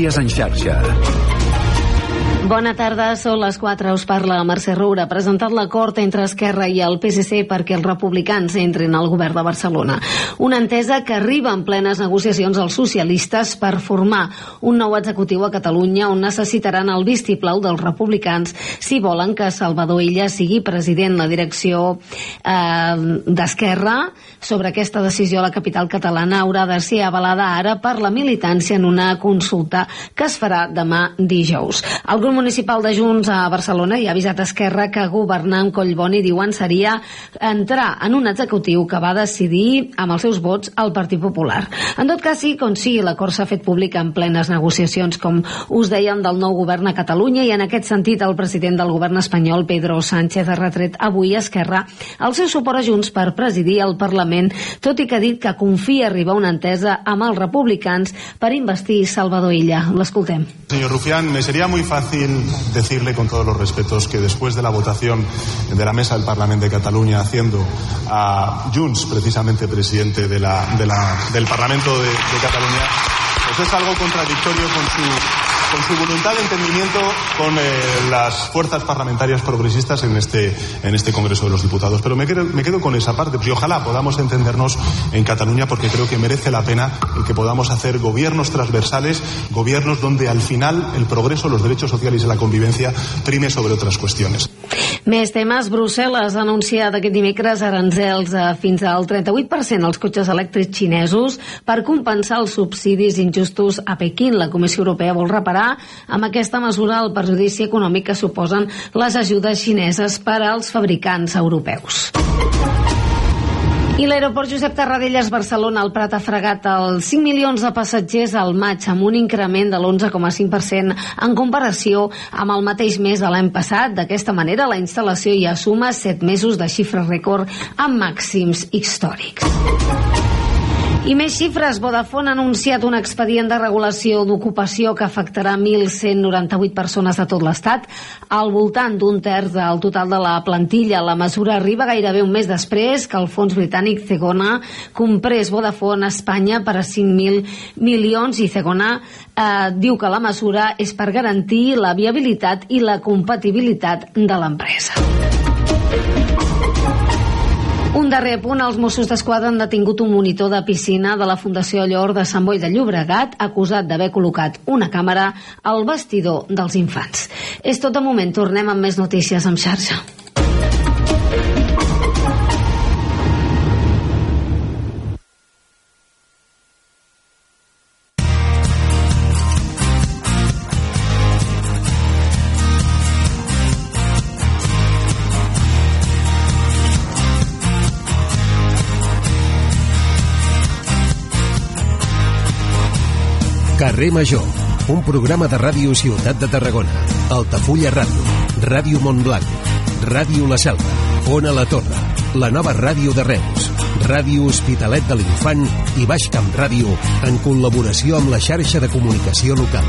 Notícies en xarxa. Bona tarda, són les 4, us parla Mercè Roura. Ha presentat l'acord entre Esquerra i el PSC perquè els republicans entrin al govern de Barcelona. Una entesa que arriba en plenes negociacions als socialistes per formar un nou executiu a Catalunya on necessitaran el vistiplau dels republicans si volen que Salvador Illa sigui president. La direcció d'Esquerra sobre aquesta decisió a la capital catalana haurà de ser avalada ara per la militància en una consulta que es farà demà dijous. El grup municipal de Junts a Barcelona ja ha avisat Esquerra que governar amb Collboni, diuen, seria entrar en un executiu que va decidir amb els seus vots el Partit Popular. En tot cas, sí, com sí, l'acord s'ha fet públic en plenes negociacions, com us dèiem, del nou govern a Catalunya, i en aquest sentit el president del govern espanyol, Pedro Sánchez, ha retret avui a Esquerra el seu suport a Junts per presidir el Parlament, tot i que ha dit que confia arribar a una entesa amb els republicans per investir Salvador Illa. L'escoltem. Señor Rufián, me sería muy fácil decirle con todos los respetos que después de la votación de la mesa del Parlamento de Cataluña haciendo a Junts precisamente presidente del Parlamento de Cataluña, pues es algo contradictorio con su voluntad de entendimiento con las fuerzas parlamentarias progresistas en este Congreso de los Diputados. Pero me quedo con esa parte, pues, y ojalá podamos entendernos en Cataluña, porque creo que merece la pena el que podamos hacer gobiernos transversales, gobiernos donde al final el progreso, los derechos sociales y la convivencia prime sobre otras cuestiones. Més temes. Brussel·les ha anunciat aquest dimecres aranzels fins al 38% als cotxes elèctrics xinesos per compensar els subsidis injustos a Pequín. La Comissió Europea vol reparar amb aquesta mesura el perjudici econòmic que suposen les ajudes xineses per als fabricants europeus. I l'aeroport Josep Tarradellas Barcelona al Prat ha fregat els 5 milions de passatgers al maig, amb un increment de l'11,5% en comparació amb el mateix mes de l'any passat. D'aquesta manera, la instal·lació ja suma 7 mesos de xifra rècord amb màxims històrics. I més xifres. Vodafone ha anunciat un expedient de regulació d'ocupació que afectarà 1.198 persones de tot l'Estat, al voltant d'un terç del total de la plantilla. La mesura arriba gairebé un mes després que el fons britànic Zegona comprés Vodafone a Espanya per a 5.000 milions, i Zegona diu que la mesura és per garantir la viabilitat i la compatibilitat de l'empresa. Un darrer punt. Els Mossos d'Esquadra han detingut un monitor de piscina de la Fundació Llor de Sant Boi de Llobregat, acusat d'haver col·locat una càmera al vestidor dels infants. És tot de moment. Tornem amb més notícies en xarxa. Carrer Major, un programa de Ràdio Ciutat de Tarragona, Altafulla Ràdio, Ràdio Montblanc, Ràdio La Selva, Ona La Torre, la nova ràdio de Reus, Ràdio Hospitalet de l'Infant i Baix Camp Ràdio, en col·laboració amb la xarxa de comunicació local.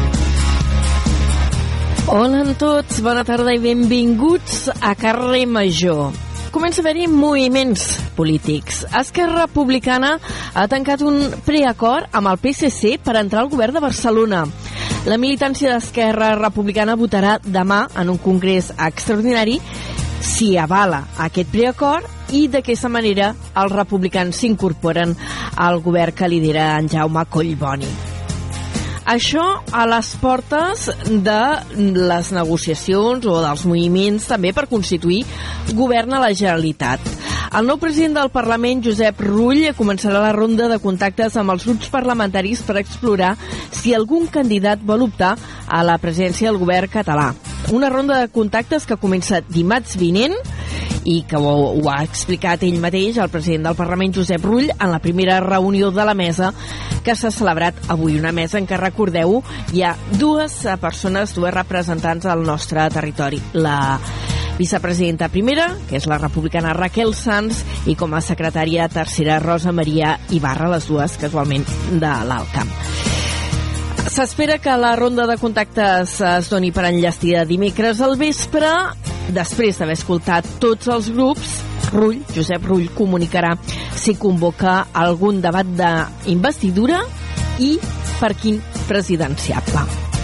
Hola a tots, bona tarda i benvinguts a Carrer Major. Comença a haver-hi moviments polítics. Esquerra Republicana ha tancat un preacord amb el PSC per entrar al govern de Barcelona. La militància d'Esquerra Republicana votarà demà en un congrés extraordinari si avala aquest preacord i d'aquesta manera els republicans s'incorporen al govern que lidera en Jaume Collboni. Això a les portes de les negociacions o dels moviments també per constituir govern a la Generalitat. El nou president del Parlament, Josep Rull, començarà la ronda de contactes amb els grups parlamentaris per explorar si algun candidat vol optar a la presidència del govern català. Una ronda de contactes que comença dimarts vinent i que ho ha explicat ell mateix, el president del Parlament, Josep Rull, en la primera reunió de la mesa que s'ha celebrat avui. Una mesa en què, recordeu, hi ha dues representants del nostre territori. La vicepresidenta primera, que és la republicana Raquel Sanz, i com a secretària tercera Rosa Maria Ibarra, les dues casualment de l'Alt Camp. S'espera que la ronda de contactes es doni per enllestida dimecres al vespre. Després d'haver escoltat tots els grups, Josep Rull comunicarà si convoca algun debat d'investidura i per quin presidenciable.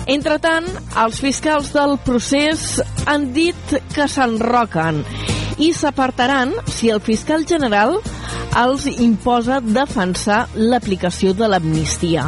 Entretant, els fiscals del procés han dit que s'enroquen i s'apartaran si el fiscal general els imposa defensar l'aplicació de l'amnistia.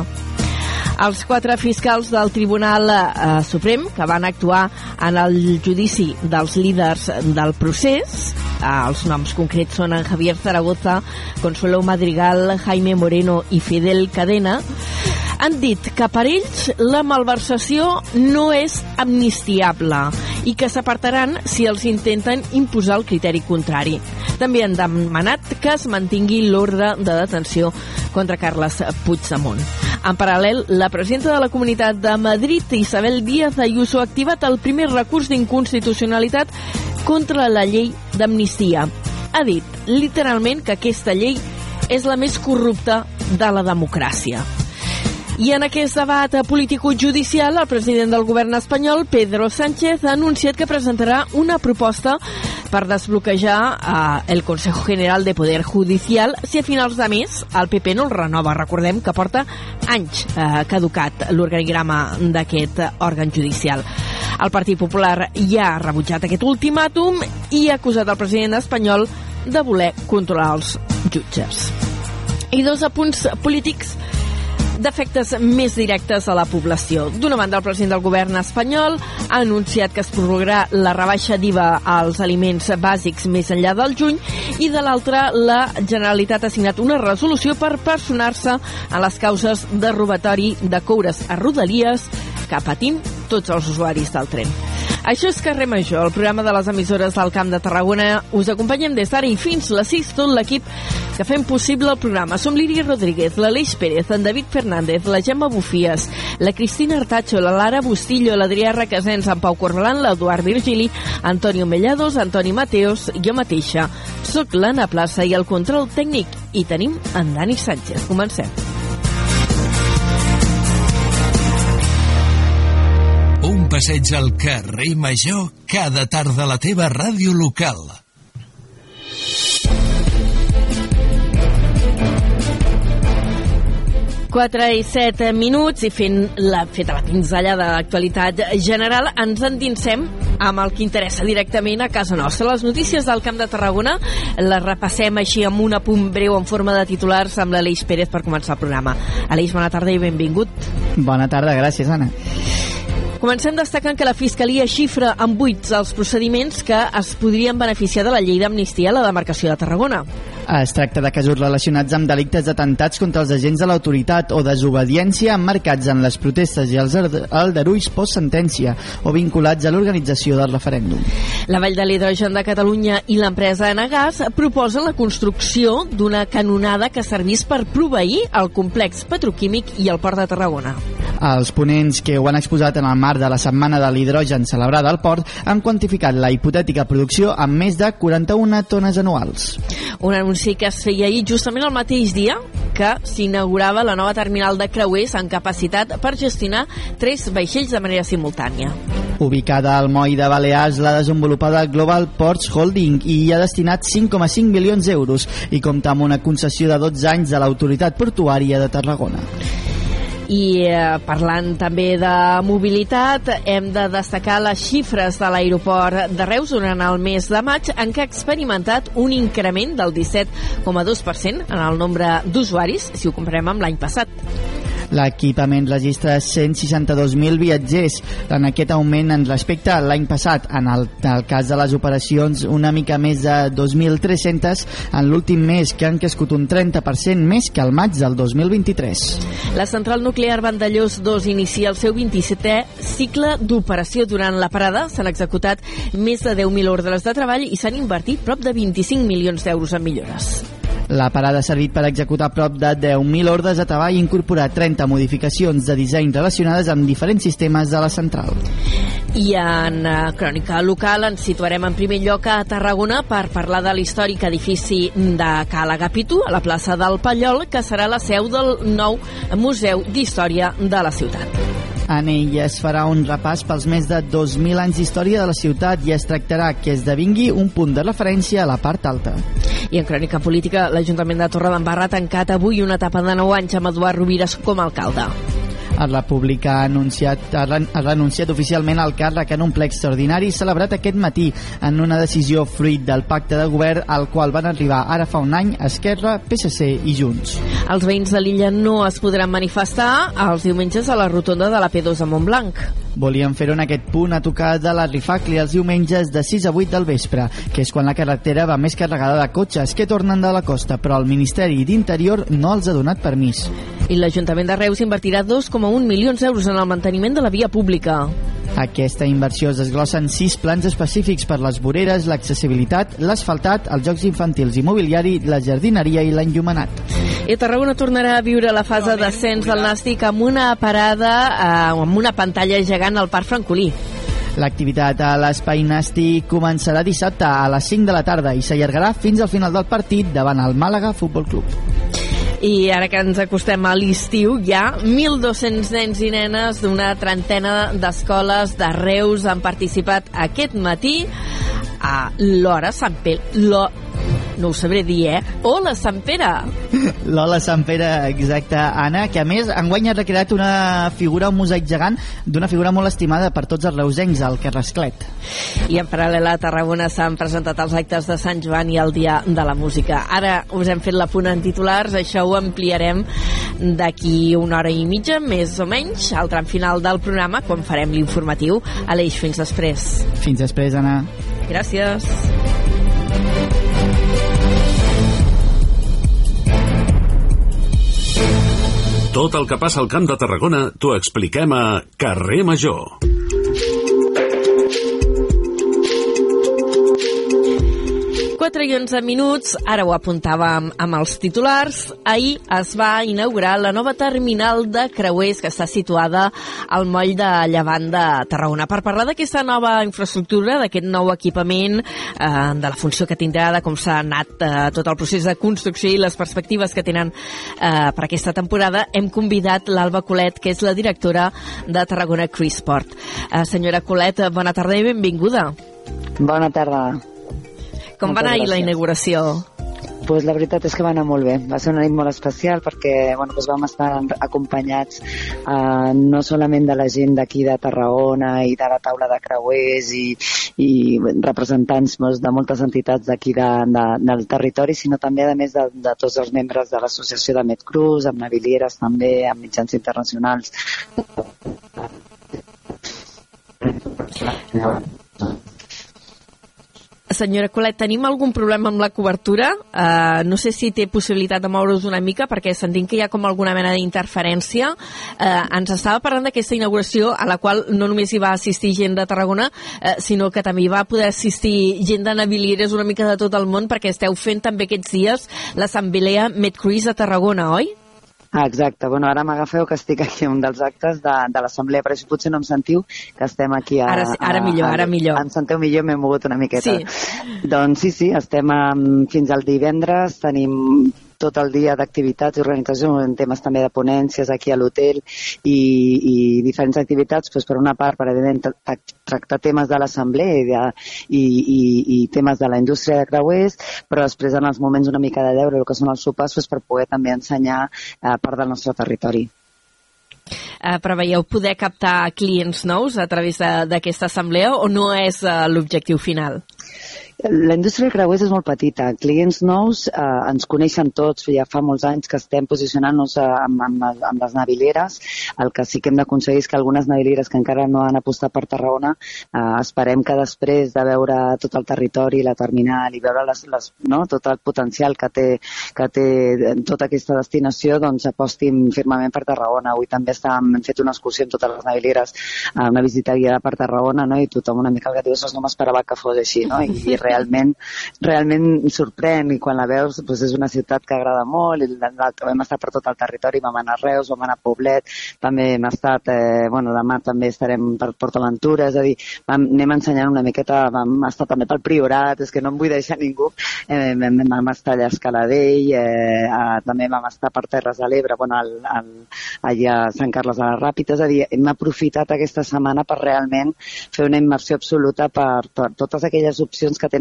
Els 4 fiscals del Tribunal Suprem que van actuar en el judici dels líders del procés, els noms concrets són en Javier Zaragoza, Consuelo Madrigal, Jaime Moreno i Fidel Cadena, han dit que per ells la malversació no és amnistiable i que s'apartaran si els intenten imposar el criteri contrari. També han demanat que es mantingui l'ordre de detenció contra Carles Puigdemont. En paral·lel, la presidenta de la Comunitat de Madrid, Isabel Díaz Ayuso, ha activat el primer recurs d'inconstitucionalitat contra la llei d'amnistia. Ha dit, literalment, que aquesta llei és la més corrupta de la democràcia. I en aquest debat político-judicial, el president del govern espanyol, Pedro Sánchez, ha anunciat que presentarà una proposta per desbloquejar el Consejo General de Poder Judicial si a finals de mes el PP no el renova. Recordem que porta anys caducat l'organigrama d'aquest òrgan judicial. El Partit Popular ja ha rebutjat aquest ultimàtum i ha acusat el president espanyol de voler controlar els jutges. I 2 apunts polítics d'efectes més directes a la població. D'una banda, el president del govern espanyol ha anunciat que es prorrogarà la rebaixa d'IVA als aliments bàsics més enllà del juny i de l'altra, la Generalitat ha signat una resolució per personar-se a les causes de robatori de coures a Rodalies que patim tots els usuaris del tren. Això és Carrer Major, el programa de les emissores del Camp de Tarragona. Us acompanyem des d'ara i fins les 6, tot l'equip que fem possible el programa. Som l'Iri Rodríguez, l'Aleix Pérez, en David Fernández, la Gemma Bufies, la Cristina Artacho, la Lara Bustillo, l'Adrià Requesens, en Pau Corbalan, l'Eduard Virgili, Antonio Mellados, Antoni Mateos, jo mateixa. Soc l'Anna Plaça i el control tècnic. I tenim en Dani Sánchez. Comencem. Un passeig al carrer Major cada tarda a la teva ràdio local. Quatre i 7 minuts i feta la pinzellada de l'actualitat general, ens endinsem amb el que interessa directament a casa nostra. Les notícies del Camp de Tarragona les repassem així amb un apunt breu en forma de titulars amb l'Aleix Pérez per començar el programa. Aleix, bona tarda i benvingut. Bona tarda, gràcies, Anna. Comencem destacant que la Fiscalia xifra en 8 els procediments que es podrien beneficiar de la llei d'amnistia a la demarcació de Tarragona. Es tracta de casos relacionats amb delictes d'atemptats contra els agents de l'autoritat o desobediència emmarcats en les protestes i els aldarulls post-sentència o vinculats a l'organització del referèndum. La Vall de l'Hidrogen de Catalunya i l'empresa Enagás proposen la construcció d'una canonada que servís per proveir el complex petroquímic i el port de Tarragona. Els ponents que ho han exposat en el marc de la Setmana de l'Hidrogen celebrada al port han quantificat la hipotètica producció amb més de 41 tones anuals. Un anunci que es feia ahir justament el mateix dia que s'inaugurava la nova terminal de creuers amb capacitat per gestionar 3 vaixells de manera simultània. Ubicada al moll de Balears, l'ha desenvolupada Global Ports Holding i hi ha destinat 5,5 milions d'euros i compta amb una concessió de 12 anys de l'Autoritat Portuària de Tarragona. I parlant també de mobilitat, hem de destacar les xifres de l'aeroport de Reus durant el mes de maig, en què ha experimentat un increment del 17,2% en el nombre d'usuaris, si ho comparem amb l'any passat. L'equipament registra 162.000 viatgers, en aquest augment en respecte a l'any passat. En el cas de les operacions, una mica més de 2.300 en l'últim mes, que han crescut un 30% més que al maig del 2023. La central nuclear Vandellós 2 inicia el seu 27è cicle d'operació. Durant la parada s'han executat més de 10.000 ordres de treball i s'han invertit prop de 25 milions d'euros en millores. La parada ha servit per executar prop de 10.000 ordres de treball i incorporar 30 modificacions de disseny relacionades amb diferents sistemes de la central. I en crònica local ens situarem en primer lloc a Tarragona per parlar de l'històric edifici de Cala Agapito, a la plaça del Pallol, que serà la seu del nou Museu d'Història de la ciutat. En ell es farà un repàs pels més de 2.000 anys d'història de la ciutat i es tractarà que esdevingui un punt de referència a la part alta. I en crònica política, l'Ajuntament de Torredembarra ha tancat avui una etapa de 9 anys amb Eduard Rovira com a alcalde. El republicà ha renunciat oficialment al càrrec en un ple extraordinari celebrat aquest matí en una decisió fruit del pacte de govern al qual van arribar ara fa un any Esquerra, PSC i Junts. Els veïns de l'illa no es podran manifestar els diumenges a la rotonda de la P2 a Montblanc. Volien fer-ho en aquest punt a tocar de la Rifacli els diumenges de 6 a 8 del vespre, que és quan la carretera va més carregada de cotxes que tornen de la costa, però el Ministeri d'Interior no els ha donat permís. I l'Ajuntament de Reus invertirà 2,1 milions d'euros en el manteniment de la via pública. Aquesta inversió es desglossa en 6 plans específics per les voreres, l'accessibilitat, l'asfaltat, els jocs infantils i mobiliari, la jardineria i l'enllumenat. I Tarragona tornarà a viure la fase d'ascens del Nàstic amb una parada amb una pantalla gegant al Parc Francolí. L'activitat a l'Espai Nàstic començarà dissabte a les 5 de la tarda i s'allargarà fins al final del partit davant el Màlaga Futbol Club. I ara que ens acostem a l'estiu, hi ha 1.200 nens i nenes d'una trentena d'escoles de Reus han participat aquest matí a l'Hora Sant Pere. No ho sabré dir, Hola, Sant Pere! L'Hola, Sant Pere, exacte, Anna, que a més enguany ha recreat una figura, un mosaic gegant, d'una figura molt estimada per tots els reusencs, el Carrasclet. I en paral·lel a Tarragona s'han presentat els actes de Sant Joan i el Dia de la Música. Ara us hem fet l'apunt en titulars, això ho ampliarem d'aquí una hora i mitja, més o menys, al tram final del programa, quan farem l'informatiu. Aleix, fins després. Fins després, Anna. Gràcies. Tot el que passa al Camp de Tarragona t'ho expliquem a Carrer Major. 4 i 11 minuts, ara ho apuntàvem amb els titulars. Ahir es va inaugurar la nova terminal de creuers que està situada al moll de Llevant de Tarragona. Per parlar d'aquesta nova infraestructura, d'aquest nou equipament, de la funció que tindrà, de com s'ha anat tot el procés de construcció i les perspectives que tenen per aquesta temporada, hem convidat l'Alba Colet, que és la directora de Tarragona Cruiseport. Senyora Colet, bona tarda i benvinguda. Bona tarda. Com va anar ahir la inauguració? Pues la veritat és que va anar molt bé. Va ser una nit molt especial perquè vam estar acompanyats no solament de la gent d'aquí de Tarragona i de la taula de creuers i representants de moltes entitats d'aquí del territori, sinó també a més de tots els membres de l'associació de Medcruz, amb navilieres també, amb mitjans internacionals. Senyora Colet, tenim algun problema amb la cobertura? No sé si té possibilitat de moure's una mica perquè sentim que hi ha com alguna mena d'interferència. Ens estava parlant d'aquesta inauguració a la qual no només hi va assistir gent de Tarragona, sinó que també hi va poder assistir gent de navilieres una mica de tot el món, perquè esteu fent també aquests dies l'assemblea Medcruise a Tarragona, oi? Exacte, ara m'agafeu que estic aquí un dels actes de l'assemblea, però si potser no em sentiu, que estem aquí Ara millor. Em senteu millor, m'he mogut una miqueta. Sí. Doncs sí, estem fins al divendres, tenim tot el dia d'activitats i organització en temes també de ponències aquí a l'hotel i diferents activitats, per una part per evidentment tractar temes de l'assemblea i temes de la indústria de creuers, però després en els moments una mica de deure el que són els sopars per poder també ensenyar part del nostre territori. Preveieu poder captar clients nous a través d'aquesta assemblea o no és l'objectiu final? La indústria de creuers és molt petita. Clients nous ens coneixen tots, ja fa molts anys que estem posicionant-nos amb les navilieres. El que sí que hem d'aconseguir és que algunes navilieres que encara no han apostat per Tarragona, esperem que després de veure tot el territori, la terminal i veure tot el potencial que té tota aquesta destinació, doncs apostin firmament per Tarragona. Avui també hem fet una excursió amb totes les navilieres, una visita guiada per Tarragona, i tothom una mica el que diu, no m'esperava que fos així, i realment sorprèn, i quan la veus és una ciutat que agrada molt. Vam estar per tot el territori, vam anar a Reus, vam anar a Poblet, també hem estat, demà també estarem per PortAventura, és a dir, anem ensenyant una miqueta, vam estar també pel Priorat, és que no em vull deixar ningú, vam estar allà a Escaladell, també vam estar per Terres de l'Ebre, allà a Sant Carles de la Ràpita, és a dir, hem aprofitat aquesta setmana per realment fer una immersió absoluta per totes aquelles opcions que tenen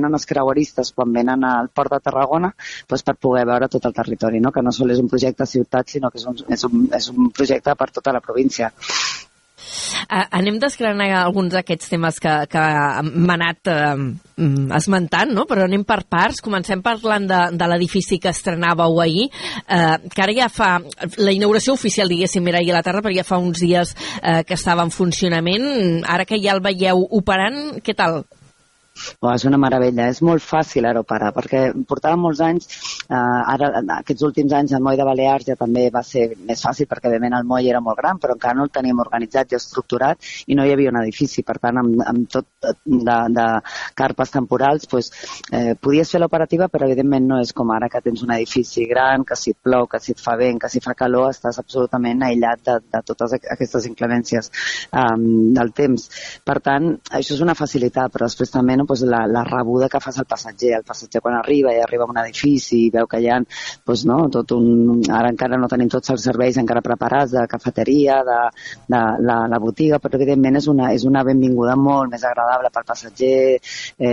venen els creueristes quan venen al Port de Tarragona, doncs per poder veure tot el territori, no? Que no sols és un projecte ciutat, sinó que és un projecte per tota la província. Anem desgranant alguns d'aquests temes que m'ha anat esmentant, no? Però anem per parts. Comencem parlant de l'edifici que estrenàveu ahir, que ara ja fa... La inauguració oficial, diguéssim, era ahir a la tarda, però ja fa uns dies que estava en funcionament. Ara que ja el veieu operant, què tal? És una meravella, és molt fàcil ara operar, perquè portava molts anys, ara aquests últims anys el moll de Balears ja també va ser més fàcil, perquè evidentment el moll era molt gran, però encara no el teníem organitzat i estructurat i no hi havia un edifici, per tant amb tot de carpes temporals podies fer l'operativa, però evidentment no és com ara que tens un edifici gran, que si et plou, que si et fa vent, que si fa calor, estàs absolutament aïllat de totes aquestes inclemències del temps. Per tant, això és una facilitat, però després també la rebuda que fas al passatger. El passatger quan arriba a un edifici i veu que hi ha ara encara no tenim tots els serveis encara preparats de cafeteria, de la botiga, però evidentment és una benvinguda molt més agradable pel passatger,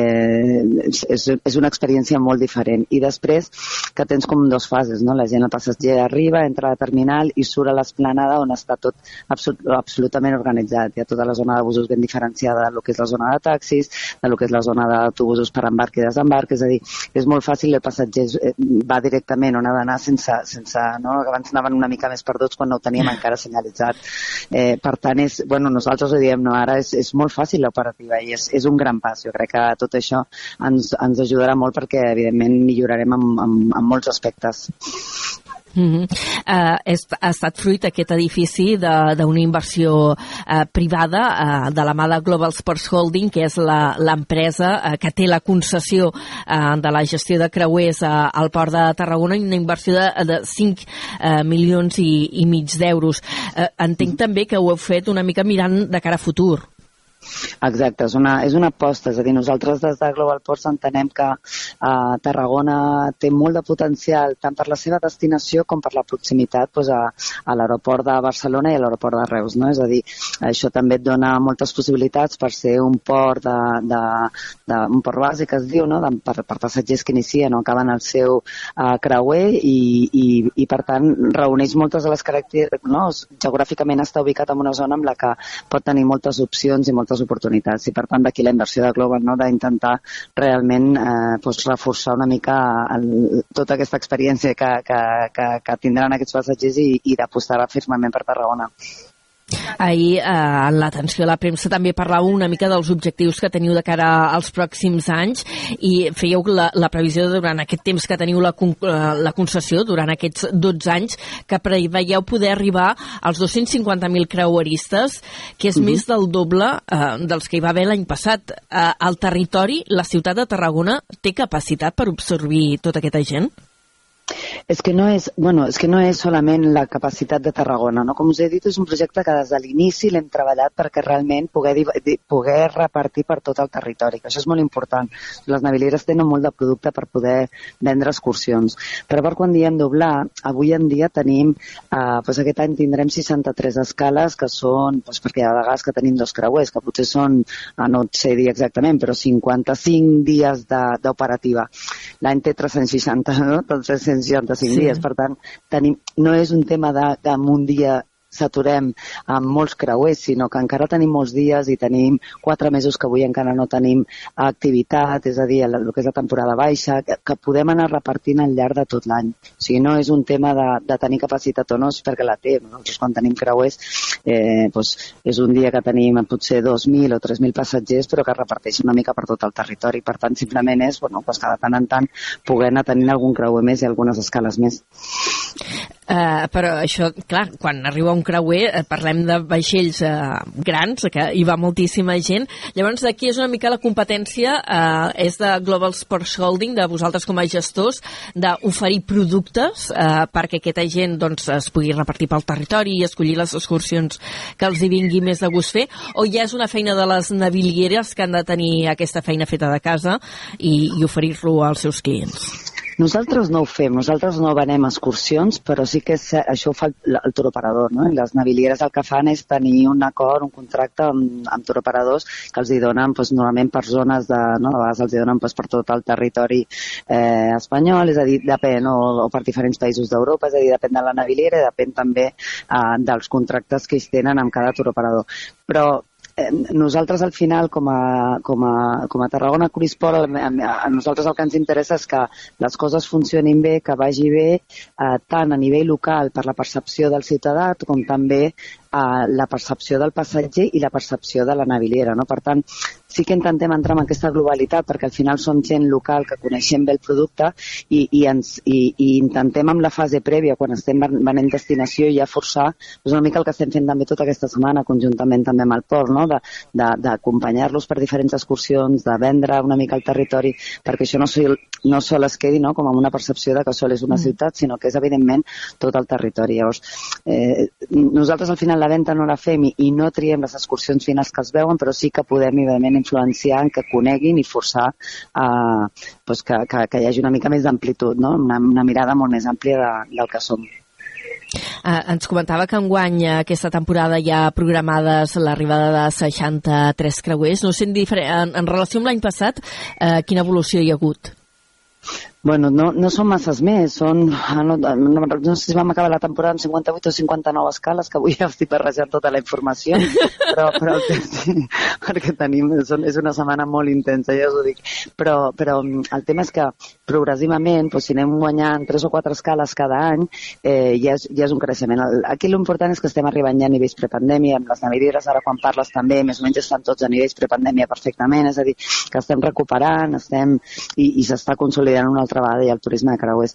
és una experiència molt diferent. I després que tens com dues fases, no? La gent, el passatger arriba, entra a la terminal i surt a l'esplanada on està tot absolutament organitzat. Hi ha tota la zona de busos ben diferenciada del que és la zona de taxis, del que és la zona d'autobusos per embarc i desembarc, és a dir, és molt fàcil, el passatger va directament on ha d'anar sense no? Abans anaven una mica més perduts quan no ho teníem encara senyalitzat. Per tant, nosaltres ho diem, ara és molt fàcil l'operativa i és un gran pas. Jo crec que tot això ens ajudarà molt perquè, evidentment, millorarem en molts aspectes. Ha estat fruit aquest edifici d'una inversió privada de la mà de Global Sports Holding, que és l'empresa que té la concessió de la gestió de creuers al Port de Tarragona, i una inversió de 5 milions i mig d'euros. Entenc també que ho heu fet una mica mirant de cara a futur. Exacte, és una aposta, és a dir, nosaltres des de Global Ports entenem que Tarragona té molt de potencial tant per la seva destinació com per la proximitat a l'aeroport de Barcelona i a l'aeroport de Reus, no? És a dir, això també et dona moltes possibilitats per ser un port un port bàsic, es diu, no? Per passatgers que inicien o acaben el seu creuer i per tant reuneix moltes de les característiques, no? Geogràficament està ubicat en una zona amb la que pot tenir moltes opcions i moltes oportunitats, i per tant d'aquí la inversió de Global, no? D'intentar realment reforçar una mica tota aquesta experiència que tindran aquests passatgers i d'apostar firmement per Tarragona. Ahir, en l'atenció a la premsa, també parlàveu una mica dels objectius que teniu de cara als pròxims anys i fèieu la previsió durant aquest temps que teniu la concessió, durant aquests 12 anys, que preveieu poder arribar als 250.000 creueristes, que és més del doble dels que hi va haver l'any passat. El territori, la ciutat de Tarragona, té capacitat per absorbir tota aquesta gent? És que no és solament la capacitat de Tarragona, no? Com us he dit, és un projecte que des de l'inici l'hem treballat perquè realment poder repartir per tot el territori, que això és molt important. Les navilieres tenen molt de producte per poder vendre excursions. Però quan diem doblar, avui en dia tenim, aquest any tindrem 63 escales, que són, perquè hi ha vegades que tenim 2 creuers, que potser són, no sé dir exactament, però 55 dies d'operativa. L'any té 360, no? Doncs 365 dies, per tant, no és un tema que en un dia saturem amb molts creuers, sinó que encara tenim molts dies i tenim 4 mesos que avui encara no tenim activitat, és a dir, el que és la temporada baixa, que podem anar repartint al llarg de tot l'any. O sigui, no és un tema de tenir capacitat o no, és perquè la té. Nosaltres quan tenim creuers és un dia que tenim potser 2.000 o 3.000 passatgers, però que es reparteix una mica per tot el territori. Per tant, simplement és que de tant en tant poder anar tenint algun creuer més i algunes escales més. Però això, clar, quan arriba un creuer parlem de vaixells grans, que hi va moltíssima gent. Llavors aquí és una mica la competència, és de Global Sports Holding, de vosaltres com a gestors, d'oferir productes perquè aquesta gent es pugui repartir pel territori i escollir les excursions que els hi vingui més de gust fer, o ja és una feina de les navilieres que han de tenir aquesta feina feta de casa i oferir-lo als seus clients? Nosaltres no ho fem, nosaltres no venem excursions, però sí que això ho fa el turoperador, no? I les navilieres el que fan és tenir un acord, un contracte amb turoperadors que els hi donen normalment per zones de, no? A vegades els hi donen per tot el territori espanyol, és a dir, depèn, o per diferents països d'Europa, és a dir, depèn de la naviliera i depèn també dels contractes que ells tenen amb cada turoperador. Però nosaltres al final com a Tarragona Cruisport a nosaltres el que ens interessa és que les coses funcionin bé, que vagi bé tant a nivell local per la percepció del ciutadà com també la percepció del passatger i la percepció de la naviliera, no? Per tant, sí que intentem entrar en aquesta globalitat perquè al final som gent local que coneixem bé el producte i intentem amb la fase prèvia, quan estem venent destinació, ja forçar una mica el que estem fent també tota aquesta setmana, conjuntament també amb el port, no? D'acompanyar-los per diferents excursions, de vendre una mica el territori, perquè això no sol es quedi, no? Com amb una percepció de que sol és una ciutat, sinó que és evidentment tot el territori. Llavors, nosaltres al final la venda no la fem i no triem les excursions finals que es veuen, però sí que podem evidentment influenciar en que coneguin i forçar que hi hagi una mica més d'amplitud, no? Una mirada molt més àmplia del que som. Ens comentava que enguany aquesta temporada hi ha programades l'arribada de 63 creuers. No sé, en relació amb l'any passat, quina evolució hi ha hagut? Bueno, no són masses més, no sé si vam acabar la temporada amb 58 o 59 escales, que avui ja estic barrejant tota la informació, però perquè és una setmana molt intensa, ja us ho dic. Però el tema és que progressivament, si anem guanyant 3 o 4 escales cada any, ja és un creixement. Aquí l'important és que estem arribant ja a nivells prepandèmia, amb les navilieres, ara quan parles també, més o menys estan tots a nivells prepandèmia perfectament, és a dir, que estem recuperant, i s'està consolidant una altra vegada i el turisme de creuers.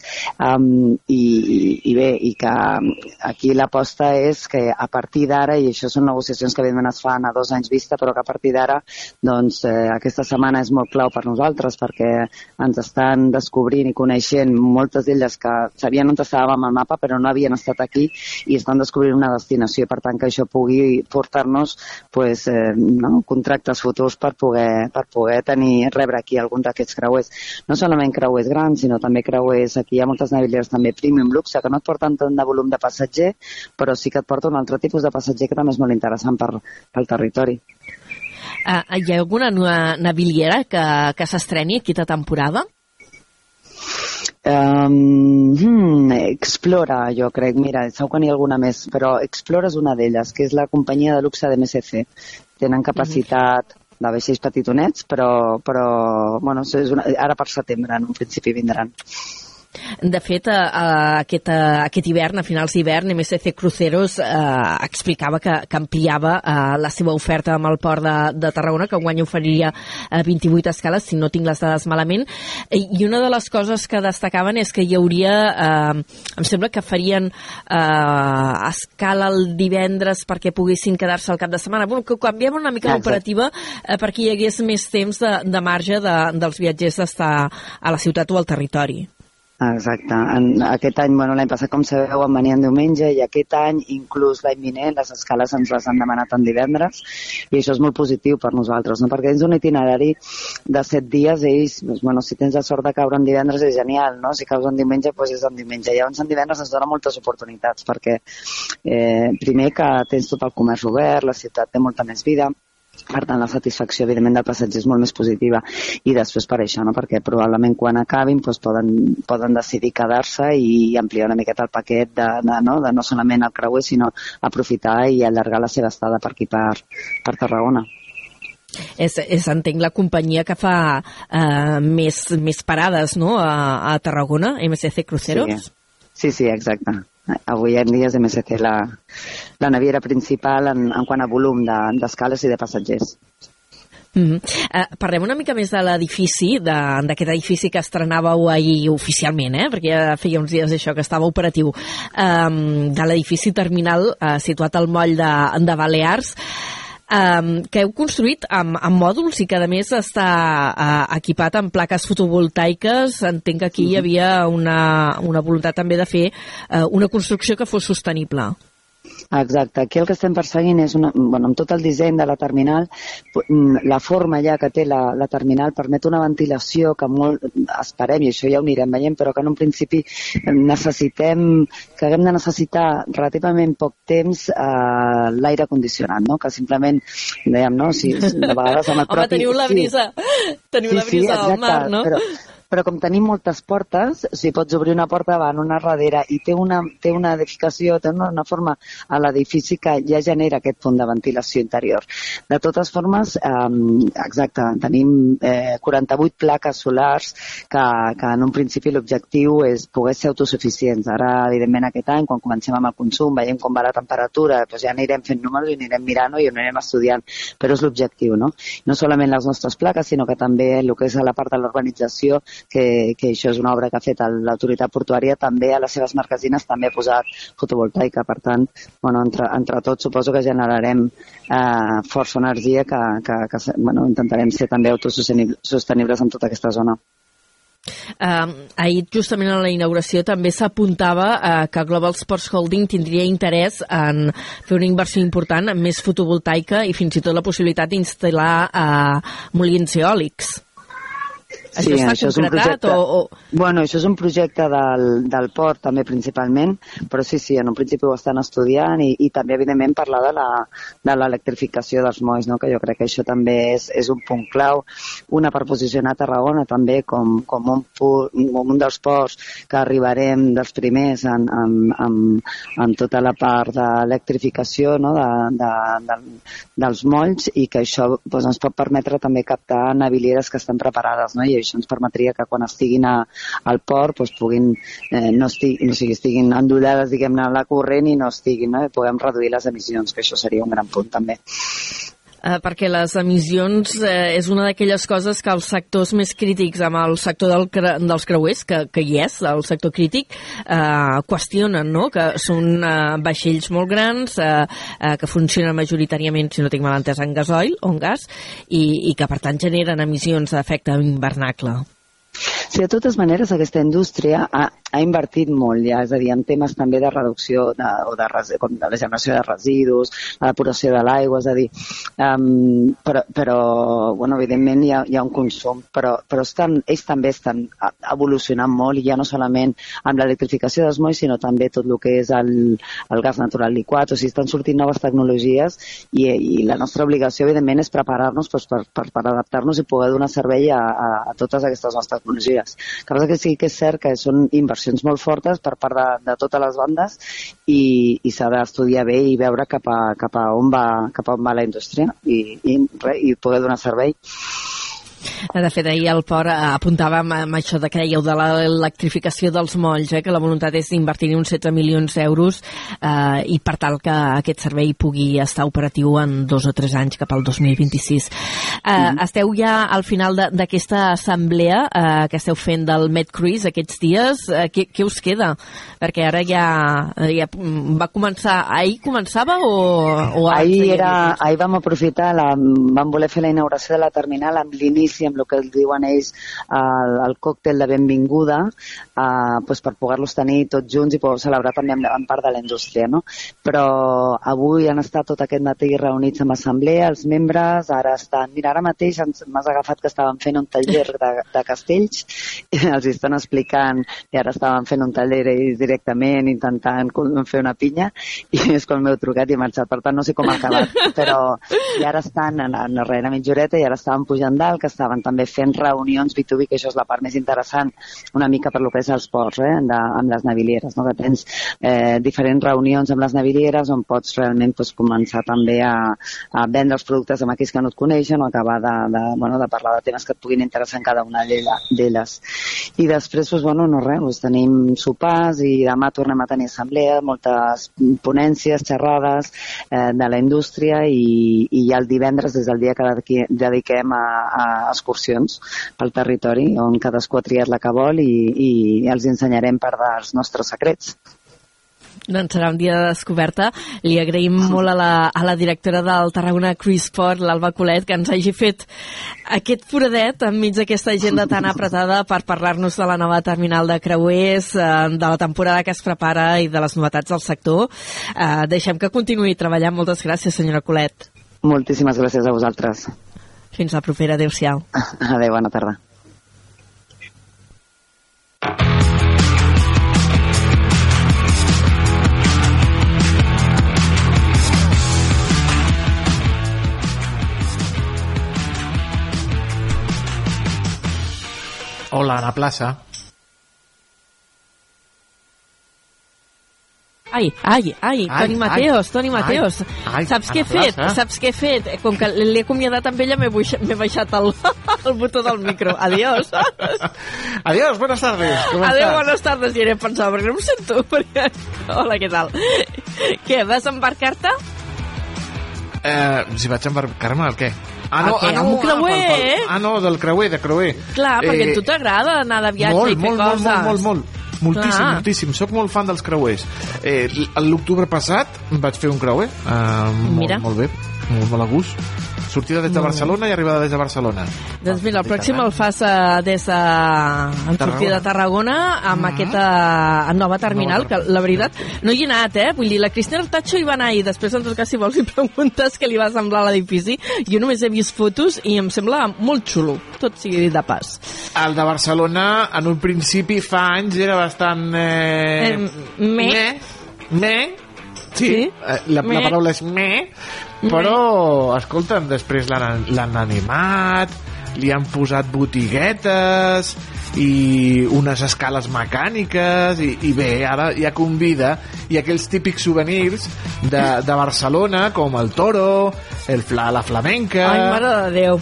I bé, i que aquí l'aposta és que a partir d'ara, i això són negociacions que evidentment es fan a 2 anys vista, però que a partir d'ara, doncs, aquesta setmana és molt clau per nosaltres, perquè ens estan descobrint i coneixent moltes d'elles que sabien on estàvem al mapa, però no havien estat aquí i estan descobrint una destinació, per tant que això pugui portar-nos contractes futurs per poder rebre aquí algun d'aquests creuers. No solament creuers grans, sinó també creuers, aquí hi ha moltes navilieres també premium luxe, que no et porten tant de volum de passatger, però sí que et porta un altre tipus de passatger que també és molt interessant pel territori. Hi ha alguna naviliera que s'estreni aquesta temporada? Explora, jo crec, mira, segur que n'hi ha alguna més, però Explora és una d'elles, que és la companyia de luxe de MSC. Tenen capacitat de vaixells petitonets, però bueno, ara per setembre, en un principi vindran. De fet, aquest hivern, a finals d'hivern, MSC Cruceros explicava que ampliava la seva oferta amb el port de Tarragona, que enguany oferia 28 escales, si no tinc les dades malament, i una de les coses que destacaven és que hi hauria, em sembla que farien escala el divendres perquè poguessin quedar-se al cap de setmana. Bueno, que canviaven una mica l'operativa perquè hi hagués més temps de marge dels viatgers d'estar a la ciutat o al territori. Exacte. Aquest any, l'any passat, com sabeu, en venien diumenge, i aquest any, inclús l'any vinent, les escales ens les han demanat en divendres, i això és molt positiu per nosaltres, no? Perquè dins d'un itinerari de 7 dies, ells, si tens la sort de caure en divendres és genial, no? Si caus en diumenge, doncs és en diumenge. Llavors en divendres ens dona moltes oportunitats, perquè primer que tens tot el comerç obert, la ciutat té molta més vida, per tant la satisfacció evidentment del passatger és molt més positiva, i després per això, no? Perquè probablement quan acabin poden decidir quedar-se i ampliar una miqueta el paquet de no solament el creuer, sinó aprofitar i allargar la seva estada per aquí per Tarragona. Entenc la companyia que fa més parades, no?, a Tarragona, MSC Cruceros? Sí, exacte. Avui en dia és MSC la naviera principal en quant a volum d'escales i de passatgers. Parlem una mica més de l'edifici, d'aquest edifici que estrenàveu ahir oficialment, perquè ja feia uns dies això que estava operatiu, de l'edifici terminal situat al moll de Balears, que heu construït amb mòduls i que a més està equipat amb plaques fotovoltaiques. Entenc que aquí hi havia una voluntat també de fer una construcció que fos sostenible. Exacte, aquí el que estem perseguint és, amb tot el disseny de la terminal, la forma ja que té la terminal permet una ventilació que esperem, i això ja ho anirem veient, però que en un principi que haguem de necessitar relativament poc temps l'aire condicionat, no? Que simplement, dèiem, no? Si de vegades amb el propi... Home, teniu la brisa del mar, no? Però com tenim moltes portes, si pots obrir una porta davant, una darrere, i té una edificació, té una forma a l'edifici que ja genera aquest punt de ventilació interior. De totes formes, exacte, tenim 48 plaques solars que en un principi l'objectiu és poder ser autosuficients. Ara, evidentment, aquest any, quan comencem amb el consum, veiem com va la temperatura, doncs ja anirem fent números i anirem mirant-ho i ho anirem estudiant, però és l'objectiu, no? No solament les nostres plaques, sinó que també el que és a la part de l'urbanització, que això és una obra que ha fet l'autoritat portuària, també a les seves marquesines també ha posat fotovoltaica. Per tant, entre tots suposo que generarem força energia que intentarem ser també autosostenibles en tota aquesta zona. Ahir, justament a la inauguració, també s'apuntava que Global Sports Holding tindria interès en fer una inversió important en més fotovoltaica i fins i tot la possibilitat d'instal·lar molins eòlics. Sí, això està concretat? Bueno, això és un projecte del port, també, principalment, però sí, en un principi ho estan estudiant i també, evidentment, parlar de l'electrificació dels molls, no? Que jo crec que això també és un punt clau, per posicionar Tarragona també com un dels ports que arribarem dels primers en tota la part d'electrificació, no? dels molls, i que això ens pot permetre també captar navilieres que estan preparades, no? I això ens permetria que quan estiguin al port estiguin endollades, diguem-ne, a la corrent i no estiguin, no? I puguem reduir les emissions, que això seria un gran punt també. Perquè les emissions és una d'aquelles coses que els sectors més crítics, amb el sector dels creuers, que hi és, el sector crític, qüestionen, no? Que són vaixells molt grans, que funcionen majoritàriament, si no tinc mal entès, en gasoil o en gas, i que per tant generen emissions d'efecte hivernacle. Sí, de totes maneres, aquesta indústria ha invertit molt ja, és a dir, en temes també de reducció com de la generació de residus, la depuració de l'aigua, és a dir, però evidentment hi ha un consum, però ells també estan evolucionant molt, i ja no solament amb l'electrificació dels molls, sinó també tot el que és el gas natural liquat, o sigui, estan sortint noves tecnologies i la nostra obligació, evidentment, és preparar-nos per adaptar-nos i poder donar servei a totes aquestes nostres tecnologies. Cosa que sí que és cert que són inversions molt fortes per part de totes les bandes i s'ha d'estudiar bé i veure cap a on va la indústria i poder donar servei. De fet, ahir al port apuntàvem amb això que dèieu de l'electrificació dels molls, que la voluntat és invertir-hi uns 16 milions d'euros i per tal que aquest servei pugui estar operatiu en 2 o 3 anys, cap al 2026. Esteu ja al final d'aquesta assemblea que esteu fent del MedCruise aquests dies. Què us queda? Perquè ara ja va començar. Ahir començava o ahir vam aprofitar, vam voler fer la inauguració de la terminal amb l'inici, amb el que diuen ells el còctel de benvinguda, per poder-los tenir tots junts i poder celebrar també en part de la indústria, no? Però avui han estat tot aquest matí reunits amb assemblea, els membres, ara mateix m'has agafat que estaven fent un taller de castells, els estan explicant, i ara estaven fent un taller ells directament, intentant fer una pinya, i és quan m'heu trucat i he marxat, per tant no sé com ha acabat, però i ara estan en la darrera mitja horeta i ara estaven pujant dalt, que estaven també fent reunions B2B, que això és la part més interessant una mica per lo que és els ports, amb les navilieres, no? Que tens diferents reunions amb les navilieres on pots realment començar també a vendre els productes amb aquells que no et coneixen o acabar de parlar de temes que et puguin interessar en cada una d'elles. I després, tenim sopars i demà tornem a tenir assemblea, moltes ponències, xerrades de la indústria i ja el divendres és el dia que dediquem a excursions pel territori on cadascú ha triat la que vol i els ensenyarem part dels nostres secrets. Doncs serà un dia de descoberta. Li agraïm molt a la directora del Tarragona Cruise Port, l'Alba Colet, que ens hagi fet aquest foradet enmig d'aquesta agenda tan apretada per parlar-nos de la nova terminal de creuers, de la temporada que es prepara i de les novetats del sector. Deixem que continuï treballant. Moltes gràcies, senyora Colet. Moltíssimes gràcies a vosaltres. Fins la propera. Adéu-siau. Adéu, bona tarda. Hola, a la plaça. Ai, Toni Mateos. Saps què he fet? Com que l'he acomiadat amb ella, m'he baixat el botó del micro. Adiós. Adiós, buenas tardes. Adéu, buenas tardes. I ara pensava, perquè no em sento. Hola, què tal? Què, vas embarcar-te? Si vaig embarcar-me, el què? Un creuer, del creuer. Clar, perquè a tu t'agrada anar de viatge i fer coses. Molt. Moltíssim. Soc molt fan dels creuers. L'octubre passat vaig fer un creuer. Molt bé, molt a gust. Sortida des de Barcelona i arribada des de Barcelona. Doncs mira, el pròxim el fas des de sortida de Tarragona amb aquesta nova terminal, que la veritat no hi he anat, Vull dir, la Cristina Artacho hi va anar i després, en tot cas, si vols hi preguntes què li va semblar l'edifici. Jo només he vist fotos i em sembla molt xulo, tot sigui dit de pas. El de Barcelona, en un principi, fa anys, era bastant... Sí, la paraula és però, escolta'm, després l'han animat, li han posat botiguetes i unes escales mecàniques i bé, ara ja convida i aquells típics souvenirs de Barcelona, com el toro, la flamenca... Ai, mare de Déu,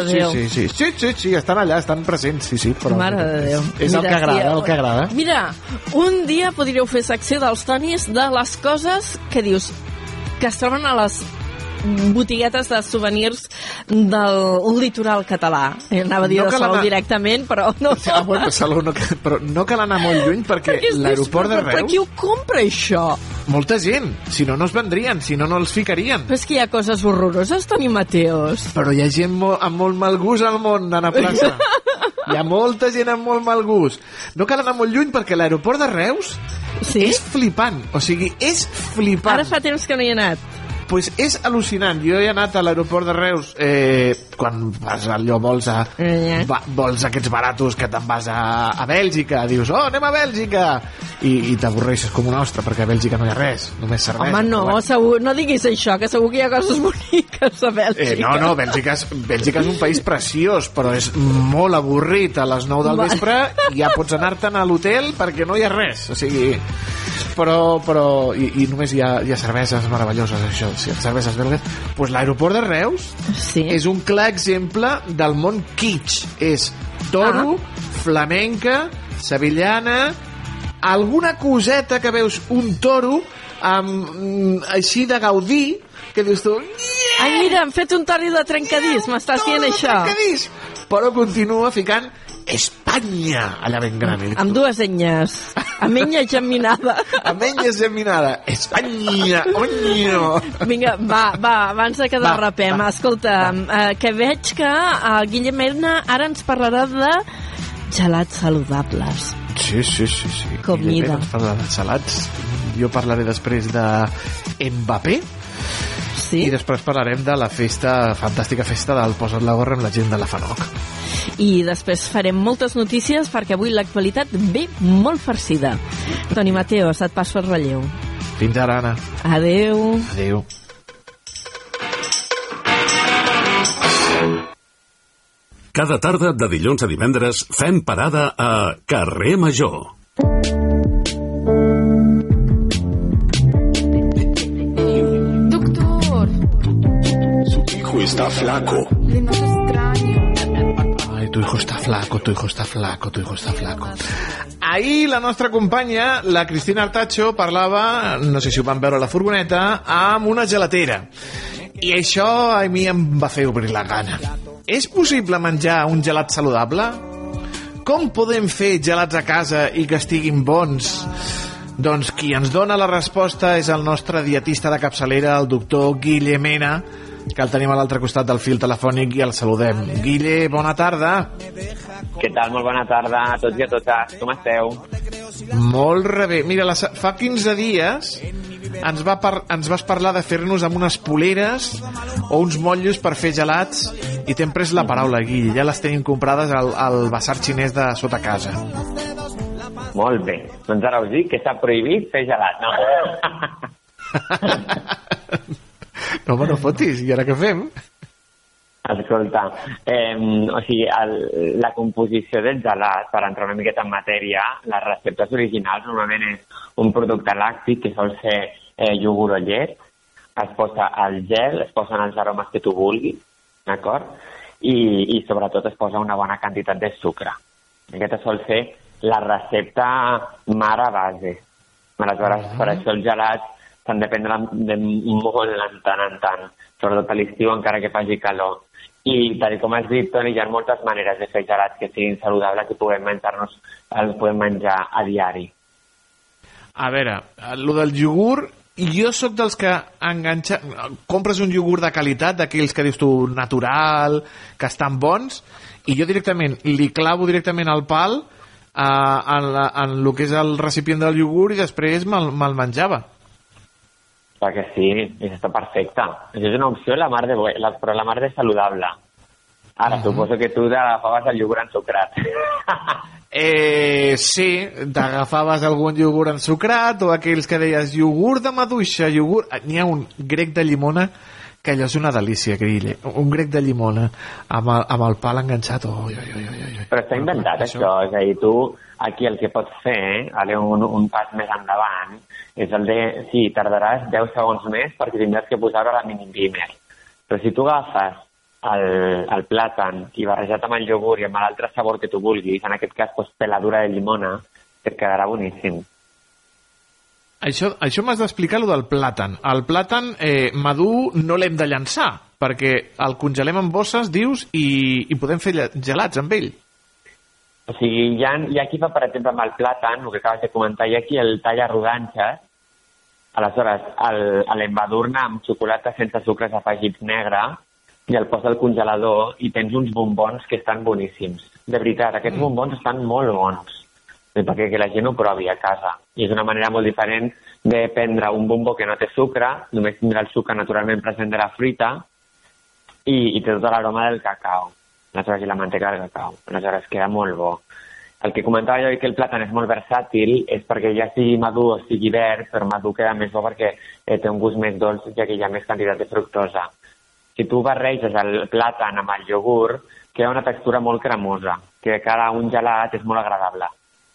Sí, estan allà, estan presents, sí, però... Mare de Déu. És el que agrada. Mira, un dia podríeu fer secció dels Tonis de les coses que dius que es troben a les botiguetes de souvenirs del litoral català. Anava a dir de Salou directament, però no. Bueno, Salou no, però no cal anar molt lluny perquè l'aeroport de Reus... Però qui ho compra, això? Molta gent. Si no, no es vendrien. Si no, no els ficarien. Però és que hi ha coses horroroses, Toni Mateos. Però hi ha gent amb molt mal gust al món, Ana Plaça. Hi ha molta gent amb molt mal gust. No cal anar molt lluny perquè l'aeroport de Reus és flipant. O sigui, és flipant. Ara fa temps que no hi he anat. Pues és al·lucinant. Jo he anat a l'aeroport de Reus quan vas allò, vols aquests baratos que te'n vas a Bèlgica, dius, anem a Bèlgica, i t'avorreixes com una ostra perquè a Bèlgica no hi ha res, només cervesa. Home, no, segur, no diguis això, que segur que hi ha coses boniques a Bèlgica. No, Bèlgica és un país preciós, però és molt avorrit. A les 9 del vespre ja pots anar-te'n a l'hotel perquè no hi ha res, o sigui... Però i només hi ha cerveses meravelloses, això, cerveses belgues. Pues l'aeroport de Reus és un clar exemple del món kitsch. És toro, flamenca, sevillana, alguna coseta que veus un toro així de Gaudí, que dius tu... Ai, mira, hem fet un toro de trencadís, m'estàs dient això. Trencadís! Però continua ficant Espanya allà ben gran. Amb dues enyes. Amenya geminada. Amenya geminada. Espanya, onyo. Vinga, va, abans de que derrapem. Escolta, que veig que el Guillem Erna ara ens parlarà de gelats saludables. Sí. Comida. Ens parlarà de gelats. Jo parlaré després de Mbappé. Sí? I després parlarem de la fantàstica festa del Posa't la gorra amb la gent de la FANOC. I després farem moltes notícies perquè avui l'actualitat ve molt farcida. Toni Mateos, et passo el relleu. Fins ara, Anna. Adéu. Cada tarda de dilluns a divendres fem parada a Carrer Major. Está flaco. Ay, tu hijo está flaco. Ahir la nostra companya, la Cristina Artacho, parlava, no sé si ho van veure a la furgoneta, amb una gelatera. I això a mi em va fer obrir la gana. És possible menjar un gelat saludable? Com podem fer gelats a casa i que estiguin bons? Doncs qui ens dona la resposta és el nostre dietista de capçalera, el doctor Guille Mena, que el tenim a l'altre costat del fil telefònic i el saludem. Guille, bona tarda. Què tal? Molt bona tarda a tots i a totes. Com esteu? Molt bé. Mira, fa 15 dies ens vas parlar de fer-nos amb unes poleres o uns motllos per fer gelats i t'hem pres la paraula, Guille. Ja les tenim comprades al basar xinès de sota casa. Molt bé. Doncs ara us dic que està prohibit fer gelat, no? No, home, no fotis. I ara què fem? Escolta, o sigui, la composició del gelat, per entrar una miqueta en matèria, les receptes originals normalment és un producte làctic que sol ser iogurt o llet, es posa el gel, es posen els aromes que tu vulguis, d'acord? I sobretot es posa una bona quantitat de sucre. Aquesta sol ser la recepta mare base. Aleshores, per això els gelats s'han de prendre molt en tant, sobretot a l'estiu encara que faci calor. I tal com has dit, Toni, hi ha moltes maneres de fer gelats que siguin saludables que els podem menjar a diari. A veure, el del iogurt, jo sóc dels que compres un iogurt de qualitat, d'aquells que dius tu natural, que estan bons, i jo directament li clavo directament al pal en el que és el recipient del iogurt i després me'l menjava. Clar que sí, i està perfecte. Això és una opció però la mar de saludable. Ara, suposo que tu t'agafaves el iogurt ensucrat. Sí, t'agafaves algun iogurt ensucrat o aquells que deies iogurt de maduixa, N'hi ha un grec de llimona que allò és una delícia, Grille. Un grec de llimona amb el pal enganxat. Però està inventat, això. És a dir, tu aquí el que pots fer, un pas més endavant, és el de, sí, tardaràs 10 segons més perquè tindràs que posar-ho a la mini-beamer. Però si tu agafes el plàtan i barrejat amb el iogurt i amb l'altre sabor que tu vulguis, en aquest cas peladura de llimona, et quedarà boníssim. Això m'has d'explicar, allò del plàtan. El plàtan madur no l'hem de llançar, perquè el congelem en bosses, dius, i podem fer gelats amb ell. O sigui, hi ha qui fa, per exemple, amb el plàtan, el que acabes de comentar, hi ha qui el talla a rodanxes, aleshores l'embadurna amb xocolata sense sucres afegits negre i el posa al congelador i tens uns bombons que estan boníssims. De veritat, aquests bombons estan molt bons, perquè la gent ho provi a casa. I és una manera molt diferent de prendre un bombó que no té sucre, només tindrà el sucre naturalment present de la fruita i té tota l'aroma del cacau, aleshores, i la manteca del cacau. Aleshores queda molt bo. El que comentava jo que el plàtan és molt versàtil és perquè ja sigui madur o sigui verd, però madur queda més bo perquè té un gust més dolç ja que hi ha més quantitat de fructosa. Si tu barreges el plàtan amb el iogurt, queda una textura molt cremosa, que cada un gelat és molt agradable.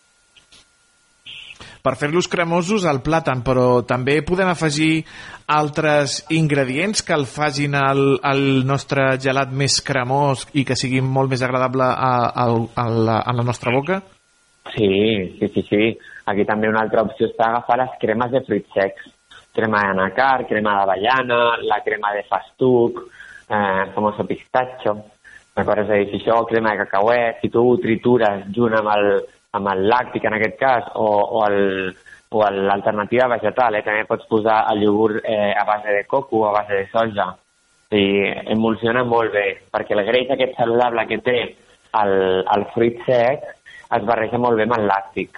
Per fer-los cremosos el plàtan, però també podem afegir altres ingredients que el facin el nostre gelat més cremós i que sigui molt més agradable a la nostra boca? Sí. Aquí també una altra opció està agafar les cremes de fruits secs. Crema d'anacar, crema d'avellana, la crema de festuc, famoso pistatxo. D'acord? És a dir, si això crema de cacauet, si tu ho tritures junt amb el làctic en aquest cas o l'alternativa vegetal, també pots posar el iogurt a base de coco o a base de soja. I emulsiona molt bé, perquè el greix aquest saludable que té el fruit sec es barreja molt bé amb el làctic.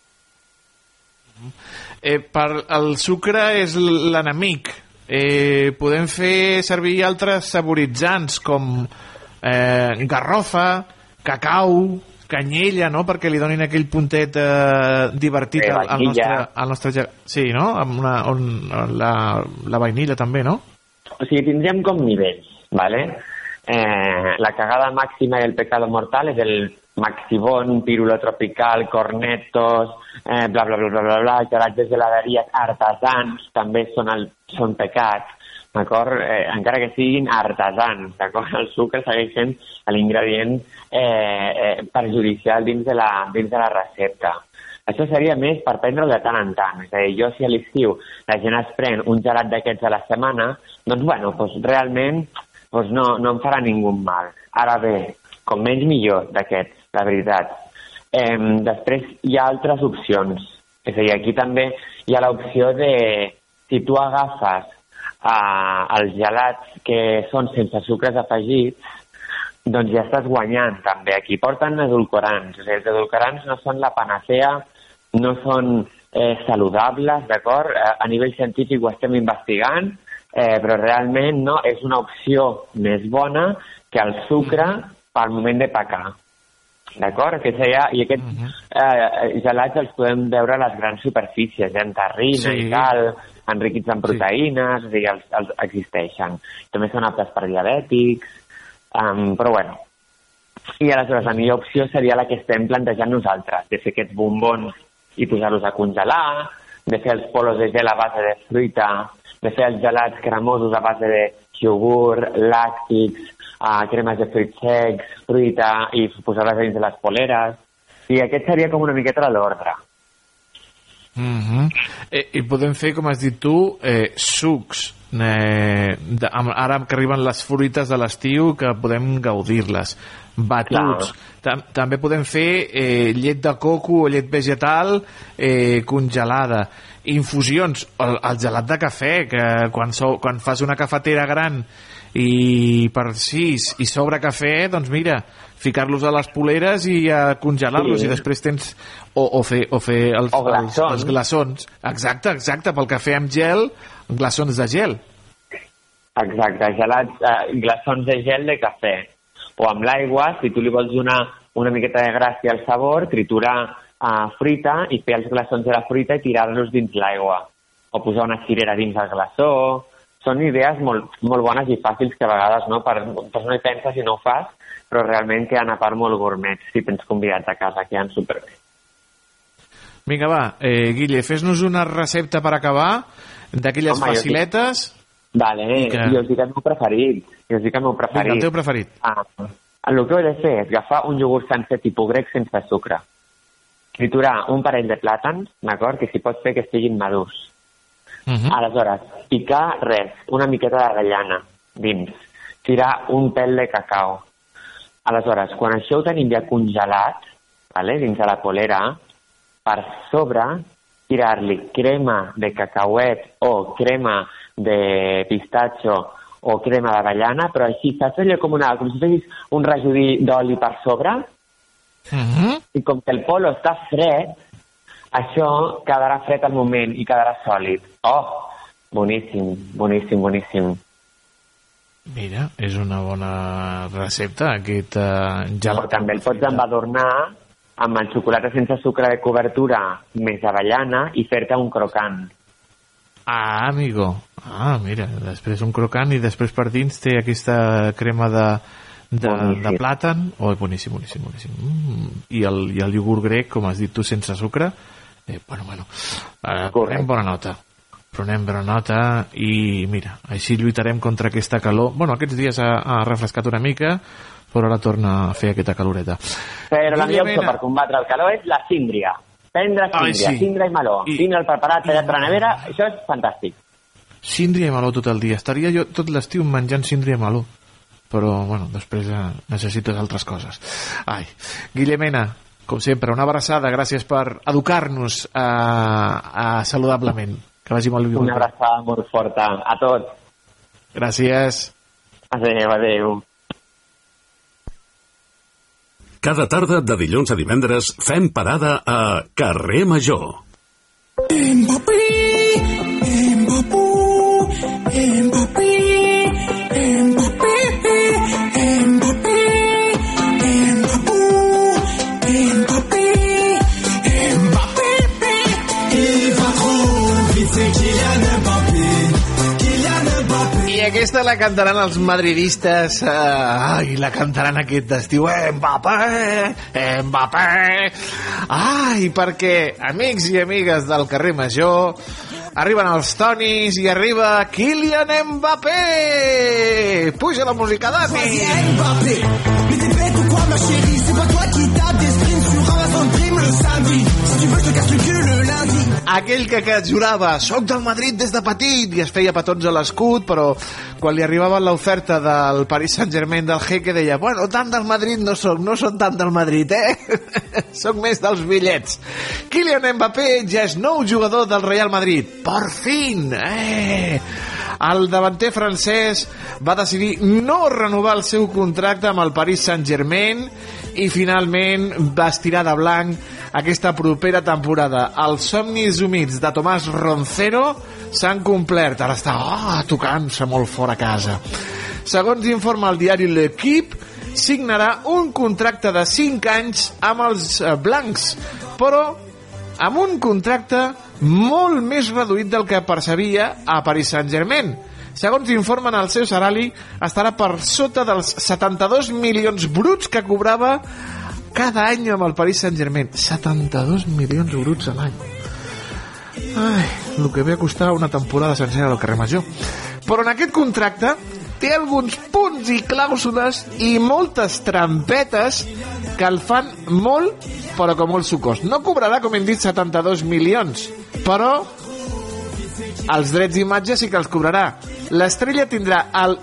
El sucre és l'enemic. Podem fer servir altres saboritzants com garrofa, cacau, canyella, no?, perquè li donin aquell puntet divertit al nostre... Sí, no?, amb la vainilla també, no? O sigui, tindríem com nivells, ¿vale? La cagada máxima y el pecado mortal és el maxibón, pirulo tropical, cornetos, bla, bla, bla, bla, bla, bla, gelats de geladeries artesans també són pecats, d'acord? Encara que siguin artesans, d'acord? El sucre segueix sent l'ingredient perjudicial dins de la recepta. Això seria més per prendre'l de tant en tant. És a dir, jo si a l'estiu la gent es pren un gelat d'aquests a la setmana, doncs, bueno, realment no em farà ningú mal. Ara bé, com menys millor d'aquests, la veritat. Després hi ha altres opcions. És a dir, aquí també hi ha l'opció de, si tu agafes els gelats que són sense sucres afegits, doncs ja estàs guanyant també. Aquí porten edulcorants, o sigui, els edulcorants no són la panacea, no són saludables, d'acord? A nivell científic ho estem investigant, però realment no, és una opció més bona que el sucre pel moment de pecar. D'acord? I aquests gelats els podem veure a les grans superfícies, en terrina i tal, enriquits en proteïnes, o sigui, els existeixen. També són aptes per diabètics, però bueno. I aleshores la millor opció seria la que estem plantejant nosaltres, de fer aquests bombons i posar-los a congelar, de fer els polos de gel a base de fruita, de fer els gelats cremosos a base de iogurt, làctics, cremes de fruits secs, fruita, i posar-les dins de les poleres. I aquest seria com una miqueta l'ordre. I podem fer, com has dit tu, sucs. Ara que arriben les fruites de l'estiu, que podem gaudir-les. Batuts. També podem fer llet de coco o llet vegetal congelada. Infusions. El gelat de cafè, que quan fas una cafetera gran i per 6 i sobre cafè, doncs mira, ficar-los a les poleres i congelar-los, i després tens o fer els glaçons. Exacte, pel cafè amb gel, glaçons de gel. Exacte, glaçons de gel de cafè. O amb l'aigua, si tu li vols donar una miqueta de gràcia al sabor, triturar fruita i fer els glaçons de la fruita i tirar-los dins l'aigua. O posar una cirera dins el glaçó. Són idees molt bones i fàcils que a vegades no hi penses i no ho fas, però realment queden a part molt gourmets si tens convidats a casa, queden superbé. Vinga, va, Guille, fes-nos una recepta per acabar d'aquelles faciletes. Vale, jo us dic el meu preferit. Vinga, el teu preferit. El que heu de fer és agafar un iogurt sencer tipus grec sense sucre. Triturar un parell de plàtans, d'acord? Que si pot fer que estiguin madurs. Aleshores, picar una miqueta d'avellana dins. Tirar un pèl de cacau. Aleshores, quan això ho tenim ja congelat, dins de la polera, per sobre tirar-li crema de cacauet o crema de pistatxo o crema d'avellana, però així saps allò com si fessis un rajolí d'oli per sobre, i com que el polo està fred, això quedarà fred al moment i quedarà sòlid. Oh, boníssim. Mira, és una bona recepta, aquest gelat. També el pots embadornar amb el xocolata sense sucre de cobertura més avellana i fer-te un crocant. Amigo. Mira, després un crocant i després per dins té aquesta crema de plàtan. Boníssim. I el iogurt grec, com has dit tu, sense sucre. Prenem bona nota i mira, així lluitarem contra aquesta calor. Aquests dies ha refrescat una mica, però ara torna a fer aquesta caloreta. Però la millor opció per combatre el calor és la síndria. Prendre síndria i meló. Tinc el preparat tallat per la nevera, això és fantàstic. Síndria i meló tot el dia. Estaria jo tot l'estiu menjant síndria i meló. Però, després necessites altres coses. Guillemena, com sempre, una abraçada. Gràcies per educar-nos saludablement. Que vagi molt bé. Una abraçada molt forta a tots. Gràcies. Adéu. Cada tarda de dilluns a divendres fem parada a Carrer Major. Aquesta la cantaran els madridistes, la cantaran aquest estiu, Mbappé. Perquè, amics i amigues del carrer Major, arriben els tonis i arriba Kylian Mbappé. Puja la música, Dani. aquell que jurava soc del Madrid des de petit i es feia petons a l'escut, però quan li arribava l'oferta del Paris Saint-Germain del Jeque deia, bueno, tant del Madrid no soc tant del Madrid, soc més dels bitllets. Kylian Mbappé ja és nou jugador del Real Madrid, per fin, El davanter francès va decidir no renovar el seu contracte amb el Paris Saint-Germain i finalment va estirar de blanc aquesta propera temporada. Els somnis humits de Tomàs Roncero s'han complert. Ara està tocant-se molt fora a casa. Segons informa el diari L'Equipe, signarà un contracte de 5 anys amb els blancs, però amb un contracte molt més reduït del que percebia a Paris Saint-Germain. Segons informen, el seu salari estarà per sota dels 72 milions bruts que cobrava cada any amb el Paris Saint-Germain. 72 milions bruts a l'any. El que ve a costar una temporada sencera del carrer Major. Però en aquest contracte té alguns punts i clàusules i moltes trampetes que el fan molt, però com molt sucós. No cobrarà, com hem dit, 72 milions, però els drets d'imatge sí que els cobrarà. L'estrella tindrà el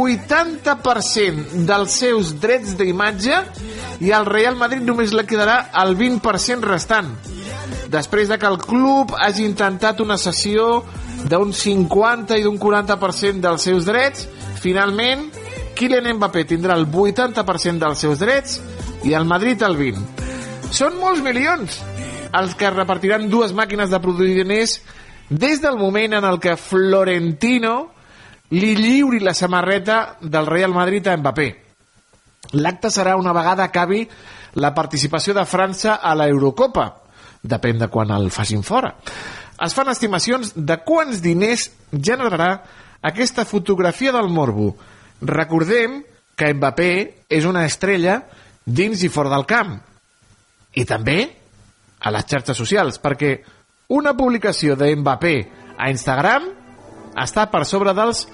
80% dels seus drets d'imatge i al Real Madrid només li quedarà el 20% restant. Després de que el club hagi intentat una cessió d'un 50 i d'un 40% dels seus drets, finalment Kylian Mbappé tindrà el 80% dels seus drets i el Madrid el 20%. Són molts milions els que repartiran dues màquines de produir diners des del moment en el que Florentino li lliuri la samarreta del Real Madrid a Mbappé. L'acte serà una vegada acabi la participació de França a l'Eurocopa. Depèn de quan el facin fora. Es fan estimacions de quants diners generarà aquesta fotografia del morbo. Recordem que Mbappé és una estrella dins i fora del camp. I també a les xarxes socials, perquè una publicació de Mbappé a Instagram està per sobre dels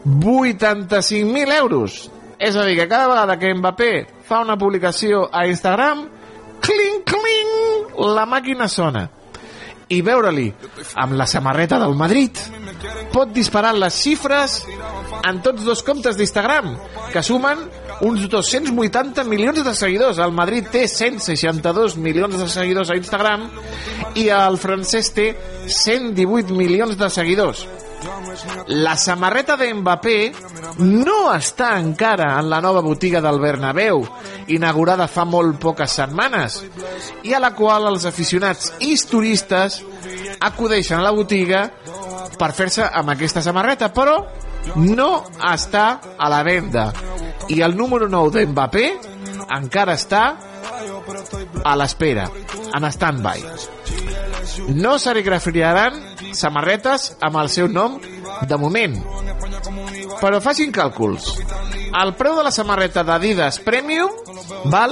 85.000 euros. És a dir, que cada vegada que Mbappé fa una publicació a Instagram, cling, cling, la màquina sona. I veure-li amb la samarreta del Madrid pot disparar les xifres en tots dos comptes d'Instagram, que sumen uns 280 milions de seguidors. El Madrid té 162 milions de seguidors a Instagram i el francès té 118 milions de seguidors. La samarreta de Mbappé no està encara en la nova botiga del Bernabéu, inaugurada fa molt poques setmanes, i a la qual els aficionats i turistes acudeixen a la botiga per fer-se amb aquesta samarreta, però no està a la venda. I el número 9 de Mbappé encara està a l'espera, en stand-by. No serigrafiaran samarretes amb el seu nom de moment, però facin càlculs. El preu de la samarreta d'Adidas Premium val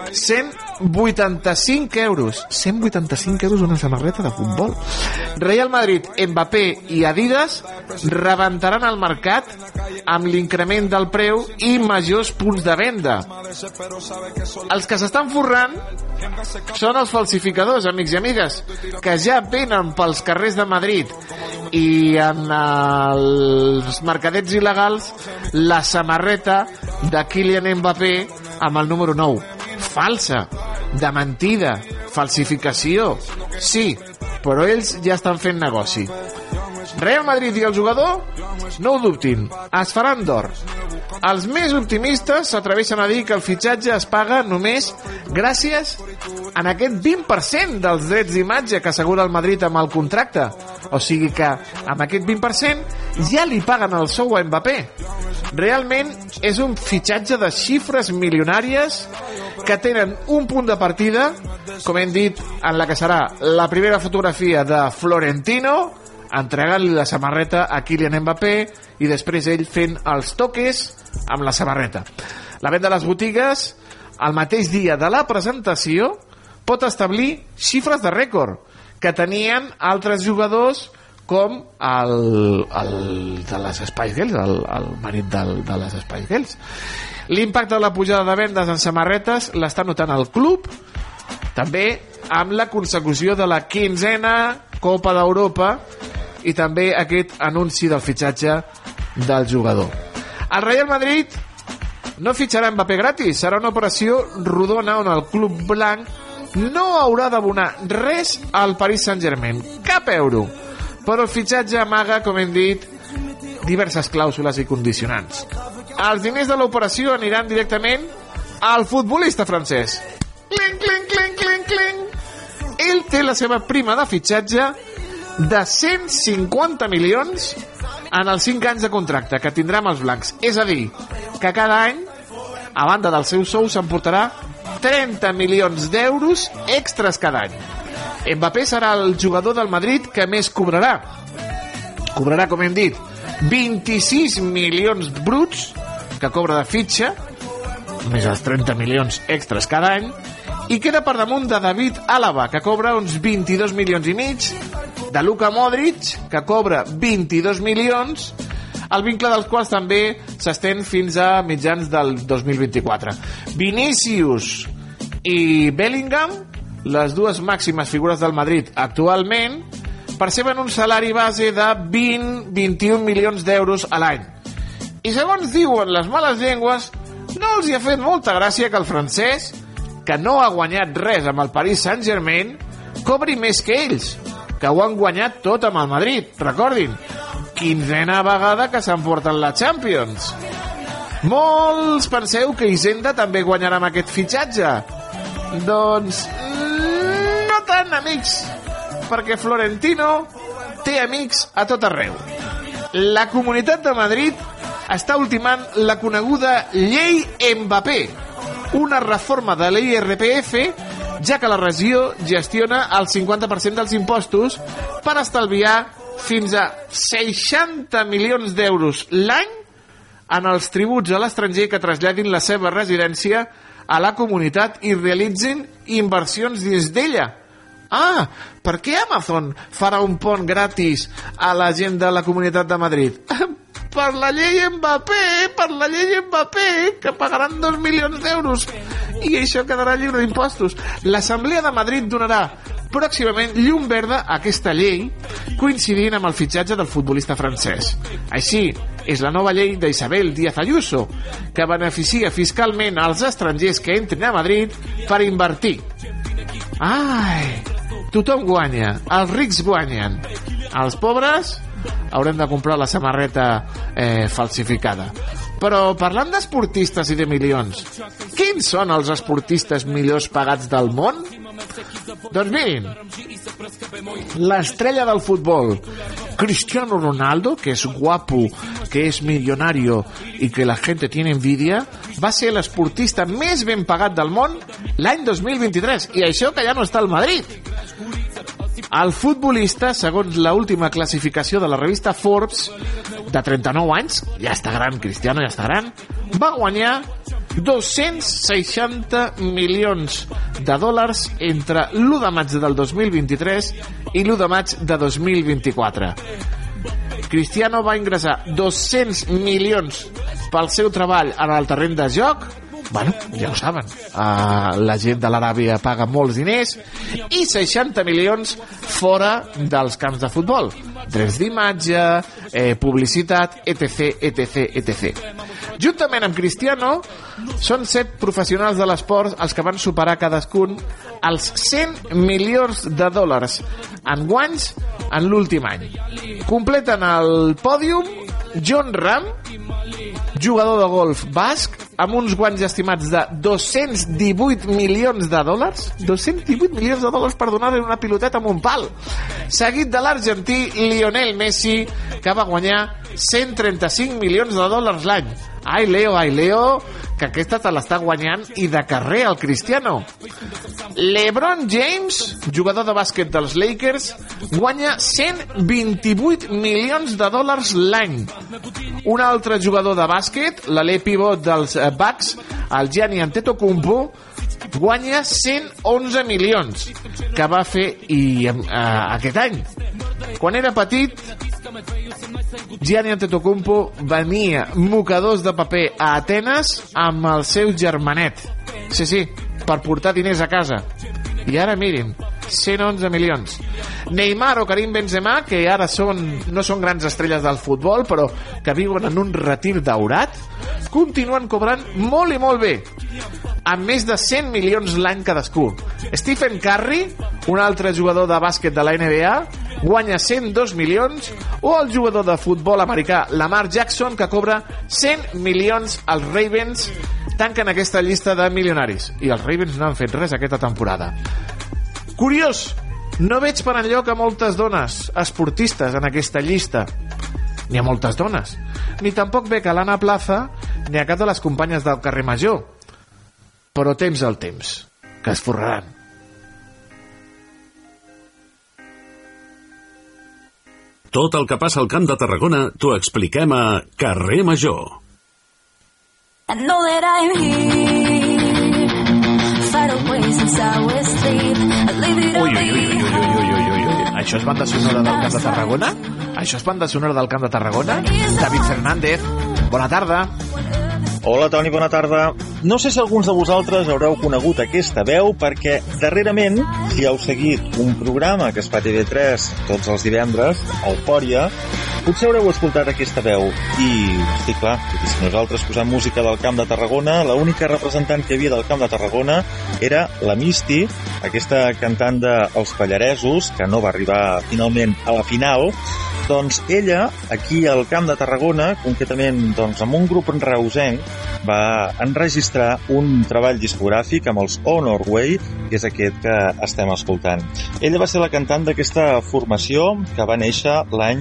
185 euros. 185 euros una samarreta de futbol. Real Madrid, Mbappé i Adidas rebentaran el mercat amb l'increment del preu i majors punts de venda. Els que s'estan forrant són els falsificadors, amics i amigues, que ja venen pels carrers de Madrid i en els mercadets il·legals la samarreta de Kylian Mbappé amb el número 9. Falsa, de mentida, falsificació. Sí, però ells ja estan fent negoci. Real Madrid i el jugador, no ho dubtin, es faran d'or. Els més optimistes s'atreveixen a dir que el fitxatge es paga només gràcies a aquest 20% dels drets d'imatge que assegura el Madrid amb el contracte. O sigui que amb aquest 20% ja li paguen el sou a Mbappé. Realment és un fitxatge de xifres milionàries que tenen un punt de partida, com hem dit, en la que serà la primera fotografia de Florentino entregant-li la samarreta a Kylian Mbappé i després ell fent els toques amb la samarreta. La venda a les botigues el mateix dia de la presentació pot establir xifres de rècord que tenien altres jugadors com el de les Spice Girls, el marit de les Spice Girls. L'impacte de la pujada de vendes en samarretes l'està notant el club, també amb la consecució de la 15ª Copa d'Europa i també aquest anunci del fitxatge del jugador. El Real Madrid no fitxarà Mbappé gratis, serà una operació rodona on el club blanc no haurà d'abonar res al Paris Saint-Germain, cap euro, però el fitxatge amaga, com hem dit, diverses clàusules i condicionants. Els diners de l'operació aniran directament al futbolista francès. Cling, cling, cling, cling, cling. Ell té la seva prima de fitxatge de 150 milions en els 5 anys de contracte que tindrà amb els blancs. És a dir, que cada any, a banda del seu sou, s'emportarà 30 milions d'euros extras cada any. Mbappé serà el jugador del Madrid que més cobrarà. Cobrarà, com hem dit, 26 milions bruts que cobra de fitxa, més els 30 milions extras cada any, i queda per damunt de David Alaba, que cobra uns 22 milions i mig, de Luka Modric, que cobra 22 milions, el vincle dels quals també s'estén fins a mitjans del 2024. Vinícius i Bellingham, les dues màximes figures del Madrid actualment, perceben un salari base de 20-21 milions d'euros a l'any. I segons diuen les males llengües, no els hi ha fet molta gràcia que el francès, que no ha guanyat res amb el Paris Saint-Germain, cobri més que ells, que ho han guanyat tot amb el Madrid. Recordin, 15a vegada que s'emporten la Champions. Molts penseu que Hisenda també guanyarà amb aquest fitxatge. Doncs no tant, amics, perquè Florentino té amics a tot arreu. La Comunitat de Madrid està ultimant la coneguda Llei Mbappé, una reforma de l'IRPF, ja que la regió gestiona el 50% dels impostos per estalviar fins a 60 milions d'euros l'any en els tributs a l'estranger que traslladin la seva residència a la comunitat i realitzin inversions dins d'ella. Ah, per què Amazon farà un pont gratis a la gent de la Comunitat de Madrid? Per la llei Mbappé, que pagaran 2 milions d'euros i això quedarà lliure d'impostos. L'Assemblea de Madrid donarà pròximament llum verda a aquesta llei, coincidint amb el fitxatge del futbolista francès. Així, és la nova llei d'Isabel Díaz Ayuso, que beneficia fiscalment als estrangers que entrin a Madrid per invertir. Ai, tothom guanya, els rics guanyen, els pobres haurem de comprar la samarreta falsificada. Però parlant d'esportistes i de milions, quins són els esportistes millors pagats del món? Doncs mirin, l'estrella del futbol Cristiano Ronaldo, que és guapo, que és millonario i que la gente tiene envidia, va ser l'esportista més ben pagat del món l'any 2023, i això que ja no està al Madrid. El futbolista, segons l'última classificació de la revista Forbes, de 39 anys, ja està gran, Cristiano ja està gran, va guanyar 260 milions de dòlars entre l'1 de maig del 2023 i l'1 de maig de 2024. Cristiano va ingressar 200 milions pel seu treball en el terreny de joc. Bueno, ja ho saben, la gent de l'Aràbia paga molts diners, i 60 milions fora dels camps de futbol, drets d'imatge, publicitat, etc. Juntament amb Cristiano, són 7 professionals de l'esport els que van superar cadascun els 100 milions de dòlars en guanys en l'últim any. Completen el pòdium John Ram, jugador de golf basc, amb uns guanys estimats de 218 milions de dòlars. 218 milions de dòlars per donar-li una piloteta amb un pal. Seguit de l'argentí Lionel Messi, que va guanyar 135 milions de dòlars l'any. Ai, Leo, que aquesta te l'està guanyant i de carrer el Cristiano. LeBron James, jugador de bàsquet dels Lakers, guanya 128 milions de dòlars l'any. Un altre jugador de bàsquet, l'alè pivot dels Bucks, el Gianni Antetokounmpo, guanya 111 milions, que va fer aquest any. Quan era petit, Gianni Antetokounmpo venia mocadors de paper a Atenes amb el seu germanet. Sí, per portar diners a casa. I ara mirin, 111 milions. Neymar o Karim Benzema, que ara no són grans estrelles del futbol, però que viuen en un retir daurat, continuen cobrant molt i molt bé, amb més de 100 milions l'any cadascú. Stephen Curry, un altre jugador de bàsquet de la NBA, guanya 102 milions, o el jugador de futbol americà Lamar Jackson, que cobra 100 milions als Ravens, tanquen aquesta llista de milionaris. I els Ravens no han fet res aquesta temporada. Curiós, no veig per enlloc a moltes dones esportistes en aquesta llista, ni a moltes dones, ni tampoc veig a l'Anna Plaza ni a cap de les companyes del carrer Major. Però temps al temps, que es forraran. Tot el que passa al Camp de Tarragona t'ho expliquem a Carrer Major. I know that I'm here, far away since I was asleep. I leave it all Ui. Això és banda sonora del Camp de Tarragona? Això és banda sonora del Camp de Tarragona? David Fernández, bona tarda. Hola, Toni, bona tarda. No sé si alguns de vosaltres haureu conegut aquesta veu perquè darrerament, si heu seguit un programa que es fa a TV3 tots els divendres, Eufòria, potser haureu escoltat aquesta veu. I, sí, clar, si nosaltres posem música del Camp de Tarragona, l'única representant que hi havia del Camp de Tarragona era la Misty, aquesta cantant dels Pallaresos, que no va arribar finalment a la final. Doncs ella, aquí al Camp de Tarragona, concretament amb un grup reusenc, va enregistrar un treball discogràfic amb els Honor Way, que és aquest que estem escoltant. Ella va ser la cantant d'aquesta formació que va néixer l'any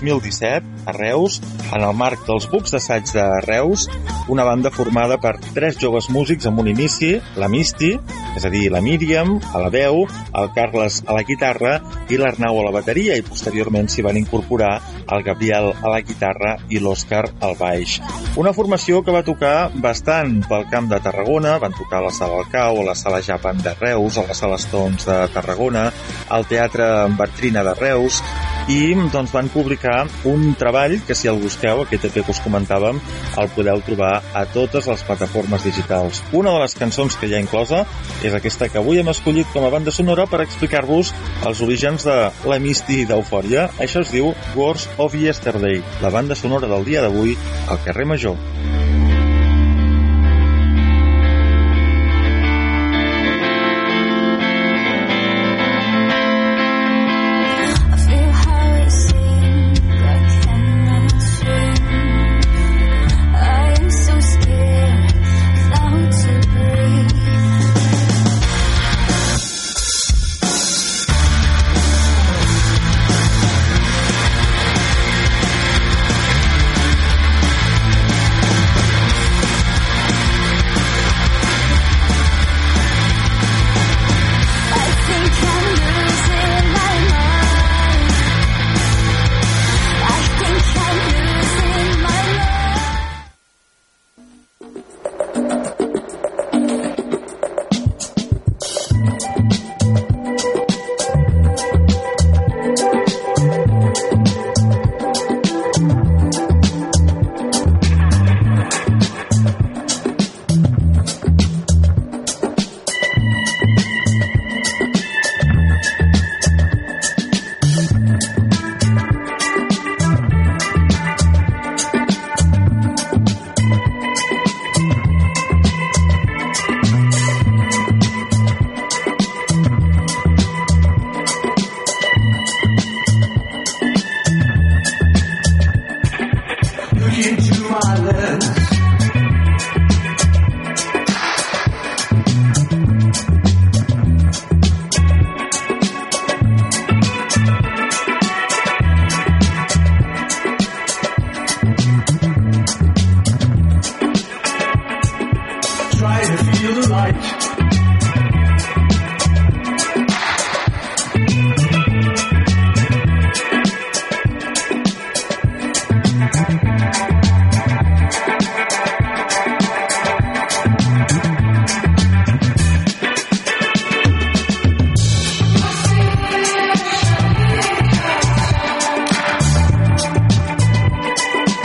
2017 a Reus, en el marc dels Bucs d'Assaig de Reus, una banda formada per 3 joves músics amb un inici, la Misty, és a dir, la Míriam a la veu, el Carles a la guitarra i l'Arnau a la bateria, i posteriorment s'hi van incorporar el Gabriel a la guitarra i l'Òscar al baix. Una formació que va tocar bastant pel Camp de Tarragona, van tocar a la Sala Alcau, a la Sala Japan de Reus, a la Sala Stones de Tarragona, al Teatre Bartrina de Reus, i van publicar un treball que, si el busqueu, aquest EP que us comentàvem, el podeu trobar a totes les plataformes digitals. Una de les cançons que hi ha inclosa és aquesta que avui hem escollit com a banda sonora per explicar-vos els orígens de la Misty d'Eufòria. Això es diu Words of Yesterday, la banda sonora del dia d'avui al carrer Major.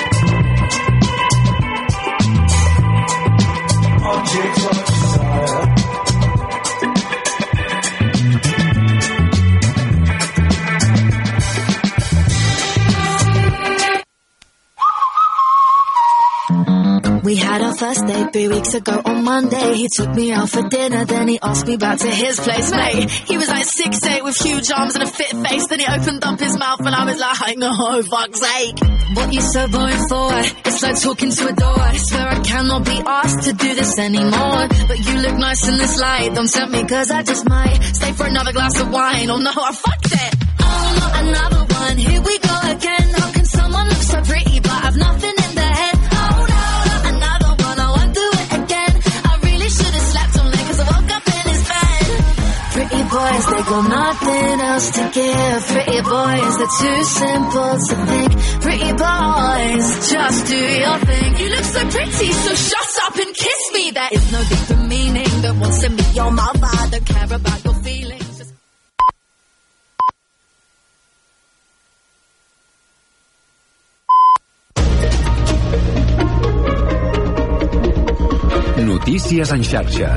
Objects of desire. 3 weeks ago on Monday, he took me out for dinner, then he asked me back to his place, mate. He was like 6'8" with huge arms and a fit face, then he opened up his mouth and I was like, oh, fuck's sake. What you so boring for? It's like talking to a door. I swear I cannot be asked to do this anymore. But you look nice in this light, don't tempt me cause I just might stay for another glass of wine. Oh no, I fucked it. Oh, not another one, here we go again. How can someone look so pretty but have nothing in their head? Oh no, not another one, I won't do it again. I really should have slept on it cause I woke up in his bed. Pretty boys, they got nothing else to give. Pretty boys, they're too simple to think. Pretty boys, just do your thing. You look so pretty, so shut up and kiss me. There is no deeper meaning that wants to meet your mother. I don't care about your feelings. Notícies en xarxa.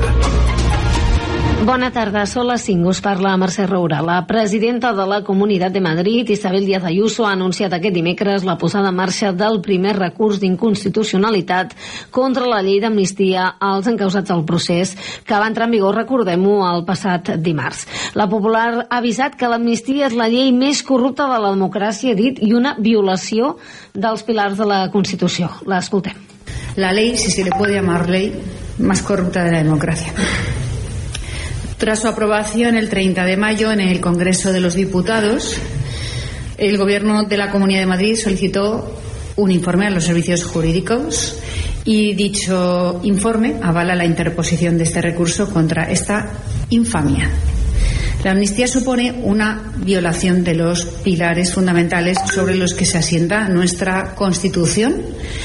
Bona tarda, són les 5, us parla Mercè Roura. La presidenta de la Comunitat de Madrid, Isabel Díaz Ayuso, ha anunciat aquest dimecres la posada en marxa del primer recurs d'inconstitucionalitat contra la llei d'amnistia als encausats del procés, que va entrar en vigor, recordem-ho, el passat dimarts. La Popular ha avisat que l'amnistia és la llei més corrupta de la democràcia, dit, i una violació dels pilars de la Constitució. L'escoltem. La ley, si se le puede llamar ley, más corrupta de la democracia. Tras su aprobación el 30 de mayo en el Congreso de los Diputados, el Gobierno de la Comunidad de Madrid solicitó un informe a los servicios jurídicos y dicho informe avala la interposición de este recurso contra esta infamia. La amnistía supone una violación de los pilares fundamentales sobre los que se asienta nuestra Constitución.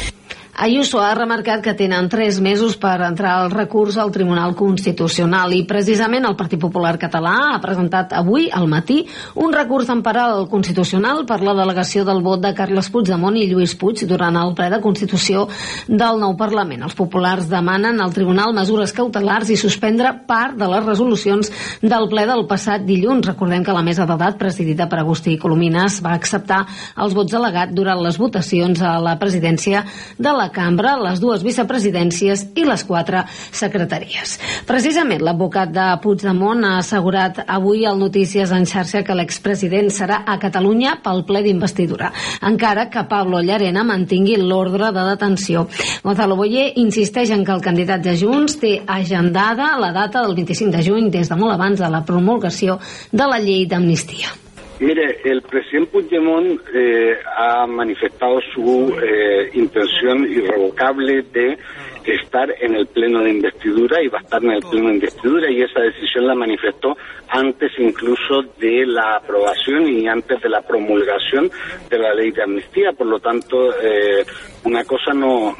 Ayuso ha remarcat que tenen 3 mesos per entrar el recurs al Tribunal Constitucional i precisament el Partit Popular Català ha presentat avui al matí un recurs d'empara al Constitucional per la delegació del vot de Carles Puigdemont i Lluís Puig durant el ple de Constitució del nou Parlament. Els populars demanen al Tribunal mesures cautelars i suspendre part de les resolucions del ple del passat dilluns. Recordem que la mesa d'edat presidida per Agustí Colomines va acceptar els vots delegats durant les votacions a la presidència de la cambra, les 2 vicepresidències i les 4 secretaries. Precisament, l'advocat de Puigdemont ha assegurat avui al Notícies en xarxa que l'expresident serà a Catalunya pel ple d'investidura, encara que Pablo Llarena mantingui l'ordre de detenció. Gonzalo Boyer insisteix en que el candidat de Junts té agendada la data del 25 de juny des de molt abans de la promulgació de la llei d'amnistia. Mire, el presidente Puigdemont ha manifestado su intención irrevocable de estar en el pleno de investidura y va a estar en el pleno de investidura y esa decisión la manifestó antes incluso de la aprobación y antes de la promulgación de la ley de amnistía. Por lo tanto, una cosa no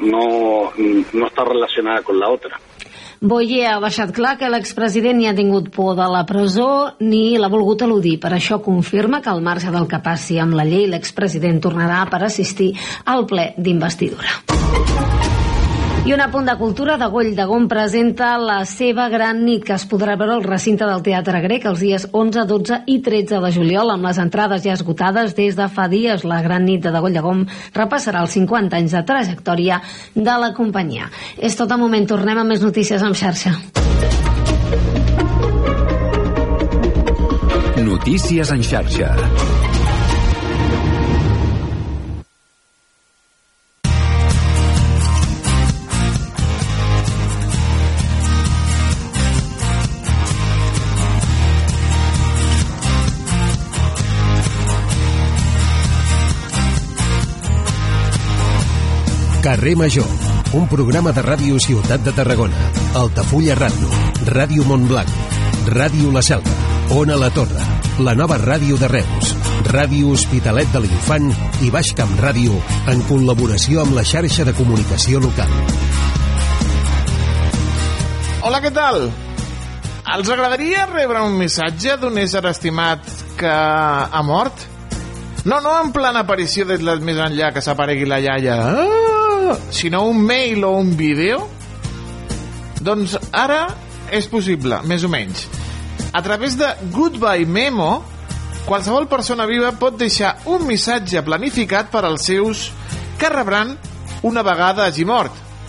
está relacionada con la otra. Boyer ha deixat clar que l'expresident ni ha tingut por de la presó ni l'ha volgut eludir. Per això confirma que al marge del que passi amb la llei, l'expresident tornarà per assistir al ple d'investidura. I un apunt de cultura, de Golldegom presenta la seva gran nit, que es podrà veure al recinte del Teatre Grec els dies 11, 12 i 13 de juliol, amb les entrades ja esgotades des de fa dies. La gran nit de Golldegom repassarà els 50 anys de trajectòria de la companyia. És tot el moment, tornem a més notícies en xarxa. Notícies en xarxa. Carrer Major, un programa de ràdio Ciutat de Tarragona, Altafulla Ràdio, Ràdio Montblanc, Ràdio La Selva, Ona la Torre, la nova ràdio de Reus, Ràdio Hospitalet de l'Infant i Baix Camp Ràdio, en col·laboració amb la xarxa de comunicació local. Hola, què tal? Els agradaria rebre un missatge d'un ésser estimat que ha mort? No en plan aparició des més enllà que s'aparegui la iaia, sinó un mail o un vídeo? Doncs ara és possible, més o menys. A través de Goodbye Memo, qualsevol persona viva pot deixar un missatge planificat per als seus que rebran una vegada hagi mort.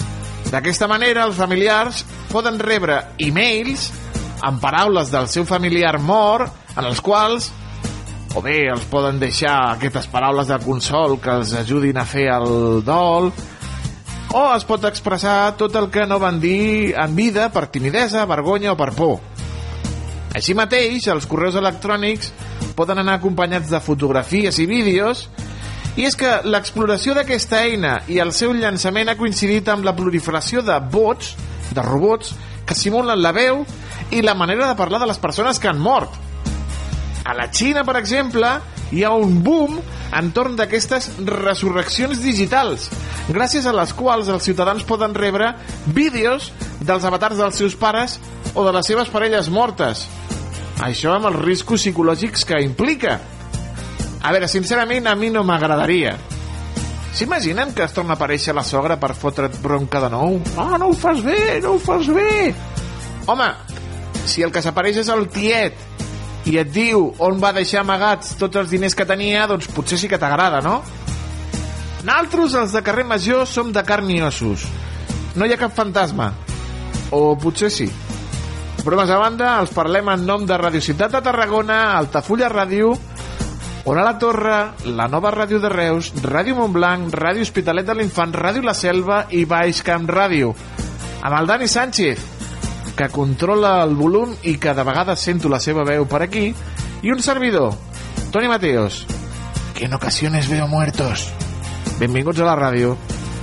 D'aquesta manera, els familiars poden rebre e-mails amb paraules del seu familiar mort, en els quals o bé els poden deixar aquestes paraules de consol que els ajudin a fer el dol, o es pot expressar tot el que no van dir en vida per timidesa, vergonya o per por. Així mateix, els correus electrònics poden anar acompanyats de fotografies i vídeos, i és que l'exploració d'aquesta eina i el seu llançament ha coincidit amb la proliferació de bots, de robots, que simulen la veu i la manera de parlar de les persones que han mort. A la Xina, per exemple, hi ha un boom entorn d'aquestes resurreccions digitals, gràcies a les quals els ciutadans poden rebre vídeos dels avatars dels seus pares o de les seves parelles mortes. Això amb els riscos psicològics que implica. A veure, sincerament, a mi no m'agradaria. S'imaginen que es torna a aparèixer la sogra per fotre't bronca de nou? Ah, no ho fas bé, no ho fas bé. Home, si el que s'apareix és el tiet i et diu on va deixar amagats tots els diners que tenia, doncs potser sí que t'agrada, no? Naltros, els de carrer Major, som de carn i ossos. No hi ha cap fantasma. O potser sí. Bromes a banda, els parlem en nom de Radio Ciutat de Tarragona, Altafulla Ràdio, Ona la Torre, la Nova Ràdio de Reus, Ràdio Montblanc, Ràdio Hospitalet de l'Infant, Ràdio La Selva i Baix Camp Ràdio. Amb el Dani Sánchez, que controla el volum i que de vegades sento la seva veu per aquí, i un servidor, Toni Mateos, que en ocasiones veo muertos. Benvinguts a la ràdio.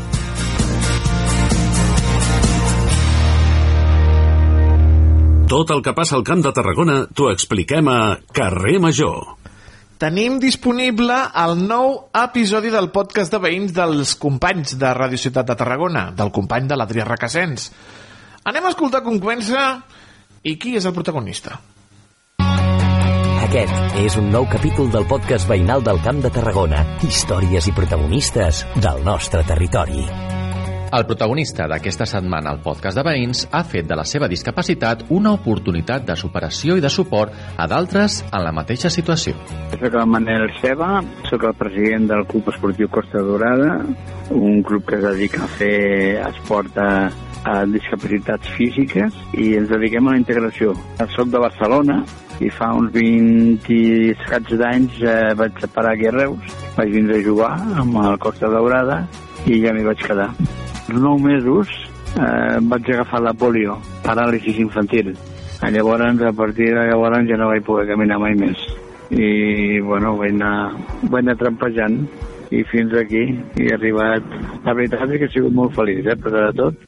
Tot el que passa al Camp de Tarragona t'ho expliquem a Carrer Major. Tenim disponible el nou episodi del podcast de veïns dels companys de Ràdio Ciutat de Tarragona, del company de l'Adrià Requesens. Anem a escoltar com comença i qui és el protagonista. Aquest és un nou capítol del podcast veïnal del Camp de Tarragona. Històries i protagonistes del nostre territori. El protagonista d'aquesta setmana al podcast de veïns ha fet de la seva discapacitat una oportunitat de superació i de suport a d'altres en la mateixa situació. Soc el Manel Ceba, soc el president del Club Esportiu Costa Daurada, un club que es dedica a fer esport a discapacitats físiques i ens dediquem a la integració. Soc de Barcelona i fa uns 20 i escaig d'anys vaig parar aquí a Reus, vaig vindre a jugar amb el Costa Daurada i ja m'hi vaig quedar. Els 9 mesos vaig agafar la polio, paràlisi infantil. Llavors, a partir de llavors ja no vaig poder caminar mai més. I, bueno, vaig anar trampejant i fins aquí he arribat. La veritat és que he sigut molt feliç, per de tot.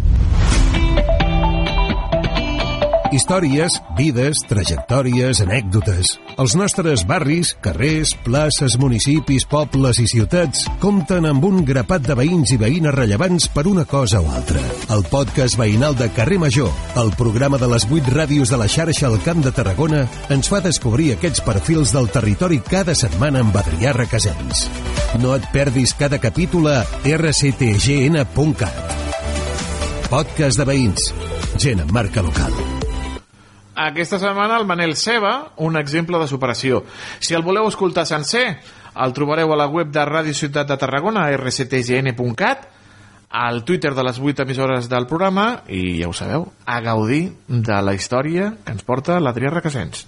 Històries, vides, trajectòries, anècdotes. Els nostres barris, carrers, places, municipis, pobles i ciutats compten amb un grapat de veïns i veïnes rellevants per una cosa o altra. El podcast veïnal de Carrer Major, el programa de les 8 ràdios de la xarxa al Camp de Tarragona, ens fa descobrir aquests perfils del territori cada setmana amb Adrià Requesens. No et perdis cada capítol a rctgn.cat. Podcast de veïns. Gent amb marca local. Aquesta setmana el Manel Ceba, un exemple de superació. Si el voleu escoltar sencer, el trobareu a la web de Ràdio Ciutat de Tarragona, rctgn.cat, al Twitter de les 8 emissores del programa, i ja ho sabeu, a gaudir de la història que ens porta l'Adrià Requesens.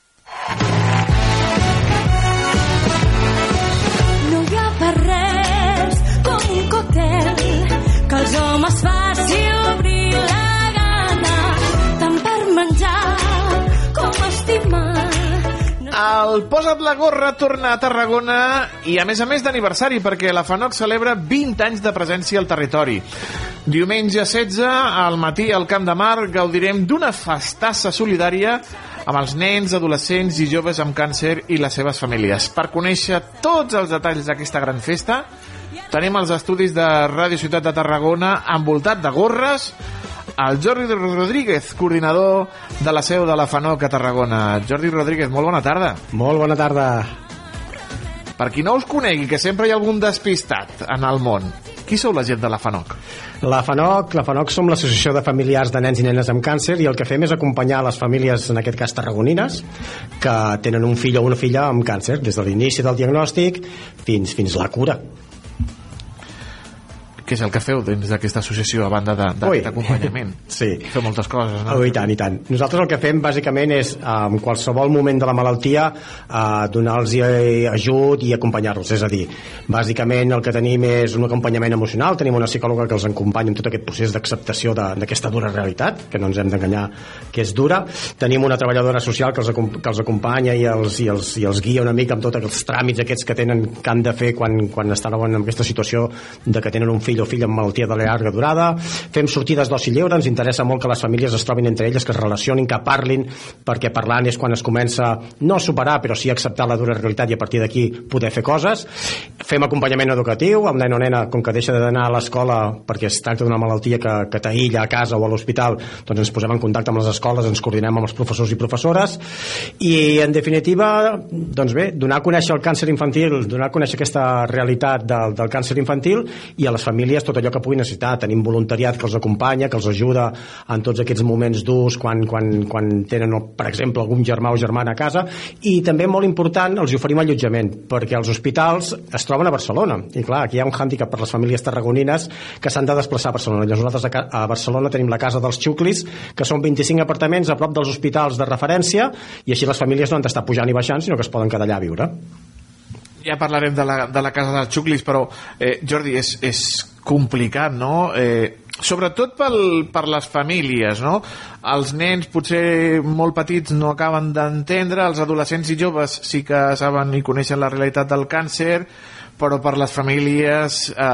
No hi ha per res com un còctel que els homes faci obrir la gana, tant per menjar com estimar. El Posa't la Gorra torna a Tarragona i a més d'aniversari, perquè la FANOC celebra 20 anys de presència al territori. Diumenge 16 al matí al Camp de Mar gaudirem d'una festassa solidària amb els nens, adolescents i joves amb càncer i les seves famílies. Per conèixer tots els detalls d'aquesta gran festa tenim els estudis de Ràdio Ciutat de Tarragona envoltat de gorres el Jordi Rodríguez, coordinador de la seu de la FANOC a Tarragona. Jordi Rodríguez, molt bona tarda. Molt bona tarda. Per qui no us conegui, que sempre hi ha algun despistat en el món, qui sou la gent de la FANOC? La FANOC som l'associació de familiars de nens i nenes amb càncer, i el que fem és acompanyar les famílies, en aquest cas tarragonines, que tenen un fill o una filla amb càncer, des de l'inici del diagnòstic fins la cura. què és el que feu dins d'aquesta associació a banda d'aquest acompanyament? Sí. Feu moltes coses, no? I tant, i tant. Nosaltres el que fem bàsicament és en qualsevol moment de la malaltia donar-los ajut i acompanyar-los, és a dir, bàsicament el que tenim és un acompanyament emocional, tenim una psicòloga que els acompanya en tot aquest procés d'acceptació d'aquesta dura realitat, que no ens hem d'enganyar que és dura, tenim una treballadora social que els acompanya i els guia una mica amb tots els tràmits aquests que han de fer quan estan en aquesta situació de que tenen un fill o filla amb malaltia de llarga durada. Fem sortides d'oci lleure, ens interessa molt que les famílies es trobin entre elles, que es relacionin, que parlin, perquè parlant és quan es comença no a superar, però sí a acceptar la dura realitat i a partir d'aquí poder fer coses. Fem acompanyament educatiu, el nen o nena, com que deixa d'anar a l'escola perquè es tracta d'una malaltia que t'aïlla a casa o a l'hospital, doncs ens posem en contacte amb les escoles, ens coordinem amb els professors i professores i en definitiva, doncs bé, donar a conèixer el càncer infantil, donar a conèixer aquesta realitat del càncer infantil i a les famílies tot allò que puguin necessitar. Tenim voluntariat que els acompanya, que els ajuda en tots aquests moments durs quan tenen, per exemple, algun germà o germana a casa, i també molt important, els oferim allotjament, perquè els hospitals es troben a Barcelona, i clar, aquí hi ha un hàndicap per les famílies tarragonines que s'han de desplaçar a Barcelona. Nosaltres a Barcelona tenim la Casa dels Xuclis, que són 25 apartaments a prop dels hospitals de referència, i així les famílies no han d'estar pujant i baixant, sinó que es poden quedar allà a viure. Ja parlarem de la Casa dels Xuclis, però Jordi, és complicat, no? Sobretot per les famílies, no? Els nens potser molt petits no acaben d'entendre, els adolescents i joves sí que saben i coneixen la realitat del càncer, però per les famílies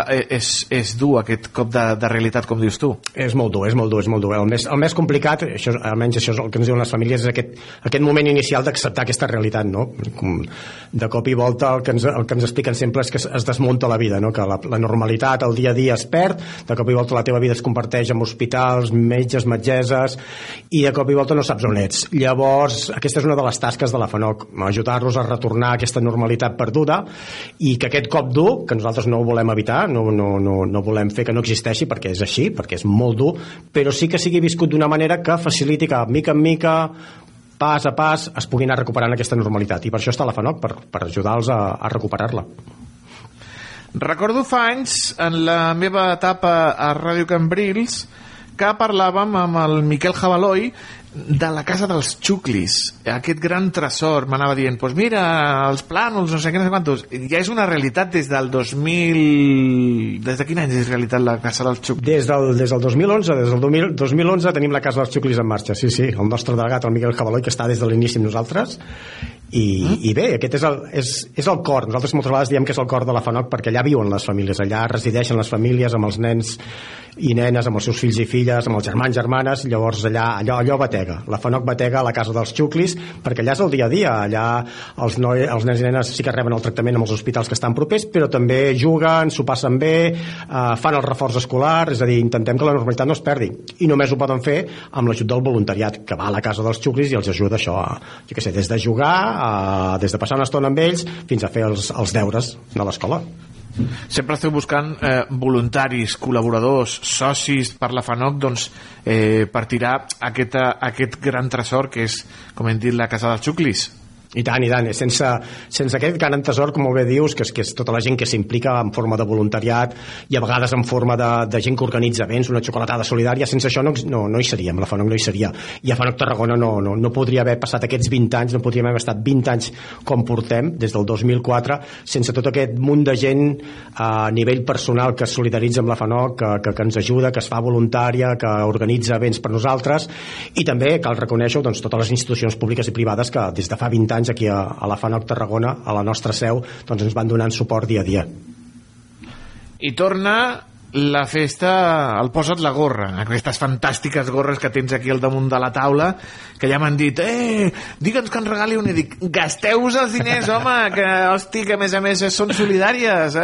és dur aquest cop de realitat, com dius tu. És molt dur. El més complicat, almenys això és el que ens diuen les famílies, és aquest moment inicial d'acceptar aquesta realitat, no? De cop i volta el que ens expliquen sempre és que es desmunta la vida, no? Que la normalitat, el dia a dia es perd, de cop i volta la teva vida es comparteix amb hospitals, metges, metgesses, i de cop i volta no saps on ets. Llavors, aquesta és una de les tasques de la FANOC, ajudar-los a retornar a aquesta normalitat perduda, i que aquest cop dur, que nosaltres no ho volem evitar, no volem fer que no existeixi, perquè és així, perquè és molt dur, però sí que sigui viscut d'una manera que faciliti que mica en mica, pas a pas, es pugui anar recuperant aquesta normalitat, i per això està la FANOC, per ajudar-los a recuperar-la. Recordo fa anys, en la meva etapa a Ràdio Cambrils, que parlàvem amb el Miquel Jabaloi de la Casa dels Xuclis, aquest gran tresor. M'anava dient, doncs mira, els plànols, no sé què, no sé quantos. Ja és una realitat des del 2000... Des de quin any és realitat la Casa dels Xuclis? Des del 2011. Des del 2011 tenim la Casa dels Xuclis en marxa, sí. El nostre delegat, el Miquel Jabaloi, que està des de l'inici amb nosaltres. I bé, aquest és el cor. Nosaltres moltes vegades diem que és el cor de la FANOC perquè allà viuen les famílies, allà resideixen les famílies amb els nens i nenes, amb els seus fills i filles, amb els germans, germanes. Llavors allò batega. La FANOC batega a la Casa dels Xuclis perquè allà és el dia a dia. Allà els nens i nenes sí que reben el tractament amb els hospitals que estan propers, però també juguen, s'ho passen bé, fan el reforç escolar, és a dir, intentem que la normalitat no es perdi. I només ho poden fer amb l'ajut del voluntariat, que va a la Casa dels Xuclis i els ajuda això, jo què sé, des de jugar, des de passar una estona amb ells, fins a fer els deures de l'escola. Sempre esteu buscant voluntaris, col·laboradors, socis per la FANOC, doncs, per tirar aquest gran tresor que és, com hem dit, la Casa dels Xuclis. I tant. Sense aquest gran tesor, com bé dius, que és tota la gent que s'implica en forma de voluntariat i a vegades en forma de gent que organitza events, una xocolatada solidària, sense això no hi seríem, la FANOC no hi seria. I a FANOC Tarragona no podria haver passat aquests 20 anys, no podríem haver estat 20 anys com portem, des del 2004, sense tot aquest munt de gent a nivell personal que es solidaritza amb la FANOC, que ens ajuda, que es fa voluntària, que organitza events per nosaltres, i també cal reconèixer doncs, totes les institucions públiques i privades que des de fa 20 anys aquí a la FANOC Tarragona, a la nostra seu, doncs ens van donant suport dia a dia. I torna la festa, el posa't la gorra, aquestes fantàstiques gorres que tens aquí al damunt de la taula, que ja m'han dit, digue'ns que ens regali una, i dic, gasteu-vos els diners, home, que, hosti, que a més són solidàries,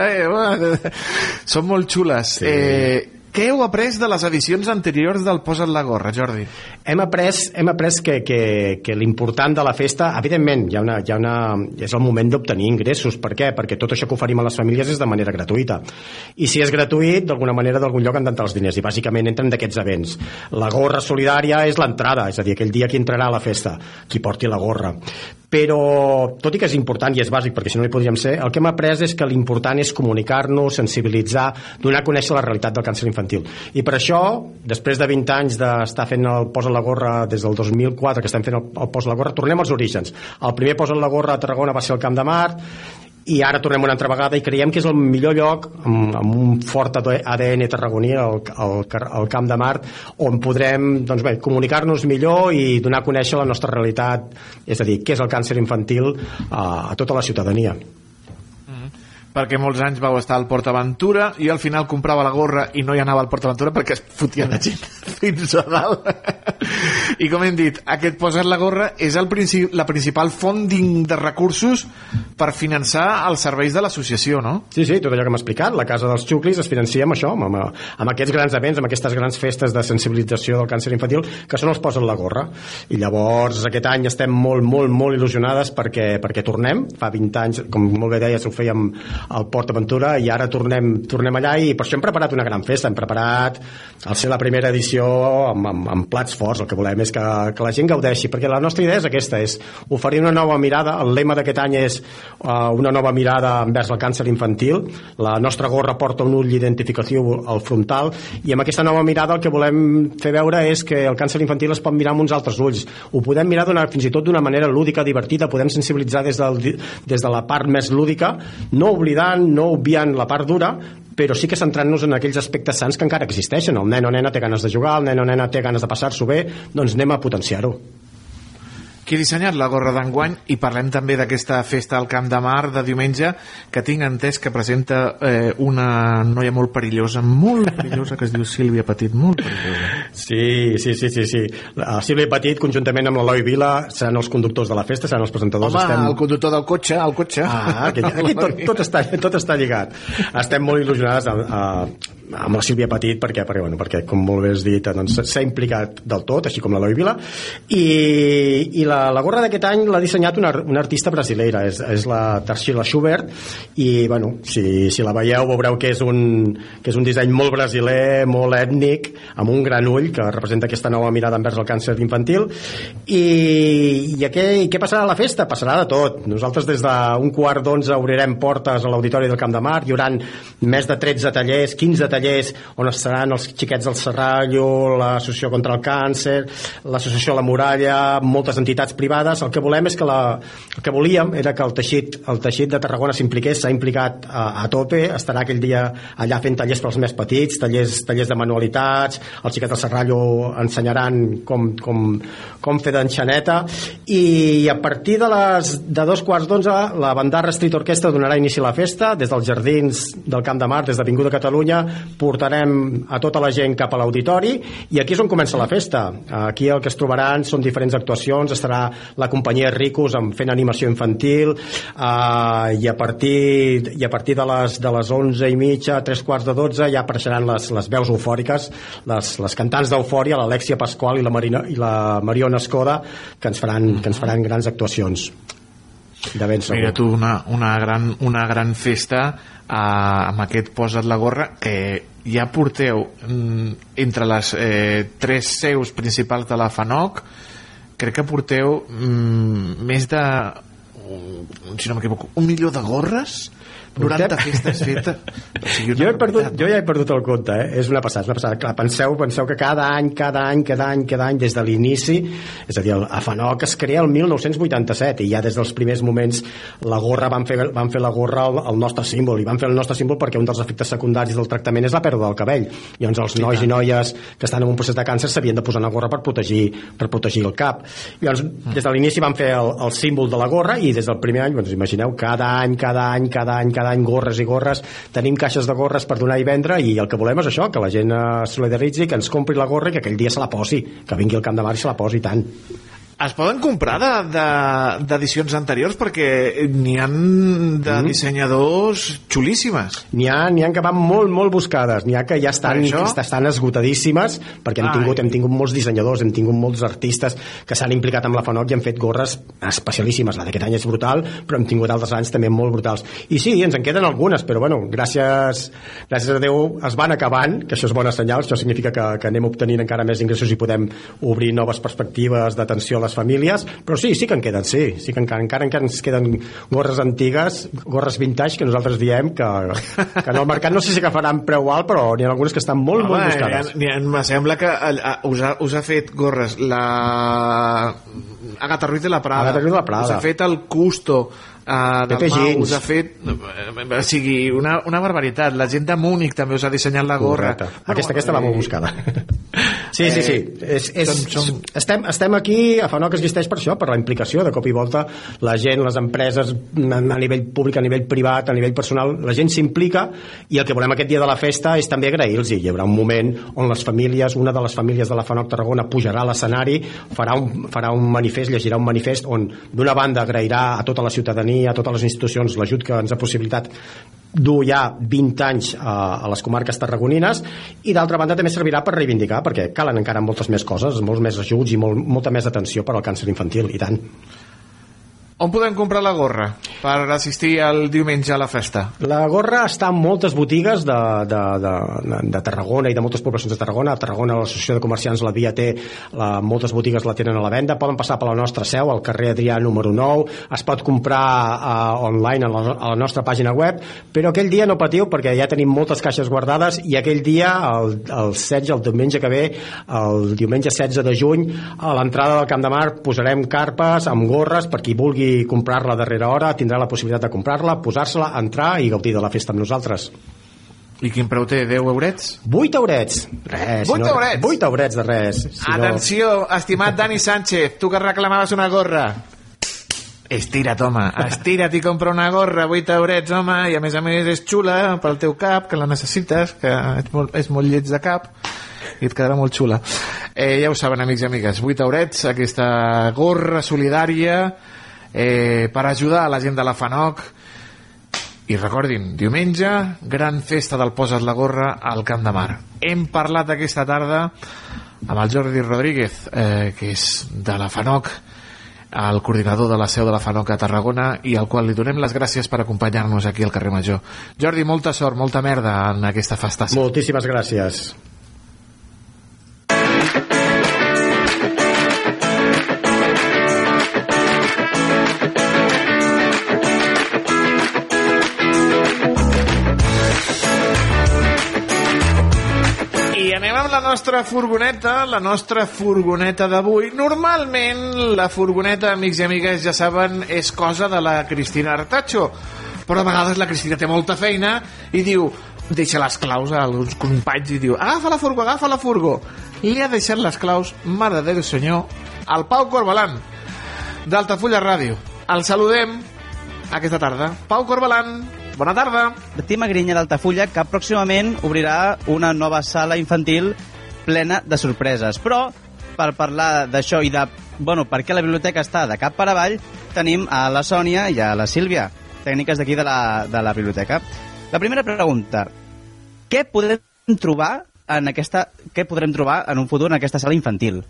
són molt xules. Sí. Què heu après de les edicions anteriors del Posa't la gorra, Jordi? Hem après que l'important de la festa, evidentment, és el moment d'obtenir ingressos. Per què? Perquè tot això que oferim a les famílies és de manera gratuïta. I si és gratuït, d'alguna manera, d'algun lloc han d'entrar els diners, i bàsicament entren d'aquests events. La gorra solidària és l'entrada, és a dir, aquell dia qui entrarà a la festa, qui porti la gorra. però tot i que és important i és bàsic, perquè si no hi podríem ser, el que hem après és que l'important és comunicar-nos, sensibilitzar, donar a conèixer la realitat del càncer infantil. I per això, després de 20 anys d'estar fent el Posa't la gorra des del 2004, que estem fent el Posa't la gorra, tornem als orígens. El primer Posa't la gorra a Tarragona va ser el Camp de Mart, i ara tornem una altra vegada i creiem que és el millor lloc amb un fort ADN tarragoní al Camp de Mart, on podrem comunicar-nos millor i donar a conèixer la nostra realitat, és a dir, què és el càncer infantil a tota la ciutadania. Perquè molts anys vau estar al PortAventura i al final comprava la gorra i no hi anava al PortAventura perquè es fotien la gent fins a dalt. I com hem dit, aquest Posa't la gorra és la principal font de recursos per finançar els serveis de l'associació, no? Sí, tot allò que m'ha explicat, la Casa dels Xuclis es financia amb això, amb aquests grans events, amb aquestes grans festes de sensibilització del càncer infantil, que són els Posa't la gorra. I llavors aquest any estem molt, molt, molt il·lusionades perquè tornem. Fa 20 anys, com molt bé deies, ho fèiem al PortAventura i ara tornem allà, i per això hem preparat una gran festa. Hem preparat al ser la primera edició amb plats forts. El que volem és que la gent gaudeixi, perquè la nostra idea és aquesta, és oferir una nova mirada. El lema d'aquest any és una nova mirada envers el càncer infantil. La nostra gorra porta un ull d'identificació al frontal, i amb aquesta nova mirada el que volem fer veure és que el càncer infantil es pot mirar amb uns altres ulls. Ho podem mirar fins i tot d'una manera lúdica, divertida, podem sensibilitzar des de la part més lúdica, no oblidant, no obviant la part dura, però sí que centrant-nos en aquells aspectes sants que encara existeixen. El nen o nena té ganes de jugar, el nen o nena té ganes de passar-s'ho bé, doncs anem a potenciar-ho. Qui ha dissenyat la gorra d'enguany? I parlem també d'aquesta festa al Camp de Mart de diumenge, que tinc entès que presenta una noia molt perillosa, que es diu Sílvia Petit, molt perillosa. Sí. La Sílvia Petit, conjuntament amb l'Eloi Vila, seran els conductors de la festa, seran els presentadors. El conductor del cotxe, el cotxe. Aquí tot està lligat. Estem molt il·lusionades amb la Sílvia Petit perquè com molt bé has dit, s'ha implicat del tot, així com l'Eloi Vila, i la gorra d'aquest any l'ha dissenyat una artista brasileira, és la Tarsila Schubert, i si la veieu veureu que és un disseny molt brasiler, molt ètnic, amb un gran ull que representa aquesta nova mirada envers el càncer infantil. I què passarà a la festa? Passarà de tot. Nosaltres des d'un 10:15 obrirem portes a l'Auditori del Camp de Mart, hi haurà més de 13 tallers, 15 tallers on estaran els xiquets del Serrallo, l'Associació contra el Càncer, l'Associació La Muralla, moltes entitats privades. El que volem és el que volíem era que el teixit de Tarragona s'impliqués, s'ha implicat a tope, estarà aquell dia allà fent tallers pels més petits, tallers de manualitats, els xiquets del Serrallo ensenyaran com fer d'enxaneta, i a partir de 11:15 la Bandarra Street Orquestra donarà inici a la festa des dels jardins del Camp de Mart, des d'Avinguda Catalunya. Portarem a tota la gent cap a l'auditori, i aquí és on comença la festa. Aquí el que es trobaran són diferents actuacions. Estarà la companyia Ricos fent animació infantil, i a partir de les 11:30, 11:45 ja apareixeran les veus eufòriques, les cantants d'Eufòria, l'Alexia Pasqual i la Mariona Escoda, que ens faran grans actuacions. De ben segur. Mira tu, una gran festa amb aquest Posa't la gorra, que ja porteu entre les 3 seus principals de la FANOC, crec que porteu més de, si no m'equivoco, 1 milió de gorres, 90 festes fetes. Jo ja he perdut el compte, és una passada. Clar, penseu que cada any, des de l'inici, és a dir, a FANOC es crea el 1987, i ja des dels primers moments van fer la gorra el nostre símbol, i van fer el nostre símbol perquè un dels efectes secundaris del tractament és la pèrdua del cabell. Llavors els nois i noies que estan en un procés de càncer s'havien de posar una gorra per protegir el cap. Llavors, des de l'inici van fer el símbol de la gorra, i des del primer any, imagineu, cada any gorres i gorres. Tenim caixes de gorres per donar i vendre, i el que volem és això, que la gent es solidaritzi, que ens compri la gorra i que aquell dia se la posi, que vingui al Camp de Mart i se la posi, i tant. Es poden comprar d'edicions anteriors, perquè n'hi ha de dissenyadors xulíssimes. N'hi ha que van molt, molt buscades, n'hi ha que ja estan esgotadíssimes, perquè hem tingut molts dissenyadors, hem tingut molts artistes que s'han implicat amb la FANOC i han fet gorres especialíssimes. La d'aquest any és brutal, però hem tingut altres anys també molt brutals. I sí, ens en queden algunes, però gràcies a Déu es van acabant, que això és bona senyal, això significa que anem obtenint encara més ingressos i podem obrir noves perspectives d'atenció a les les famílies, però sí que en queden, sí que encara ens queden gorres antigues, gorres vintage, que nosaltres diem que en el mercat no sé si que faran preu alt, però n'hi ha algunes que estan molt buscades. Me sembla que us ha fet gorres la Agatha Ruiz de la Prada, us ha fet el Custo del Mau, us ha fet o sigui, una barbaritat. La gent de Múnich també us ha dissenyat la gorra. Aquesta va molt buscada. Sí. Estem aquí a FANOC existeix per això, per la implicació. De cop i volta la gent, les empreses a nivell públic, a nivell privat, a nivell personal, la gent s'implica, i el que volem aquest dia de la festa és també agrair-los. Hi haurà un moment on les famílies, una de les famílies de la FANOC Tarragona pujarà a l'escenari, farà un manifest, llegirà un manifest on d'una banda agrairà a tota la ciutadania, a totes les institucions, l'ajut que ens ha possibilitat dur ja 20 anys a les comarques tarragonines, i d'altra banda també servirà per reivindicar, perquè calen encara moltes més coses, molts més ajuts i molta més atenció per al càncer infantil, i tant. On podem comprar la gorra per assistir el diumenge a la festa? La gorra està en moltes botigues de Tarragona i de moltes poblacions de Tarragona. A Tarragona l'Associació de Comerciants la Via té, moltes botigues la tenen a la venda. Poden passar per la nostra seu, al carrer Adrià número 9. Es pot comprar online a la nostra pàgina web, però aquell dia no patiu, perquè ja tenim moltes caixes guardades, i aquell dia, el 16, el diumenge que ve, el diumenge 16 de juny, a l'entrada del Camp de Mar posarem carpes amb gorres per qui vulgui comprar-la a darrera hora, tindrà la possibilitat de comprar-la, posar-se-la, entrar i gaudir de la festa amb nosaltres. I quin preu té? 10 eurets? 8 eurets. Res. 8 eurets? 8 eurets de res. Atenció, estimat Dani Sánchez, tu que reclamaves una gorra. Estira't, home, estira't i compra una gorra, 8 eurets, home, i a més és xula pel teu cap, que la necessites, que és molt lleig de cap, i et quedarà molt xula. Ja ho saben, amics i amigues, 8 eurets, aquesta gorra solidària per ajudar a la gent de la FANOC. I recordin, diumenge, gran festa del Posa't la gorra al Camp de Mar. Hem parlat aquesta tarda amb el Jordi Rodríguez, que és de la FANOC, el coordinador de la seu de la FANOC a Tarragona, i al qual li donem les gràcies per acompanyar-nos aquí al carrer Major. Jordi, molta sort, molta merda en aquesta festassa. Moltíssimes gràcies. La nostra furgoneta d'avui. Normalment la furgoneta, amics i amigues, ja saben, és cosa de la Cristina Artacho, però a vegades la Cristina té molta feina i diu, deixa les claus a alguns companys i diu, agafa la furgo. Li ha deixat les claus, mare de Déu senyor, al Pau Corbalan d'Altafulla Ràdio. El saludem aquesta tarda. Pau Corbalan, bona tarda. Tim Agrinya d'Altafulla, que pròximament obrirà una nova sala infantil plena de sorpreses. Però, per parlar d'això i de, per què la biblioteca està de cap per avall, tenim a la Sònia i a la Sílvia, tècniques d'aquí de la biblioteca. La primera pregunta, què podrem trobar en un futur en aquesta sala infantil?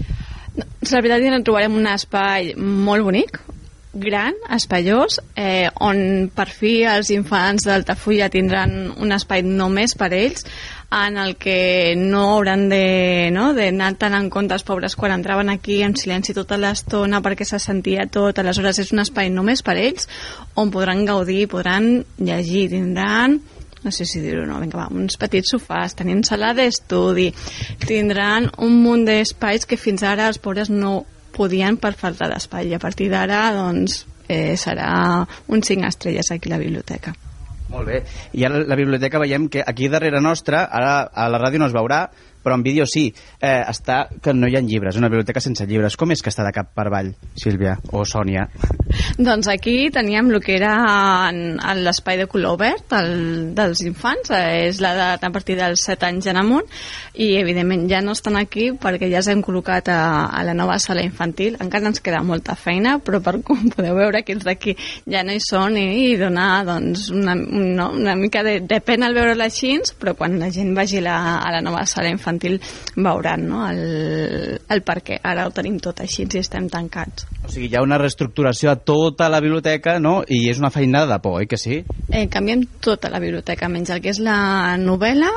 La veritat és que trobarem un espai molt bonic, gran, espaiós, on per fi els infants d'Altafulla tindran un espai només per ells, en el que no hauran d'anar tan en compte els pobres quan entraven aquí en silenci tota l'estona perquè se sentia tot. Aleshores és un espai només per ells, on podran gaudir, podran llegir, tindran, no sé si dir-ho o no, vinga, uns petits sofàs, tenint sala d'estudi, tindran un munt d'espais que fins ara els pobres no podien per falta d'espai, i a partir d'ara doncs serà un 5 estrelles aquí a la biblioteca. Molt bé, i ara la biblioteca veiem que aquí darrere nostra, ara a la ràdio no es veurà, però en vídeo sí, està que no hi ha llibres, una biblioteca sense llibres. Com és que està de cap per avall, Sílvia o Sònia? Doncs aquí teníem el que era l'espai de color verd dels infants, és l'edat a partir dels 7 anys en amunt, i evidentment ja no estan aquí perquè ja s'hem col·locat a la nova sala infantil. Encara ens queda molta feina, però com podeu veure aquests d'aquí ja no hi són, i donar doncs, una mica de pena al veure-la així, però quan la gent vagi a la nova sala infantil veuran el per què ara ho tenim tot així i estem tancats. O sigui, hi ha una reestructuració a tota la biblioteca, no? I és una feinada de por, oi que sí? Canviem tota la biblioteca, menys el que és la novel·la,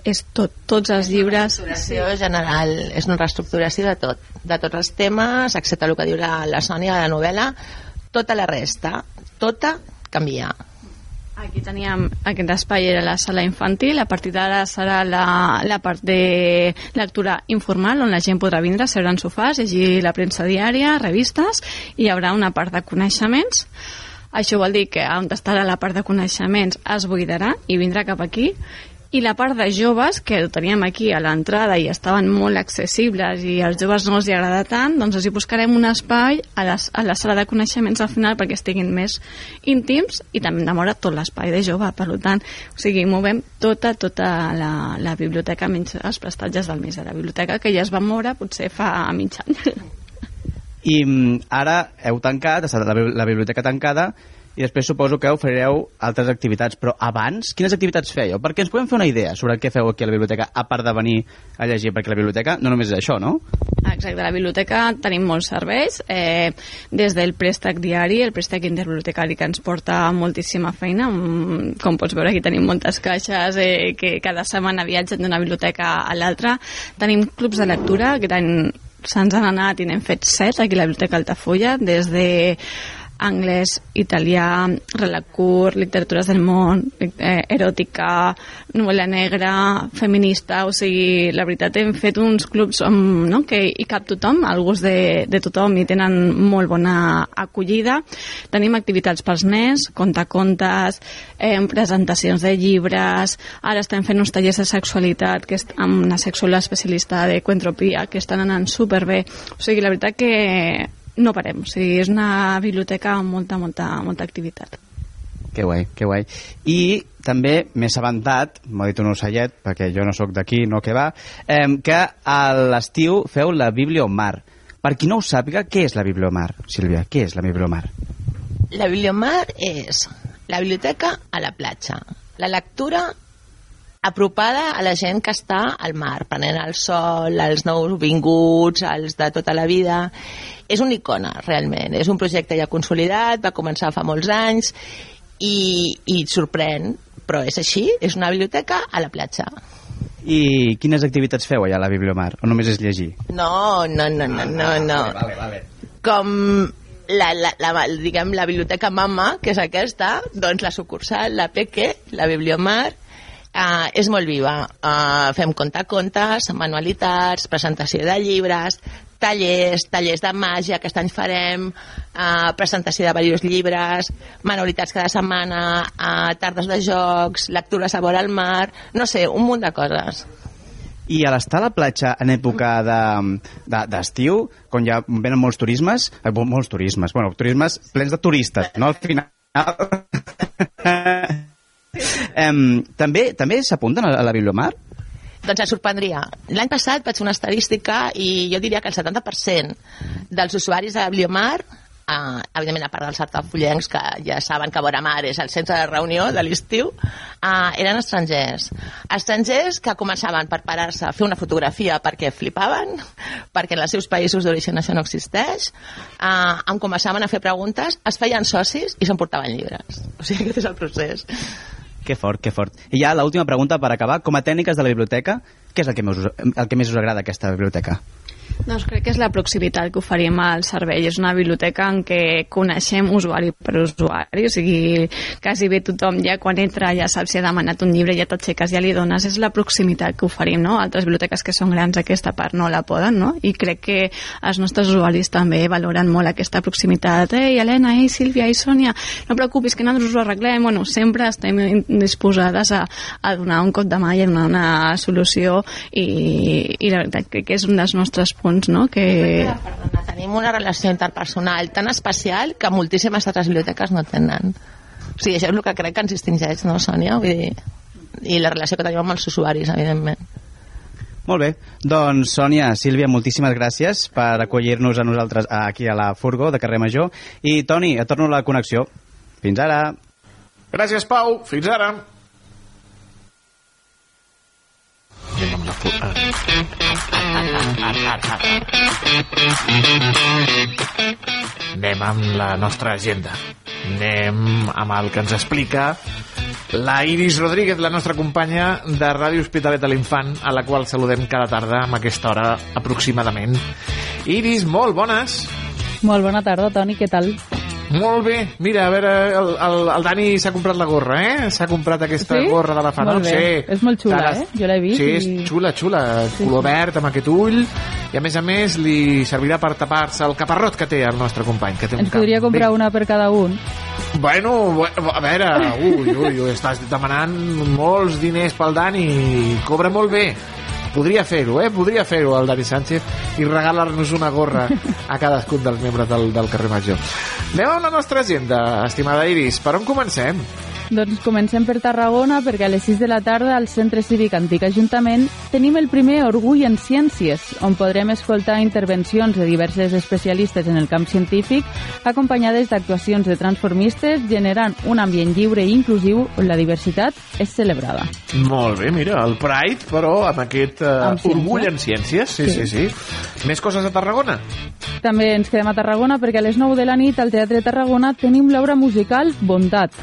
és tot, tots els llibres. Reestructuració general, és una reestructuració de tot, de tots els temes, excepte el que diu la Sònia de la novel·la, tota la resta, tota canvia. Aquí teníem, aquest espai era la sala infantil, a partir d'ara serà la part de lectura informal, on la gent podrà vindre, seure en sofàs, llegir la premsa diària, revistes, i hi haurà una part de coneixements. Això vol dir que on estarà la part de coneixements es buidarà i vindrà cap aquí, i la part de joves, que ho teníem aquí a l'entrada i estaven molt accessibles i als joves no els hi agrada tant, doncs els hi buscarem un espai a la sala de coneixements al final perquè estiguin més íntims i també hem de moure tot l'espai de jove, per tant, o sigui, movem tota la biblioteca menys els prestatges del mes de la biblioteca, que ja es va moure potser fa mig any. I ara heu tancat, està la biblioteca tancada, i després suposo que oferireu altres activitats, però abans, quines activitats fèieu? Perquè ens podem fer una idea sobre què feu aquí a la biblioteca, a part de venir a llegir, perquè la biblioteca no només és això, no? Exacte, a la biblioteca tenim molts serveis, des del préstec diari, el préstec interbibliotecari, que ens porta moltíssima feina, com pots veure aquí tenim moltes caixes que cada setmana viatgen d'una biblioteca a l'altra, tenim clubs de lectura, que se'ns han anat i n'hem fet 7 aquí a la Biblioteca Altafulla, des de anglès, italià, relat curt, literatures del món, eròtica, novel·la negra, feminista, o sigui, la veritat hem fet uns clubs que hi cap tothom, al gust de tothom, i tenen molt bona acollida. Tenim activitats pels nens, contacontes, presentacions de llibres, ara estem fent uns tallers de sexualitat amb una sexòloga especialista de coentropia, que estan anant superbé. O sigui, la veritat que no parem, o sigui, és una biblioteca amb molta activitat. Que guai, que guai. I també m'he assabentat, m'ho ha dit un ocellet, perquè jo no sóc d'aquí, no que va, que a l'estiu feu la Bibliomar. Per qui no ho sàpiga, què és la Bibliomar, Sílvia? Què és la Bibliomar? La Bibliomar és la biblioteca a la platja. La lectura apropada a la gent que està al mar, prenent el sol, els nous vinguts, els de tota la vida. És una icona, realment. És un projecte ja consolidat, va començar fa molts anys i sorprèn, però és així, és una biblioteca a la platja. I quines activitats feu allà a la Bibliomar? O només és llegir? No. Vale. Com diguem, la biblioteca mama, que és aquesta, doncs la sucursal, la Peque, la Bibliomar, és molt viva. Fem contacontes, manualitats, presentació de llibres, tallers de màgia, aquest any farem, presentació de diversos llibres, manualitats cada setmana, tardes de jocs, lectures a vora el mar, no sé, un munt de coses. I a l'estar a la platja en època d'estiu, quan ja venen molts turismes, turismes plens de turistes, no? Al final... també s'apunten a la Bibliomar? Doncs et sorprendria. L'any passat vaig fer una estadística i jo diria que el 70% dels usuaris de la Bibliomar, evidentment a part dels altafollencs que ja saben que vora mar és el centre de reunió de l'estiu, eren estrangers. Estrangers que començaven per parar-se a fer una fotografia perquè flipaven, perquè en els seus països d'origen això no existeix, em començaven a fer preguntes, es feien socis i s'emportaven llibres. O sigui, aquest és el procés. Que fort, que fort. I ja l'última pregunta per acabar. Com a tècniques de la biblioteca, què és el que més us agrada d'aquesta biblioteca? Doncs crec que és la proximitat que oferim al servei. És una biblioteca en què coneixem usuari per usuari, o sigui, quasi bé tothom ja quan entra ja sap si ha demanat un llibre, ja t'aixeques, ja li dones. És la proximitat que oferim, no? Altres biblioteques que són grans aquesta part no la poden, no? I crec que els nostres usuaris també valoren molt aquesta proximitat. Ei, Helena, ei, Sílvia, ei, Sònia, no preocupis que nosaltres ho arreglem. Bueno, sempre estem disposades a donar un cop de mà i a donar una solució i la veritat crec que és un dels nostres punts, no? Que... Tenim una relació interpersonal tan especial que moltíssimes altres biblioteques no tenen. O sigui, això és el que crec que ens distingeix, no, Sònia? Vull dir, i la relació que tenim amb els usuaris, evidentment. Molt bé. Doncs, Sònia, Sílvia, moltíssimes gràcies per acollir-nos a nosaltres aquí a la Furgo de Carrer Major. I, Toni, et torno a la connexió. Fins ara. Gràcies, Pau. Fins ara. Anem amb la nostra agenda. Anem amb el que ens explica La Iris Rodríguez, la nostra companya de Ràdio Hospitalet de l'Infant, a la qual saludem cada tarda amb aquesta hora aproximadament. Iris, molt bones. Molt bona tarda, Toni, què tal? Molt bé, mira, a veure, el Dani s'ha comprat la gorra, s'ha comprat aquesta gorra de la Fanon. Molt bé, sí. És molt xula, jo l'he vist. Sí, és xula, color verd amb aquest ull, i a més li servirà per tapar-se el caparrot que té el nostre company, que té un Ens podria comprar una per cada un. Bueno, a veure, ui, estàs demanant molts diners pel Dani, cobra molt bé. Podria fer-ho el Dani Sánchez i regalar-nos una gorra a cadascun dels membres del carrer Major. Anem amb la nostra agenda, estimada Iris. Per on comencem? Doncs comencem per Tarragona, perquè a les 6 de la tarda al Centre Cívic Antic Ajuntament tenim el primer Orgull en Ciències, on podrem escoltar intervencions de diverses especialistes en el camp científic, acompanyades d'actuacions de transformistes, generant un ambient lliure i inclusiu on la diversitat és celebrada. Molt bé, mira, el Pride, però amb aquest Orgull en Ciències. Sí. Més coses a Tarragona? També ens quedem a Tarragona, perquè a les 9 de la nit al Teatre Tarragona tenim l'obra musical Bondat.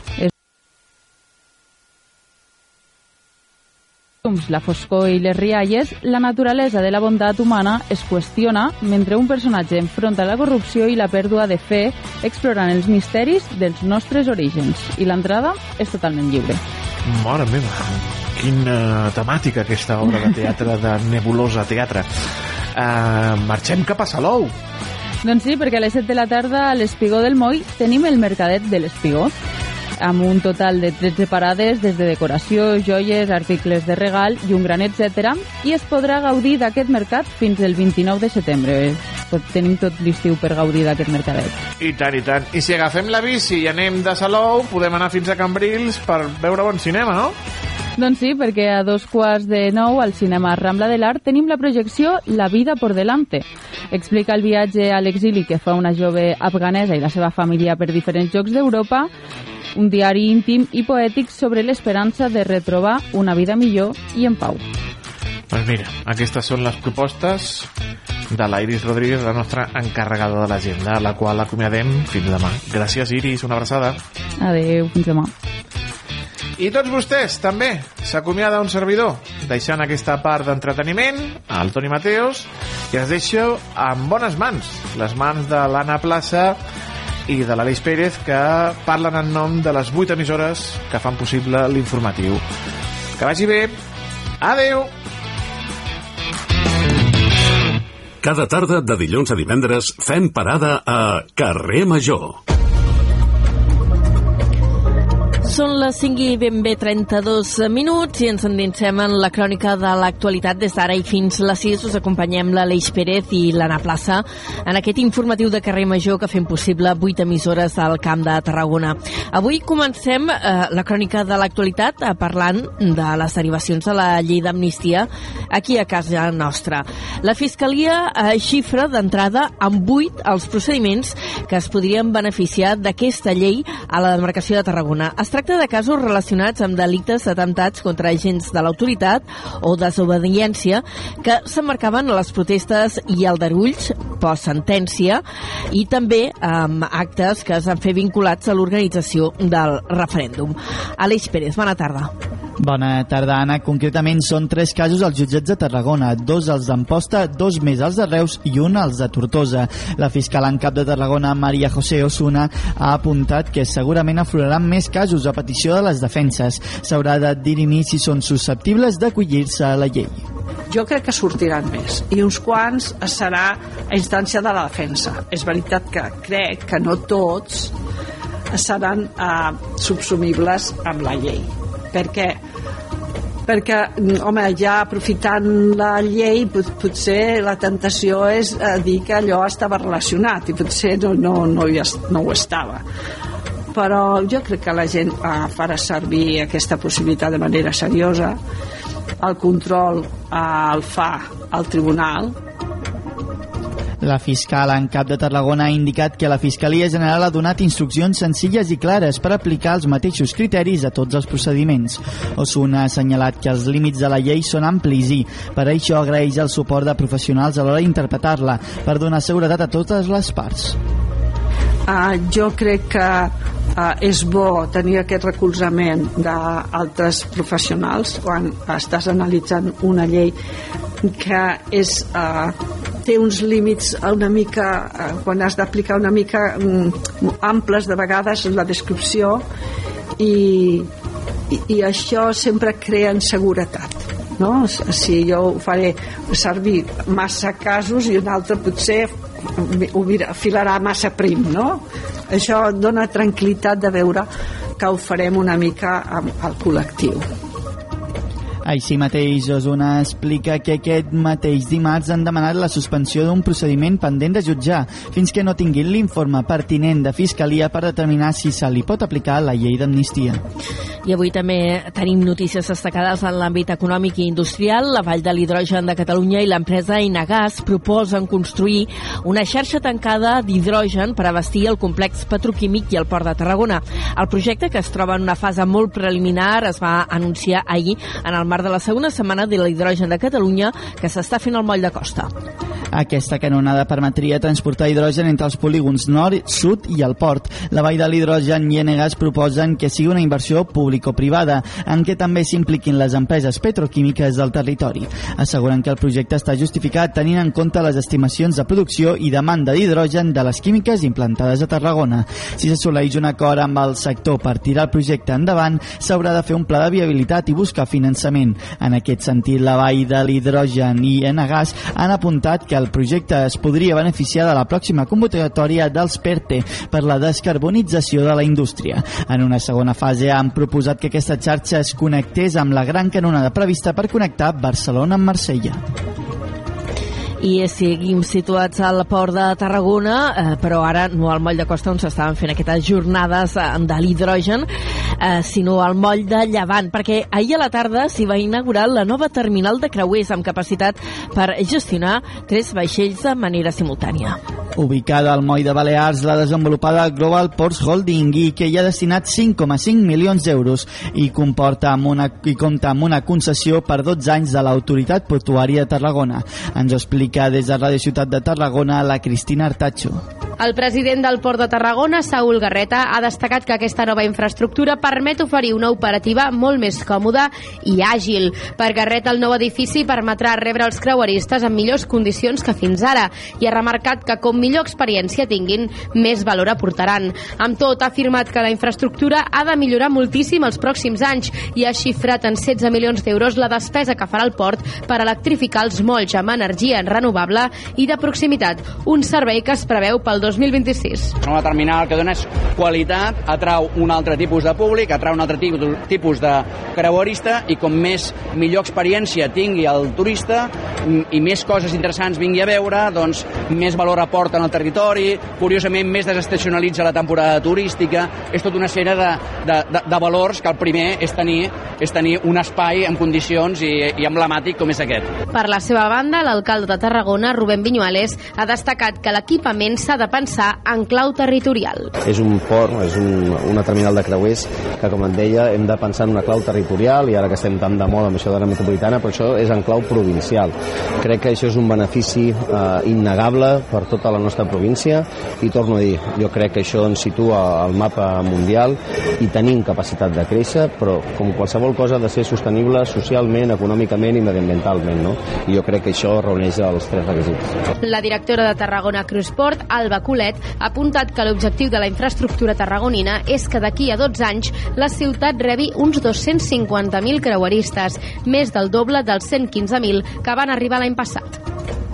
La foscor i les rialles, la naturalesa de la bondat humana es qüestiona mentre un personatge enfronta la corrupció i la pèrdua de fe, explorant els misteris dels nostres orígens. I l'entrada és totalment lliure. Mare meva, quina temàtica aquesta obra de teatre, de Nebulosa Teatre. Marxem cap a Salou. Doncs sí, perquè a les 7 de la tarda a l'Espigó del Moll tenim el Mercadet de l'Espigó, amb un total de 13 parades, des de decoració, joies, articles de regal i un gran etcètera, i es podrà gaudir d'aquest mercat fins el 29 de setembre. Tenim tot l'estiu per gaudir d'aquest mercadet. I tant, i tant. I si agafem la bici i anem de Salou, podem anar fins a Cambrils per veure bon cinema, no? Doncs sí, perquè a 8:45 al cinema Rambla de l'Art tenim la projecció La vida por delante. Explica el viatge a l'exili que fa una jove afganesa i la seva família per diferents llocs d'Europa, un diari íntim i poètic sobre l'esperança de retrobar una vida millor i en pau. Doncs mira, aquestes són les propostes de la Iris Rodríguez, la nostra encarregada de l'agenda, a la qual acomiadem fins demà. Gràcies, Iris, una abraçada. Adéu, fins demà. I tots vostès, també, s'acomiada un servidor, deixant aquesta part d'entreteniment al Toni Mateos, i els deixo en bones mans, les mans de l'Anna Plaça i de l'Aleix Pérez, que parlen en nom de les 8 emissores que fan possible l'informatiu. Que vagi bé. Adeu! Cada tarda de dilluns a divendres fem parada a Carrer Major. Són les 5 i ben bé 32 minuts i ens endinsem en la crònica de l'actualitat. Des d'ara i fins les 6 us acompanyem l'Aleix Pérez i l'Anna Plaça en aquest informatiu de Carrer Major que fem possible 8 emissores al Camp de Tarragona. Avui comencem la crònica de l'actualitat parlant de les derivacions de la llei d'amnistia aquí a casa nostra. La Fiscalia xifra d'entrada amb 8 els procediments que es podrien beneficiar d'aquesta llei a la demarcació de Tarragona. Es tracta de casos relacionats amb delictes d'atemptats contra agents de l'autoritat o desobediència que s'emmarcaven a les protestes i aldarulls post-sentència i també amb actes que es van fer vinculats a l'organització del referèndum. Aleix Pérez, bona tarda. Bona tarda, Anna. Concretament són 3 casos als jutjats de Tarragona, 2 als d'Amposta, 2 més als de Reus i 1 als de Tortosa. La fiscal en cap de Tarragona, Maria José Osuna, ha apuntat que segurament afloraran més casos a petició de les defenses. S'haurà de dirimir si són susceptibles d'acollir-se a la llei. Jo crec que sortiran més i uns quants serà a instància de la defensa. És veritat que crec que no tots seran subsumibles amb la llei. Per què? Perquè, home, ja aprofitant la llei potser la tentació és dir que allò estava relacionat i potser no ho estava. Però jo crec que la gent farà servir aquesta possibilitat de manera seriosa. El control el fa el tribunal. La fiscal en cap de Tarragona ha indicat que la Fiscalia General ha donat instruccions senzilles i clares per aplicar els mateixos criteris a tots els procediments. Osuna ha assenyalat que els límits de la llei són amplis i, per això, agraeix el suport de professionals a l'hora d'interpretar-la per donar seguretat a totes les parts. Jo crec que és bo tenir aquest recolzament d'altres professionals quan estàs analitzant una llei que té uns límits una mica, quan has d'aplicar una mica amples de vegades la descripció i això sempre crea inseguretat, no? Si jo ho faré servir massa casos i un altre potser ho filarà massa prim, no? Això dona tranquil·litat de veure que ho farem una mica al col·lectiu. Així mateix, Osona explica que aquest mateix dimarts han demanat la suspensió d'un procediment pendent de jutjar fins que no tinguin l'informe pertinent de Fiscalia per determinar si se li pot aplicar la llei d'amnistia. I avui també tenim notícies destacades en l'àmbit econòmic i industrial. La Vall de l'Hidrogen de Catalunya i l'empresa Enagas proposen construir una xarxa tancada d'hidrogen per abastir el complex petroquímic i el port de Tarragona. El projecte, que es troba en una fase molt preliminar, es va anunciar ahir en el marc de la segona setmana de l'hidrogen de Catalunya, que s'està fent al moll de Costa. Aquesta canonada permetria transportar hidrogen entre els polígons nord, sud i el port. La Vall de l'Hidrogen i Enagas proposen que sigui una inversió público-privada, en què també s'impliquin les empreses petroquímiques del territori. Asseguren que el projecte està justificat tenint en compte les estimacions de producció i demanda d'hidrogen de les químiques implantades a Tarragona. Si s'assoleix un acord amb el sector per tirar el projecte endavant, s'haurà de fer un pla de viabilitat i buscar finançament. En aquest sentit, la Vall de l'Hidrogen i Enagas han apuntat que el projecte es podria beneficiar de la pròxima convocatòria dels PERTE per la descarbonització de la indústria. En una segona fase han proposat que aquesta xarxa es connectés amb la gran canonada prevista per connectar Barcelona amb Marsella. I seguim situats al port de Tarragona, però ara no al moll de Costa on s'estaven fent aquestes jornades de l'hidrogen, sinó al moll de Llevant, perquè ahir a la tarda s'hi va inaugurar la nova terminal de creuers amb capacitat per gestionar 3 vaixells de manera simultània. Ubicada al moll de Balears, la desenvolupada Global Ports Holding, i que hi ha destinat 5,5 milions d'euros i compta amb una concessió per 12 anys de l'Autoritat Portuària de Tarragona. Ens ho explica des de Ràdio Ciutat de Tarragona la Cristina Artacho. El president del Port de Tarragona, Saúl Garreta, ha destacat que aquesta nova infraestructura permet oferir una operativa molt més còmoda i àgil. Per Garreta, el nou edifici permetrà rebre els creueristes en millors condicions que fins ara i ha remarcat que com millor experiència tinguin, més valor aportaran. Amb tot, ha afirmat que la infraestructura ha de millorar moltíssim els pròxims anys i ha xifrat en 16 milions d'euros la despesa que farà el port per electrificar els molls amb energia renovable i de proximitat, un servei que es preveu pel 2026. Una terminal que dona qualitat, atrau un altre tipus de públic, atrau un altre tipus de creuerista i com millor experiència tingui el turista i més coses interessants vingui a veure, doncs més valor aporta en el territori, curiosament més desestacionalitza la temporada turística. És tota una sèrie de valors que el primer és tenir un espai en condicions i emblemàtic com és aquest. Per la seva banda, l'alcalde de Tarragona, Rubén Viñuales, ha destacat que l'equipament s'ha de pensar en clau territorial. És un port, és una terminal de creuers que, com et deia, hem de pensar en una clau territorial, i ara que estem tan de moda amb això de la metropolitana, però això és en clau provincial. Crec que això és un benefici innegable per tota la nostra província i torno a dir, jo crec que això ens situa al mapa mundial i tenim capacitat de créixer, però com qualsevol cosa ha de ser sostenible socialment, econòmicament i mediambientalment, no? I jo crec que això reuneix els 3 requisits. La directora de Tarragona Cruisport, Alba Colet, ha apuntat que l'objectiu de la infraestructura tarragonina és que d'aquí a 12 anys la ciutat rebi uns 250.000 creueristes, més del doble dels 115.000 que van arribar l'any passat.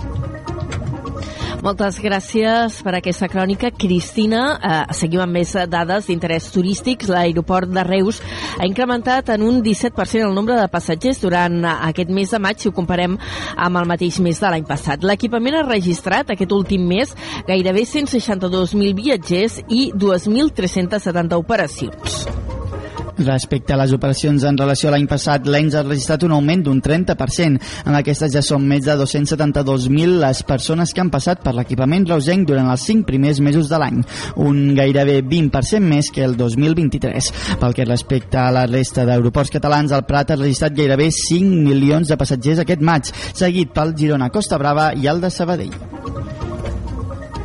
Moltes gràcies per aquesta crònica, Cristina. Seguim amb més dades d'interès turístics. L'aeroport de Reus ha incrementat en un 17% el nombre de passatgers durant aquest mes de maig si ho comparem amb el mateix mes de l'any passat. L'equipament ha registrat aquest últim mes gairebé 162.000 viatgers i 2.370 operacions. Respecte a les operacions en relació a l'any passat, l'ENS ha registrat un augment d'un 30%. Amb aquestes ja són més de 272.000 les persones que han passat per l'equipament reusenc durant els 5 primers mesos de l'any, un gairebé 20% més que el 2023. Pel que respecta a la resta d'aeroports catalans, el Prat ha registrat gairebé 5 milions de passatgers aquest maig, seguit pel Girona, Costa Brava i el de Sabadell.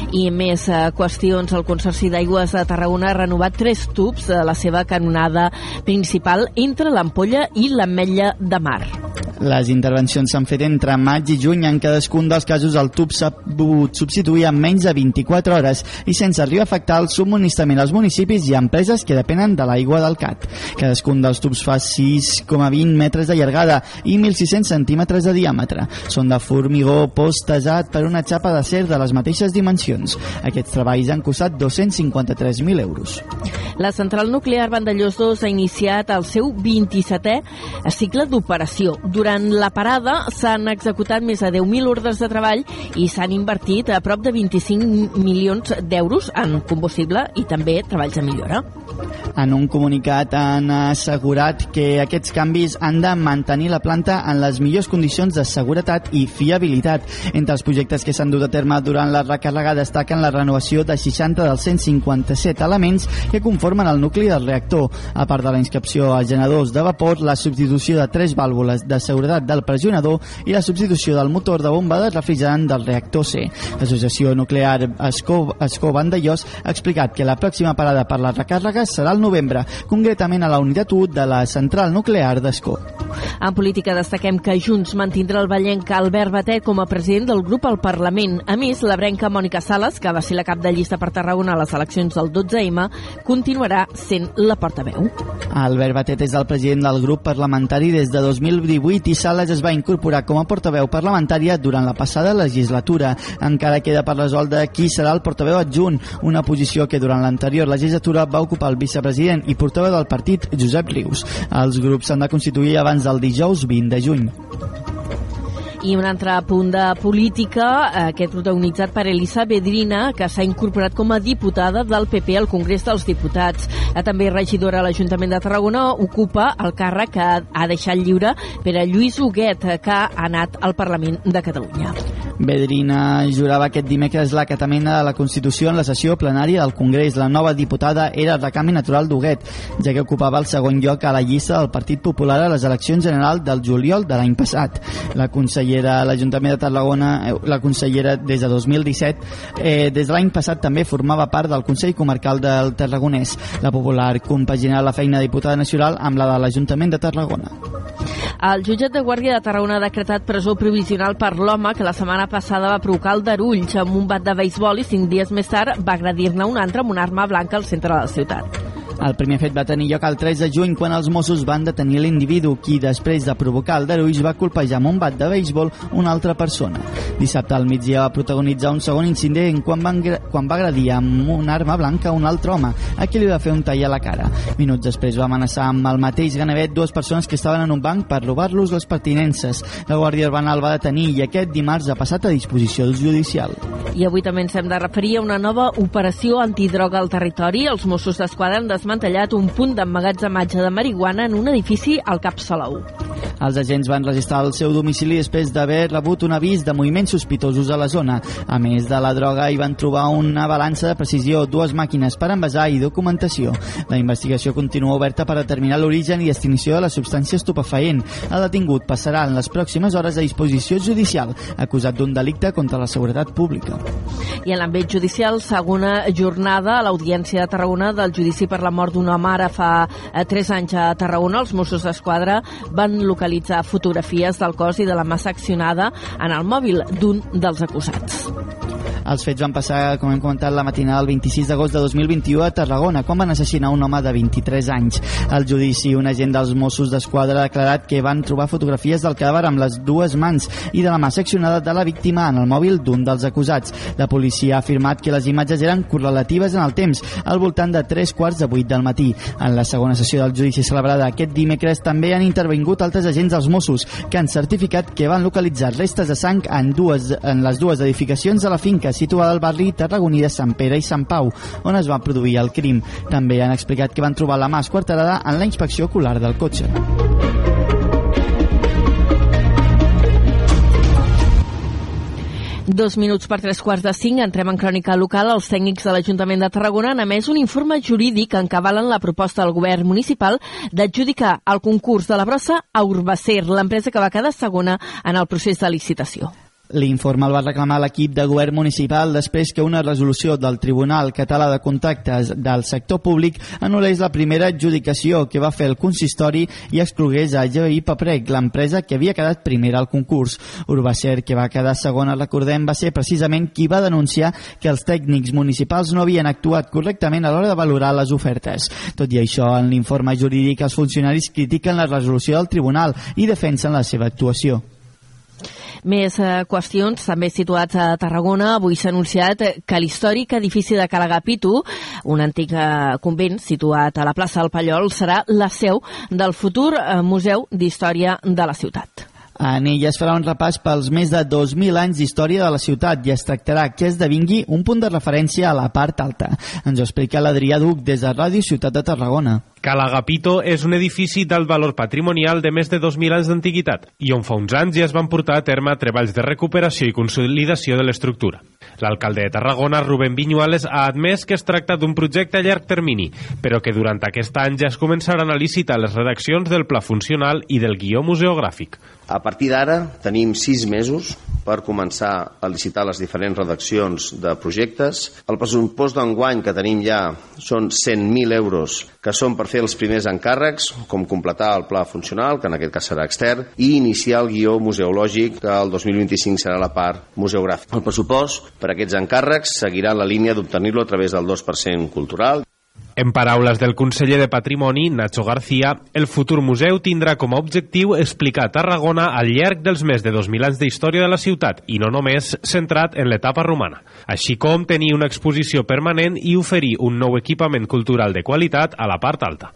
I més qüestions. El Consorci d'Aigües de Tarragona ha renovat 3 tubs de la seva canonada principal entre l'Ampolla i l'Ametlla de Mar. Les intervencions s'han fet entre maig i juny. En cadascun dels casos el tub s'ha pogut substituir en menys de 24 hores i sense arribar a afectar el subministrament als municipis i empreses que depenen de l'aigua del CAT. Cadascun dels tubs fa 6,20 metres de llargada i 1.600 centímetres de diàmetre. Són de formigó posttesat per una xapa d'acer de les mateixes dimensions. Aquests treballs han costat 253.000 euros. La central nuclear Vandellòs 2 ha iniciat el seu 27è cicle d'operació. Durant la parada s'han executat més de 10.000 ordres de treball i s'han invertit a prop de 25 milions d'euros en combustible i també treballs de millora. En un comunicat han assegurat que aquests canvis han de mantenir la planta en les millors condicions de seguretat i fiabilitat. Entre els projectes que s'han dut a terme durant la recàrrega destaquen la renovació de 60 dels 157 elements que conformen el nucli del reactor, a part de la inscripció a generadors de vapor, la substitució de 3 vàlvules de seguretat del pressionador i la substitució del motor de bomba de refrigerant del reactor C. L'Associació Nuclear Ascó Vandellòs ha explicat que la pròxima parada per la recàrrega serà al novembre, concretament a la unitat 1 de la central nuclear d'Ascó. En política destaquem que Junts mantindrà el vallenc Albert Batet com a president del grup al Parlament. A més, l'ebrenca Mònica Sales, que va ser la cap de llista per Tarragona a les eleccions del 12M, continuarà sent la portaveu. Albert Batet és el president del grup parlamentari des de 2018 i Sales es va incorporar com a portaveu parlamentària durant la passada legislatura. Encara queda per resoldre qui serà el portaveu adjunt, una posició que durant l'anterior legislatura va ocupar el vicepresident i portaveu del partit Josep Rius. Els grups s'han de constituir abans del dijous 20 de juny. I un altre punt de política, aquest protagonitzat per Elisa Bedrina, que s'ha incorporat com a diputada del PP al Congrés dels Diputats. També regidora a l'Ajuntament de Tarragona, ocupa el càrrec que ha deixat lliure per a Lluís Huguet, que ha anat al Parlament de Catalunya. Bedrina jurava aquest dimecres l'acatament de la Constitució en la sessió plenària del Congrés. La nova diputada era el recami natural d'Huguet, ja que ocupava el segon lloc a la llista del Partit Popular a les eleccions generals del juliol de l'any passat. La consellera a l'Ajuntament de Tarragona, la consellera des de 2017, des de l'any passat també formava part del Consell Comarcal del Tarragonès. La Popular compaginà la feina de diputada nacional amb la de l'Ajuntament de Tarragona. El jutjat de Guàrdia de Tarragona ha decretat presó provisional per l'home que la setmana passada va provocar aldarulls amb un bat de beisbol i 5 dies més tard va agredir-ne un altre amb una arma blanca al centre de la ciutat. El primer fet va tenir lloc el 3 de juny quan els Mossos van detenir l'individu qui, després de provocar aldarulls, va colpejar amb un bat de beisbol una altra persona. Dissabte al migdia va protagonitzar un segon incident quan va agredir amb una arma blanca un altre home, a qui li va fer un tall a la cara. Minuts després va amenaçar amb el mateix ganivet 2 persones que estaven en un banc per robar-los les pertinences. La Guàrdia Urbana el va detenir i aquest dimarts ha passat a disposició judicial. I avui també ens hem de referir a una nova operació antidroga al territori. Els Mossos d'Esquadra han desmantellat un punt d'emmagatzematge de marihuana en un edifici al Cap Salou. Els agents van registrar el seu domicili després d'haver rebut un avís de moviments sospitosos a la zona. A més de la droga, hi van trobar una balança de precisió, 2 màquines per envasar i documentació. La investigació continua oberta per determinar l'origen i destinació de la substància estupefaent. El detingut passarà en les pròximes hores a disposició judicial, acusat d'un delicte contra la seguretat pública. I en l'àmbit judicial, segona jornada a l'Audiència de Tarragona del judici per la mort d'un home ara fa 3 anys a Tarragona. Els Mossos d'Esquadra van localitzar fotografies del cos i de la massa accionada en el mòbil d'un dels acusats. Els fets van passar, com hem comentat, la matinada del 26 d'agost de 2021 a Tarragona, quan van assassinar un home de 23 anys. Al judici, un agent dels Mossos d'Esquadra ha declarat que van trobar fotografies del cadàver amb les 2 mans i de la mà seccionada de la víctima en el mòbil d'un dels acusats. La policia ha afirmat que les imatges eren correlatives en el temps, al voltant de 3:15 del matí. En la segona sessió del judici celebrada aquest dimecres també han intervingut altres agents dels Mossos, que han certificat que van localitzar restes de sang en les 2 edificacions de la finca situada al barri tarragoní de Sant Pere i Sant Pau, on es va produir el crim. També han explicat que van trobar la mà esquarterada en la inspecció ocular del cotxe. Dos minuts per 3:45, entrem en crònica local. Els tècnics de l'Ajuntament de Tarragona han emès un informe jurídic en què avalen la proposta del govern municipal d'adjudicar el concurs de la brossa a Urbacer, l'empresa que va quedar segona en el procés de licitació. L'informe el va reclamar l'equip de govern municipal després que una resolució del Tribunal Català de Contractes del Sector Públic anul·lés la primera adjudicació que va fer el consistori i exclogués a GI Paprec, l'empresa que havia quedat primera al concurs. Urbacer, que va quedar segona, recordem, va ser precisament qui va denunciar que els tècnics municipals no havien actuat correctament a l'hora de valorar les ofertes. Tot i això, en l'informe jurídic els funcionaris critiquen la resolució del tribunal i defensen la seva actuació. Més qüestions, també situats a Tarragona. Avui s'ha anunciat que l'històric edifici de Calagapitu, un antic convent situat a la plaça del Pallol, serà la seu del futur Museu d'Història de la ciutat. En ell es farà un repàs pels més de 2.000 anys d'història de la ciutat i es tractarà que esdevingui un punt de referència a la part alta. Ens ho explica l'Adrià Duc des de Ràdio Ciutat de Tarragona. Calagapito és un edifici d'alt valor patrimonial de més de 2.000 anys d'antiguitat i on fa uns anys ja es van portar a terme treballs de recuperació i consolidació de l'estructura. L'alcalde de Tarragona, Rubén Viñuales, ha admès que es tracta d'un projecte a llarg termini, però que durant aquest any ja es començaran a licitar les redaccions del pla funcional i del guió museogràfic. A partir d'ara tenim 6 mesos per començar a licitar les diferents redaccions de projectes. El pressupost d'enguany que tenim ja són 100.000 euros, que són per fer els primers encàrrecs, com completar el pla funcional, que en aquest cas serà extern, i iniciar el guió museològic, que el 2025 serà la part museogràfica. El pressupost per aquests encàrrecs seguirà la línia d'obtenir-lo a través del 2% cultural. En paraules del conseller de Patrimoni, Nacho García, el futur museu tindrà com a objectiu explicar Tarragona al llarg dels més de 2.000 anys d'història de la ciutat i no només centrat en l'etapa romana, així com tenir una exposició permanent i oferir un nou equipament cultural de qualitat a la part alta.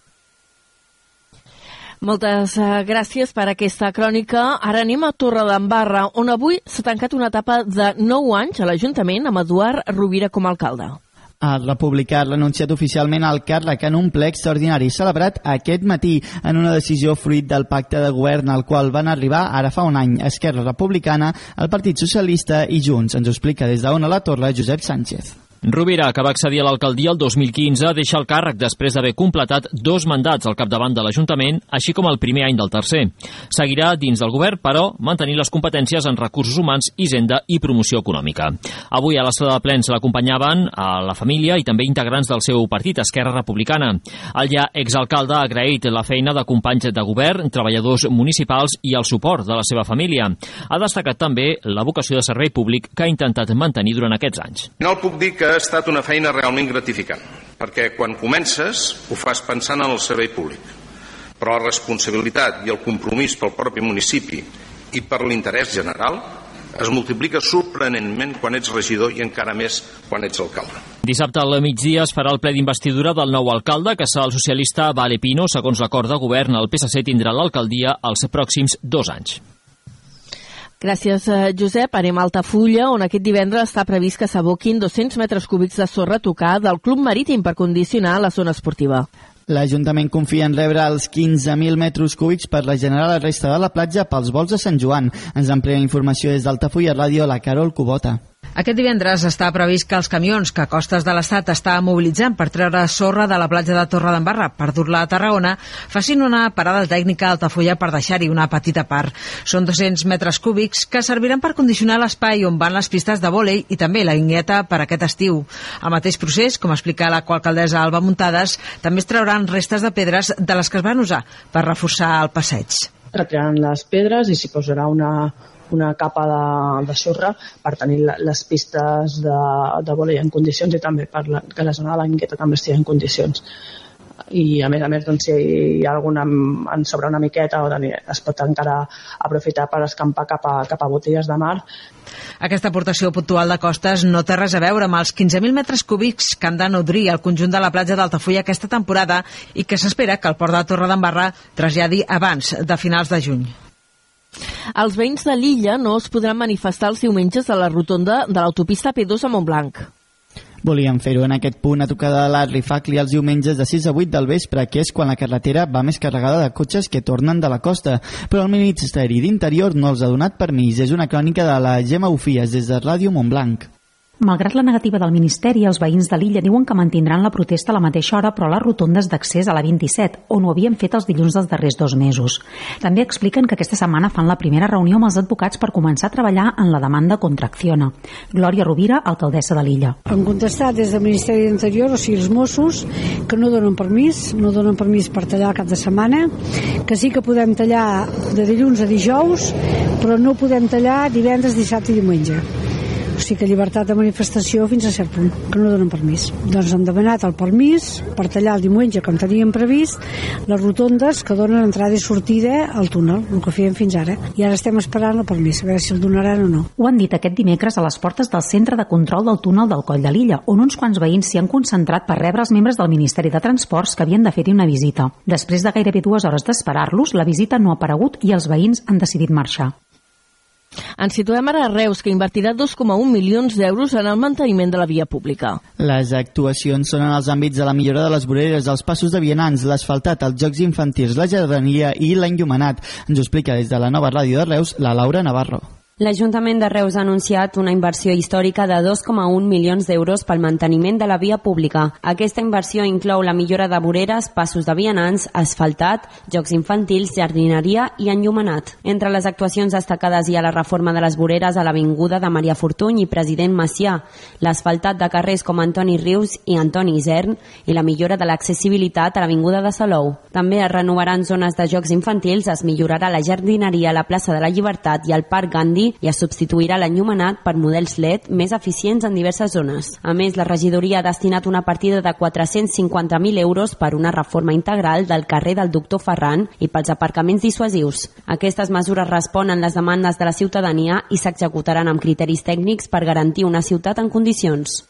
Moltes gràcies per aquesta crònica. Ara anem a Torredembarra, on avui s'ha tancat una etapa de 9 anys a l'Ajuntament amb Eduard Rovira com a alcalde. El republicà ha renunciat oficialment al càrrec en un ple extraordinari celebrat aquest matí en una decisió fruit del pacte de govern al qual van arribar ara fa un any Esquerra Republicana, el Partit Socialista i Junts. Ens ho explica des d'Ona la Torre Josep Sánchez. Rovira, que va accedir a l'alcaldia el 2015, deixa el càrrec després d'haver completat 2 mandats al capdavant de l'Ajuntament, així com el primer any del tercer. Seguirà dins del govern, però mantenir les competències en recursos humans, hisenda i promoció econòmica. Avui a la sala de plens l'acompanyaven a la família i també integrants del seu partit, Esquerra Republicana. El ja exalcalde ha agraït la feina de companys de govern, treballadors municipals i el suport de la seva família. Ha destacat també la vocació de servei públic que ha intentat mantenir durant aquests anys. No puc dir que ha estat una feina realment gratificant, perquè quan comences ho fas pensant en el servei públic, però la responsabilitat i el compromís pel propi municipi i per l'interès general es multiplica sorprenentment quan ets regidor i encara més quan ets alcalde. Dissabte al migdia es farà el ple d'investidura del nou alcalde, que serà el socialista Vale Pino. Segons l'acord de govern, el PSC tindrà l'alcaldia els pròxims 2 anys. Gràcies, Josep. Anem a Altafulla, on aquest divendres està previst que s'aboquin 200 metres cúbics de sorra a tocar del Club Marítim per condicionar la zona esportiva. L'Ajuntament confia en rebre els 15.000 metres cúbics per regenerar la resta de la platja pels vols de Sant Joan. Ens amplia informació des d'Altafulla Ràdio, la Carol Cubota. Aquest divendres està previst que els camions que Costes de l'Estat està mobilitzant per treure sorra de la platja de Torredembarra per dur-la a Tarragona facin una parada tècnica a Altafulla per deixar-hi una petita part. Són 200 metres cúbics que serviran per condicionar l'espai on van les pistes de vòlei i també la guingueta per aquest estiu. El mateix procés, com explica la coalcaldessa Alba Muntades, també es trauran restes de pedres de les que es van usar per reforçar el passeig. Retiraran les pedres i s'hi posarà una capa de sorra per tenir les pistes de vòlei en condicions i també que la zona de la guingueta també estigui en condicions. I a més, doncs, si hi ha alguna en sobre una miqueta es pot encara aprofitar per escampar cap a botigues de mar. Aquesta aportació puntual de Costes no té res a veure amb els 15.000 metres cúbics que han de nodrir el conjunt de la platja d'Altafulla aquesta temporada i que s'espera que el port de Torredembarra traslladi abans de finals de juny. Els veïns de l'illa no es podran manifestar els diumenges a la rotonda de l'autopista P2 a Montblanc. Volíem fer-ho en aquest punt a tocar de l'Arrifacli els diumenges de 6 a 8 del vespre, que és quan la carretera va més carregada de cotxes que tornen de la costa. Però el Ministeri d'Interior no els ha donat permís. És una crònica de la Gemma Ufies des de Ràdio Montblanc. Malgrat la negativa del Ministeri, els veïns de l'illa diuen que mantindran la protesta a la mateixa hora, però a les rotondes d'accés a la 27, on ho havien fet els dilluns dels darrers 2 mesos. També expliquen que aquesta setmana fan la primera reunió amb els advocats per començar a treballar en la demanda contra Acciona. Glòria Rovira, alcaldessa de l'illa. Han contestat des del Ministeri d'Interior, o sigui els Mossos, que no donen permís per tallar el cap de setmana, que sí que podem tallar de dilluns a dijous, però no podem tallar divendres, dissabte i diumenge. O sigui que llibertat de manifestació fins a cert punt, que no donen permís. Doncs hem demanat el permís per tallar el diumenge, com teníem previst, les rotondes que donen entrada i sortida al túnel, el que fèiem fins ara. I ara estem esperant el permís, a veure si el donaran o no. Ho han dit aquest dimecres a les portes del Centre de Control del Túnel del Coll de l'Illa, on uns quants veïns s'hi han concentrat per rebre els membres del Ministeri de Transports que havien de fer-hi una visita. Després de gairebé 2 hores d'esperar-los, la visita no ha aparegut i els veïns han decidit marxar. Ens situem ara a Reus, que invertirà 2,1 milions d'euros en el manteniment de la via pública. Les actuacions són en els àmbits de la millora de les voreres, els passos de vianants, l'asfaltat, els jocs infantils, la jardineria i l'enllumenat. Ens ho explica des de la nova ràdio de Reus, la Laura Navarro. L'Ajuntament de Reus ha anunciat una inversió històrica de 2,1 milions d'euros pel manteniment de la via pública. Aquesta inversió inclou la millora de voreres, passos de vianants, asfaltat, jocs infantils, jardineria i enllumenat. Entre les actuacions destacades hi ha la reforma de les voreres a l'avinguda de Maria Fortuny i President Macià, l'asfaltat de carrers com Antoni Rius i Antoni Isern i la millora de l'accessibilitat a l'avinguda de Salou. També es renovaran zones de jocs infantils, es millorarà la jardineria a la plaça de la Llibertat i al Parc Gandhi i es substituirà l'enllumenat per models LED més eficients en diverses zones. A més, la regidoria ha destinat una partida de 450.000 euros per una reforma integral del carrer del Doctor Ferran i pels aparcaments dissuasius. Aquestes mesures responen les demandes de la ciutadania i s'executaran amb criteris tècnics per garantir una ciutat en condicions.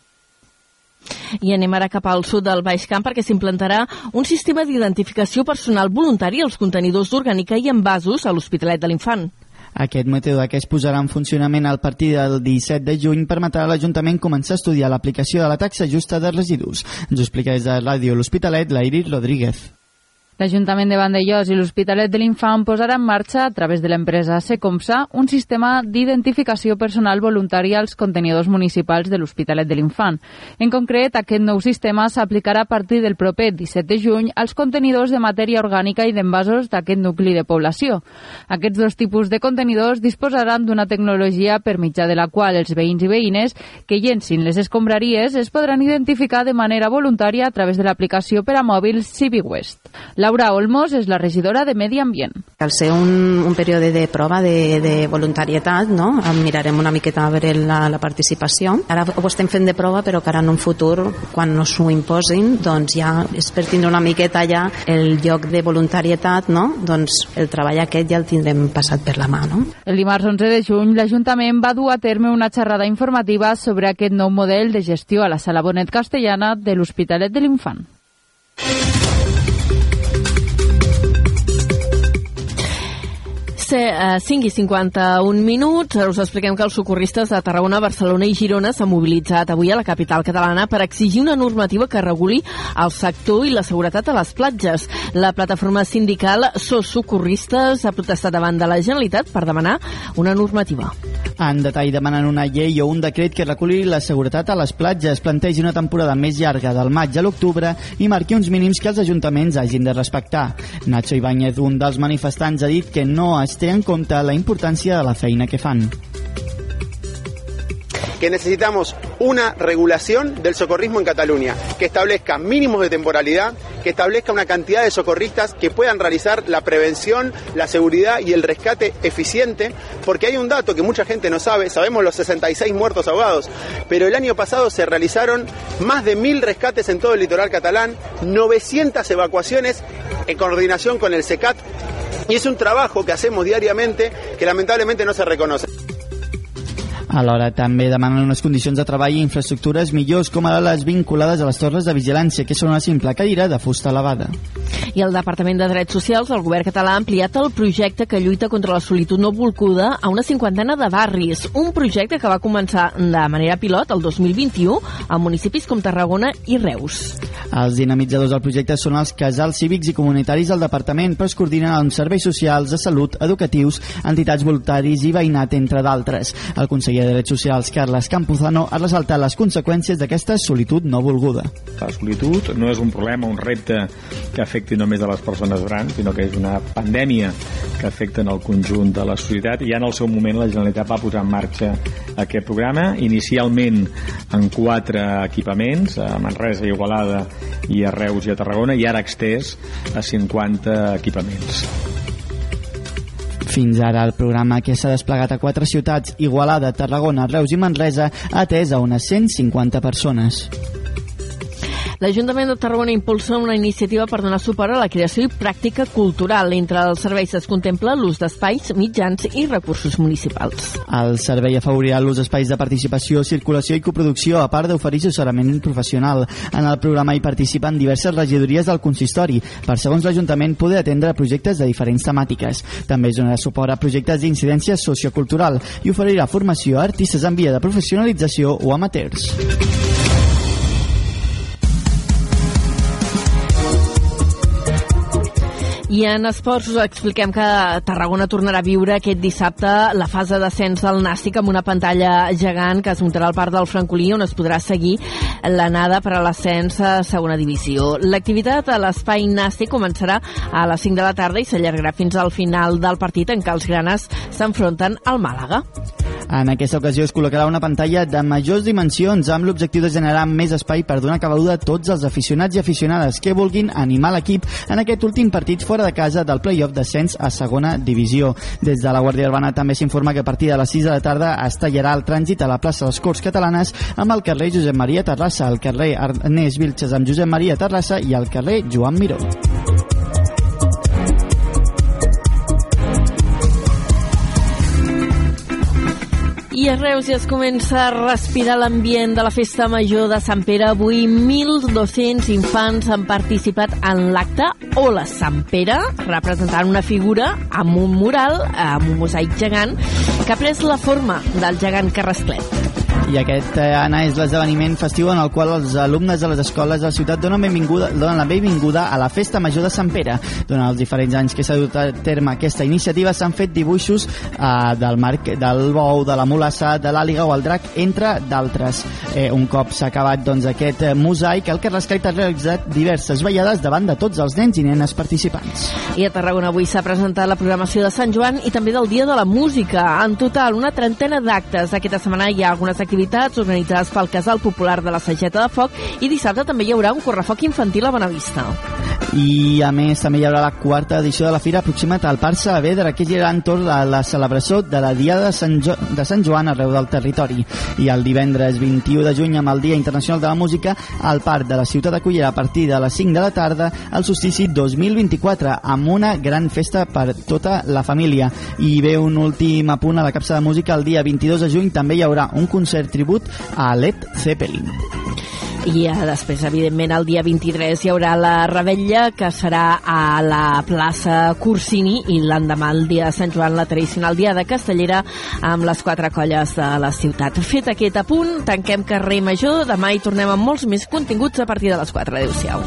I anem ara cap al sud del Baix Camp perquè s'implantarà un sistema d'identificació personal voluntari als contenidors d'orgànica i envasos a l'Hospitalet de l'Infant. Aquest mètode, que es posarà en funcionament a partir del 17 de juny, permetrà a l'Ajuntament començar a estudiar l'aplicació de la taxa justa de residus. Ens ho explica des de Ràdio L'Hospitalet, la Iris Rodríguez. L'Ajuntament de Vandellòs i l'Hospitalet de l'Infant posarà en marxa, a través de l'empresa Secomsa, un sistema d'identificació personal voluntària als contenidors municipals de l'Hospitalet de l'Infant. En concret, aquest nou sistema s'aplicarà a partir del proper 17 de juny als contenidors de matèria orgànica i d'envasos d'aquest nucli de població. Aquests 2 tipus de contenidors disposaran d'una tecnologia per mitjà de la qual els veïns i veïnes que llencin les escombraries es podran identificar de manera voluntària a través de l'aplicació per a mòbils CiviWest. Laura Olmos és la regidora de Medi Ambient. Al ser un període de prova de voluntarietat, no? Mirarem una miqueta a veure la participació. Ara ho estem fent de prova, però que ara en un futur, quan no s'ho imposin, doncs ja és per tindre una miqueta ja el lloc de voluntarietat, no? Doncs el treball aquest ja el tindrem passat per la mà, no? El dimarts 11 de juny, l'Ajuntament va dur a terme una xerrada informativa sobre aquest nou model de gestió a la Sala Bonet Castellana de l'Hospitalet de l'Infant. 5:51 minuts. Us expliquem que els socorristes de Tarragona, Barcelona i Girona s'han mobilitzat avui a la capital catalana per exigir una normativa que reguli el sector i la seguretat a les platges. La plataforma sindical SOS Socorristes ha protestat davant de la Generalitat per demanar una normativa. En detall demanen una llei o un decret que reculli la seguretat a les platges, plantegi una temporada més llarga del maig a l'octubre i marqui uns mínims que els ajuntaments hagin de respectar. Nacho Ibáñez, un dels manifestants, ha dit que no es té en compte la importància de la feina que fan. Que necesitamos una regulación del socorrismo en Cataluña, que establezca mínimos de temporalidad, que establezca una cantidad de socorristas que puedan realizar la prevención, la seguridad y el rescate eficiente, porque hay un dato que mucha gente no sabe, sabemos los 66 muertos ahogados, pero el año pasado se realizaron más de 1.000 rescates en todo el litoral catalán, 900 evacuaciones en coordinación con el SECAT, y es un trabajo que hacemos diariamente que lamentablemente no se reconoce. Alhora, també demanen unes condicions de treball i infraestructures millors, com ara les vinculades a les torres de vigilància, que són una simple cadira de fusta elevada. I el Departament de Drets Socials del Govern català ha ampliat el projecte que lluita contra la solitud no volguda a una 50ena de barris. Un projecte que va començar de manera pilot el 2021 a municipis com Tarragona i Reus. Els dinamitzadors del projecte són els casals cívics i comunitaris del departament, però es coordinen amb serveis socials, de salut, educatius, entitats voluntaris i veïnat, entre d'altres. El conseller conseller de Drets Socials Carles Campuzano ha ressaltat les conseqüències d'aquesta solitud no volguda. La solitud no és un problema, un repte que afecti només a les persones grans, sinó que és una pandèmia que afecta en el conjunt de la societat, i ja en el seu moment la Generalitat va posar en marxa aquest programa, inicialment en 4 equipaments, a Manresa, a Igualada i a Reus i a Tarragona, i ara extès a 50 equipaments. Fins ara el programa, que s'ha desplegat a 4 ciutats, Igualada, Tarragona, Reus i Manresa, ha atès a unes 150 persones. L'Ajuntament de Tarragona impulsa una iniciativa per donar suport a la creació i pràctica cultural. Entre els serveis es contempla l'ús d'espais, mitjans i recursos municipals. El servei afavorirà l'ús d'espais de participació, circulació i coproducció, a part d'oferir assessorament professional. En el programa hi participen diverses regidories del consistori, per, segons l'Ajuntament, poder atendre projectes de diferents temàtiques. També es donarà suport a projectes d'incidència sociocultural i oferirà formació a artistes en via de professionalització o amateurs. I en esports us expliquem que Tarragona tornarà a viure aquest dissabte la fase d'ascens del Nàstic amb una pantalla gegant que es muntarà al Parc del Francolí, on es podrà seguir l'anada per a l'ascens a segona divisió. L'activitat a l'espai Nàstic començarà a les 5 de la tarda i s'allargarà fins al final del partit, en què els granes s'enfronten al Màlaga. En aquesta ocasió es col·locarà una pantalla de majors dimensions amb l'objectiu de generar més espai per donar cabuda a tots els aficionats i aficionades que vulguin animar l'equip en aquest últim partit fora de casa del play-off d'ascens a segona divisió. Des de la Guàrdia Urbana també s'informa que a partir de les 6 de la tarda es tallarà el trànsit a la plaça de les Corts Catalanes amb el carrer Josep Maria Terrassa, el carrer Ernest Vilches amb Josep Maria Terrassa i el carrer Joan Miró. I a Reus ja es comença a respirar l'ambient de la Festa Major de Sant Pere. Avui 1.200 infants han participat en l'acte Hola Sant Pere, representant una figura amb un mural, amb un mosaic gegant, que ha pres la forma del gegant Carrasclet. I aquest, Anna, és l'esdeveniment festiu en el qual els alumnes de les escoles de la ciutat donen la benvinguda a la Festa Major de Sant Pere. Durant els diferents anys que s'ha dut a terme aquesta iniciativa s'han fet dibuixos del bou, de la mulassa, de l'àliga o el drac, entre d'altres. Un cop s'ha acabat aquest mosaic, el Carrasclet ha realitzat diverses ballades davant de tots els nens i nenes participants. I a Tarragona avui s'ha presentat la programació de Sant Joan i també del Dia de la Música. En total, una trentena d'actes. Aquesta setmana hi ha algunes activitats organitzades pel Casal Popular de la Sageta de Foc i dissabte també hi haurà un correfoc infantil a Bonavista. I a més també hi haurà la 4ª edició de la Fira aproximat al Parc Saavedra, que girarà entorn a la celebració de la Diada de Sant Joan arreu del territori. I el divendres 21 de juny, amb el Dia Internacional de la Música, el Parc de la ciutat acollirà a partir de les 5 de la tarda el solstici 2024 amb una gran festa per tota la família. I ve un últim apunt a la capsa de música. El dia 22 de juny també hi haurà un concert tribut a Led Zeppelin. I després, evidentment, el dia 23 hi haurà la Revetlla, que serà a la plaça Corsini, i l'endemà, el dia de Sant Joan, la tradicional Diada Castellera amb les 4 colles de la ciutat. Fet aquest apunt, tanquem Carrer Major. Demà hi tornem amb molts més continguts a partir de les 4. Adéu-siau.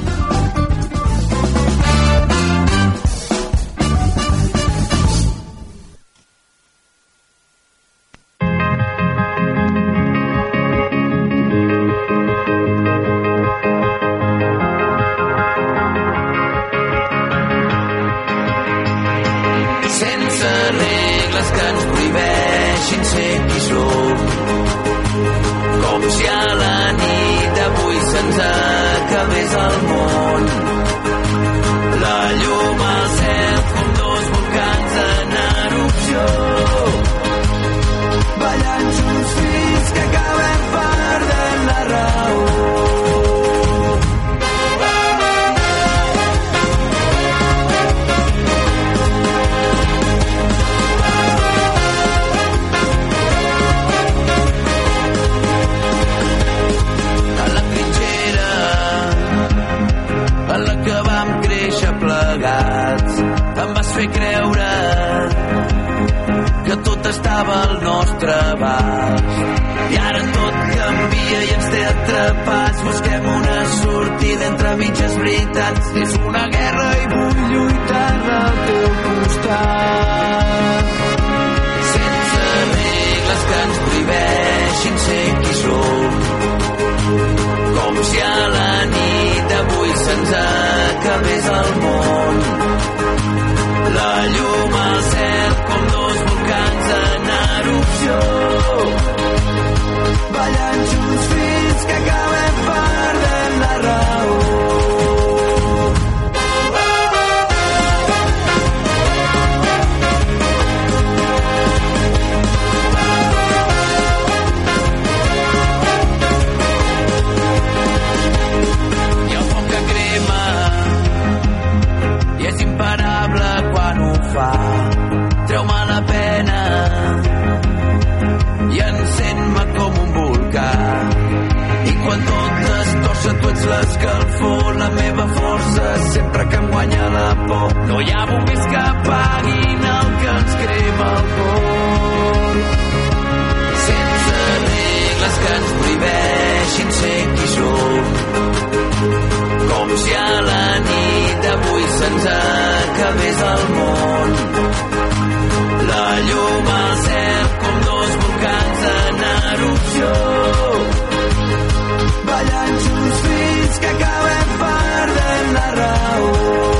És una guerra i vull lluitar al teu costat sense regles que ens prohibeixen si a la nit d'avui se'ns acabés el món. La llum al cel com dos volcans en erupció, ballant junts fins que acabem perdent la raó. I el foc que crema i és imparable quan ho fa. Treu-me la pena i encén-me com un volcà. I quan tot destorça tu ets l'escalfor, la meva força sempre que em guanya la por. No hi ha bombers que apaguin el que ens crema el cor. Sense regles que ens prohibeixin ser qui som, com si a la nit d'avui se'ns acabés el món. La llum al cel com dos volcans en erupció, ballant junts fins que acabem perdent la raó.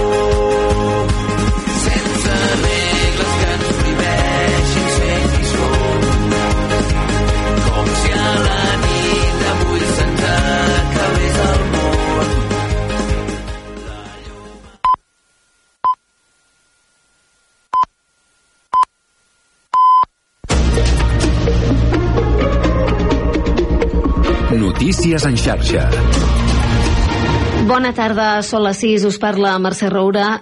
Sense regles que ens prohibeixin ser qui som, com si a la nit d'avui se'ns acabés el món. Notícies en xarxa. Bona tarda, són les 6, us parla Mercè Roura.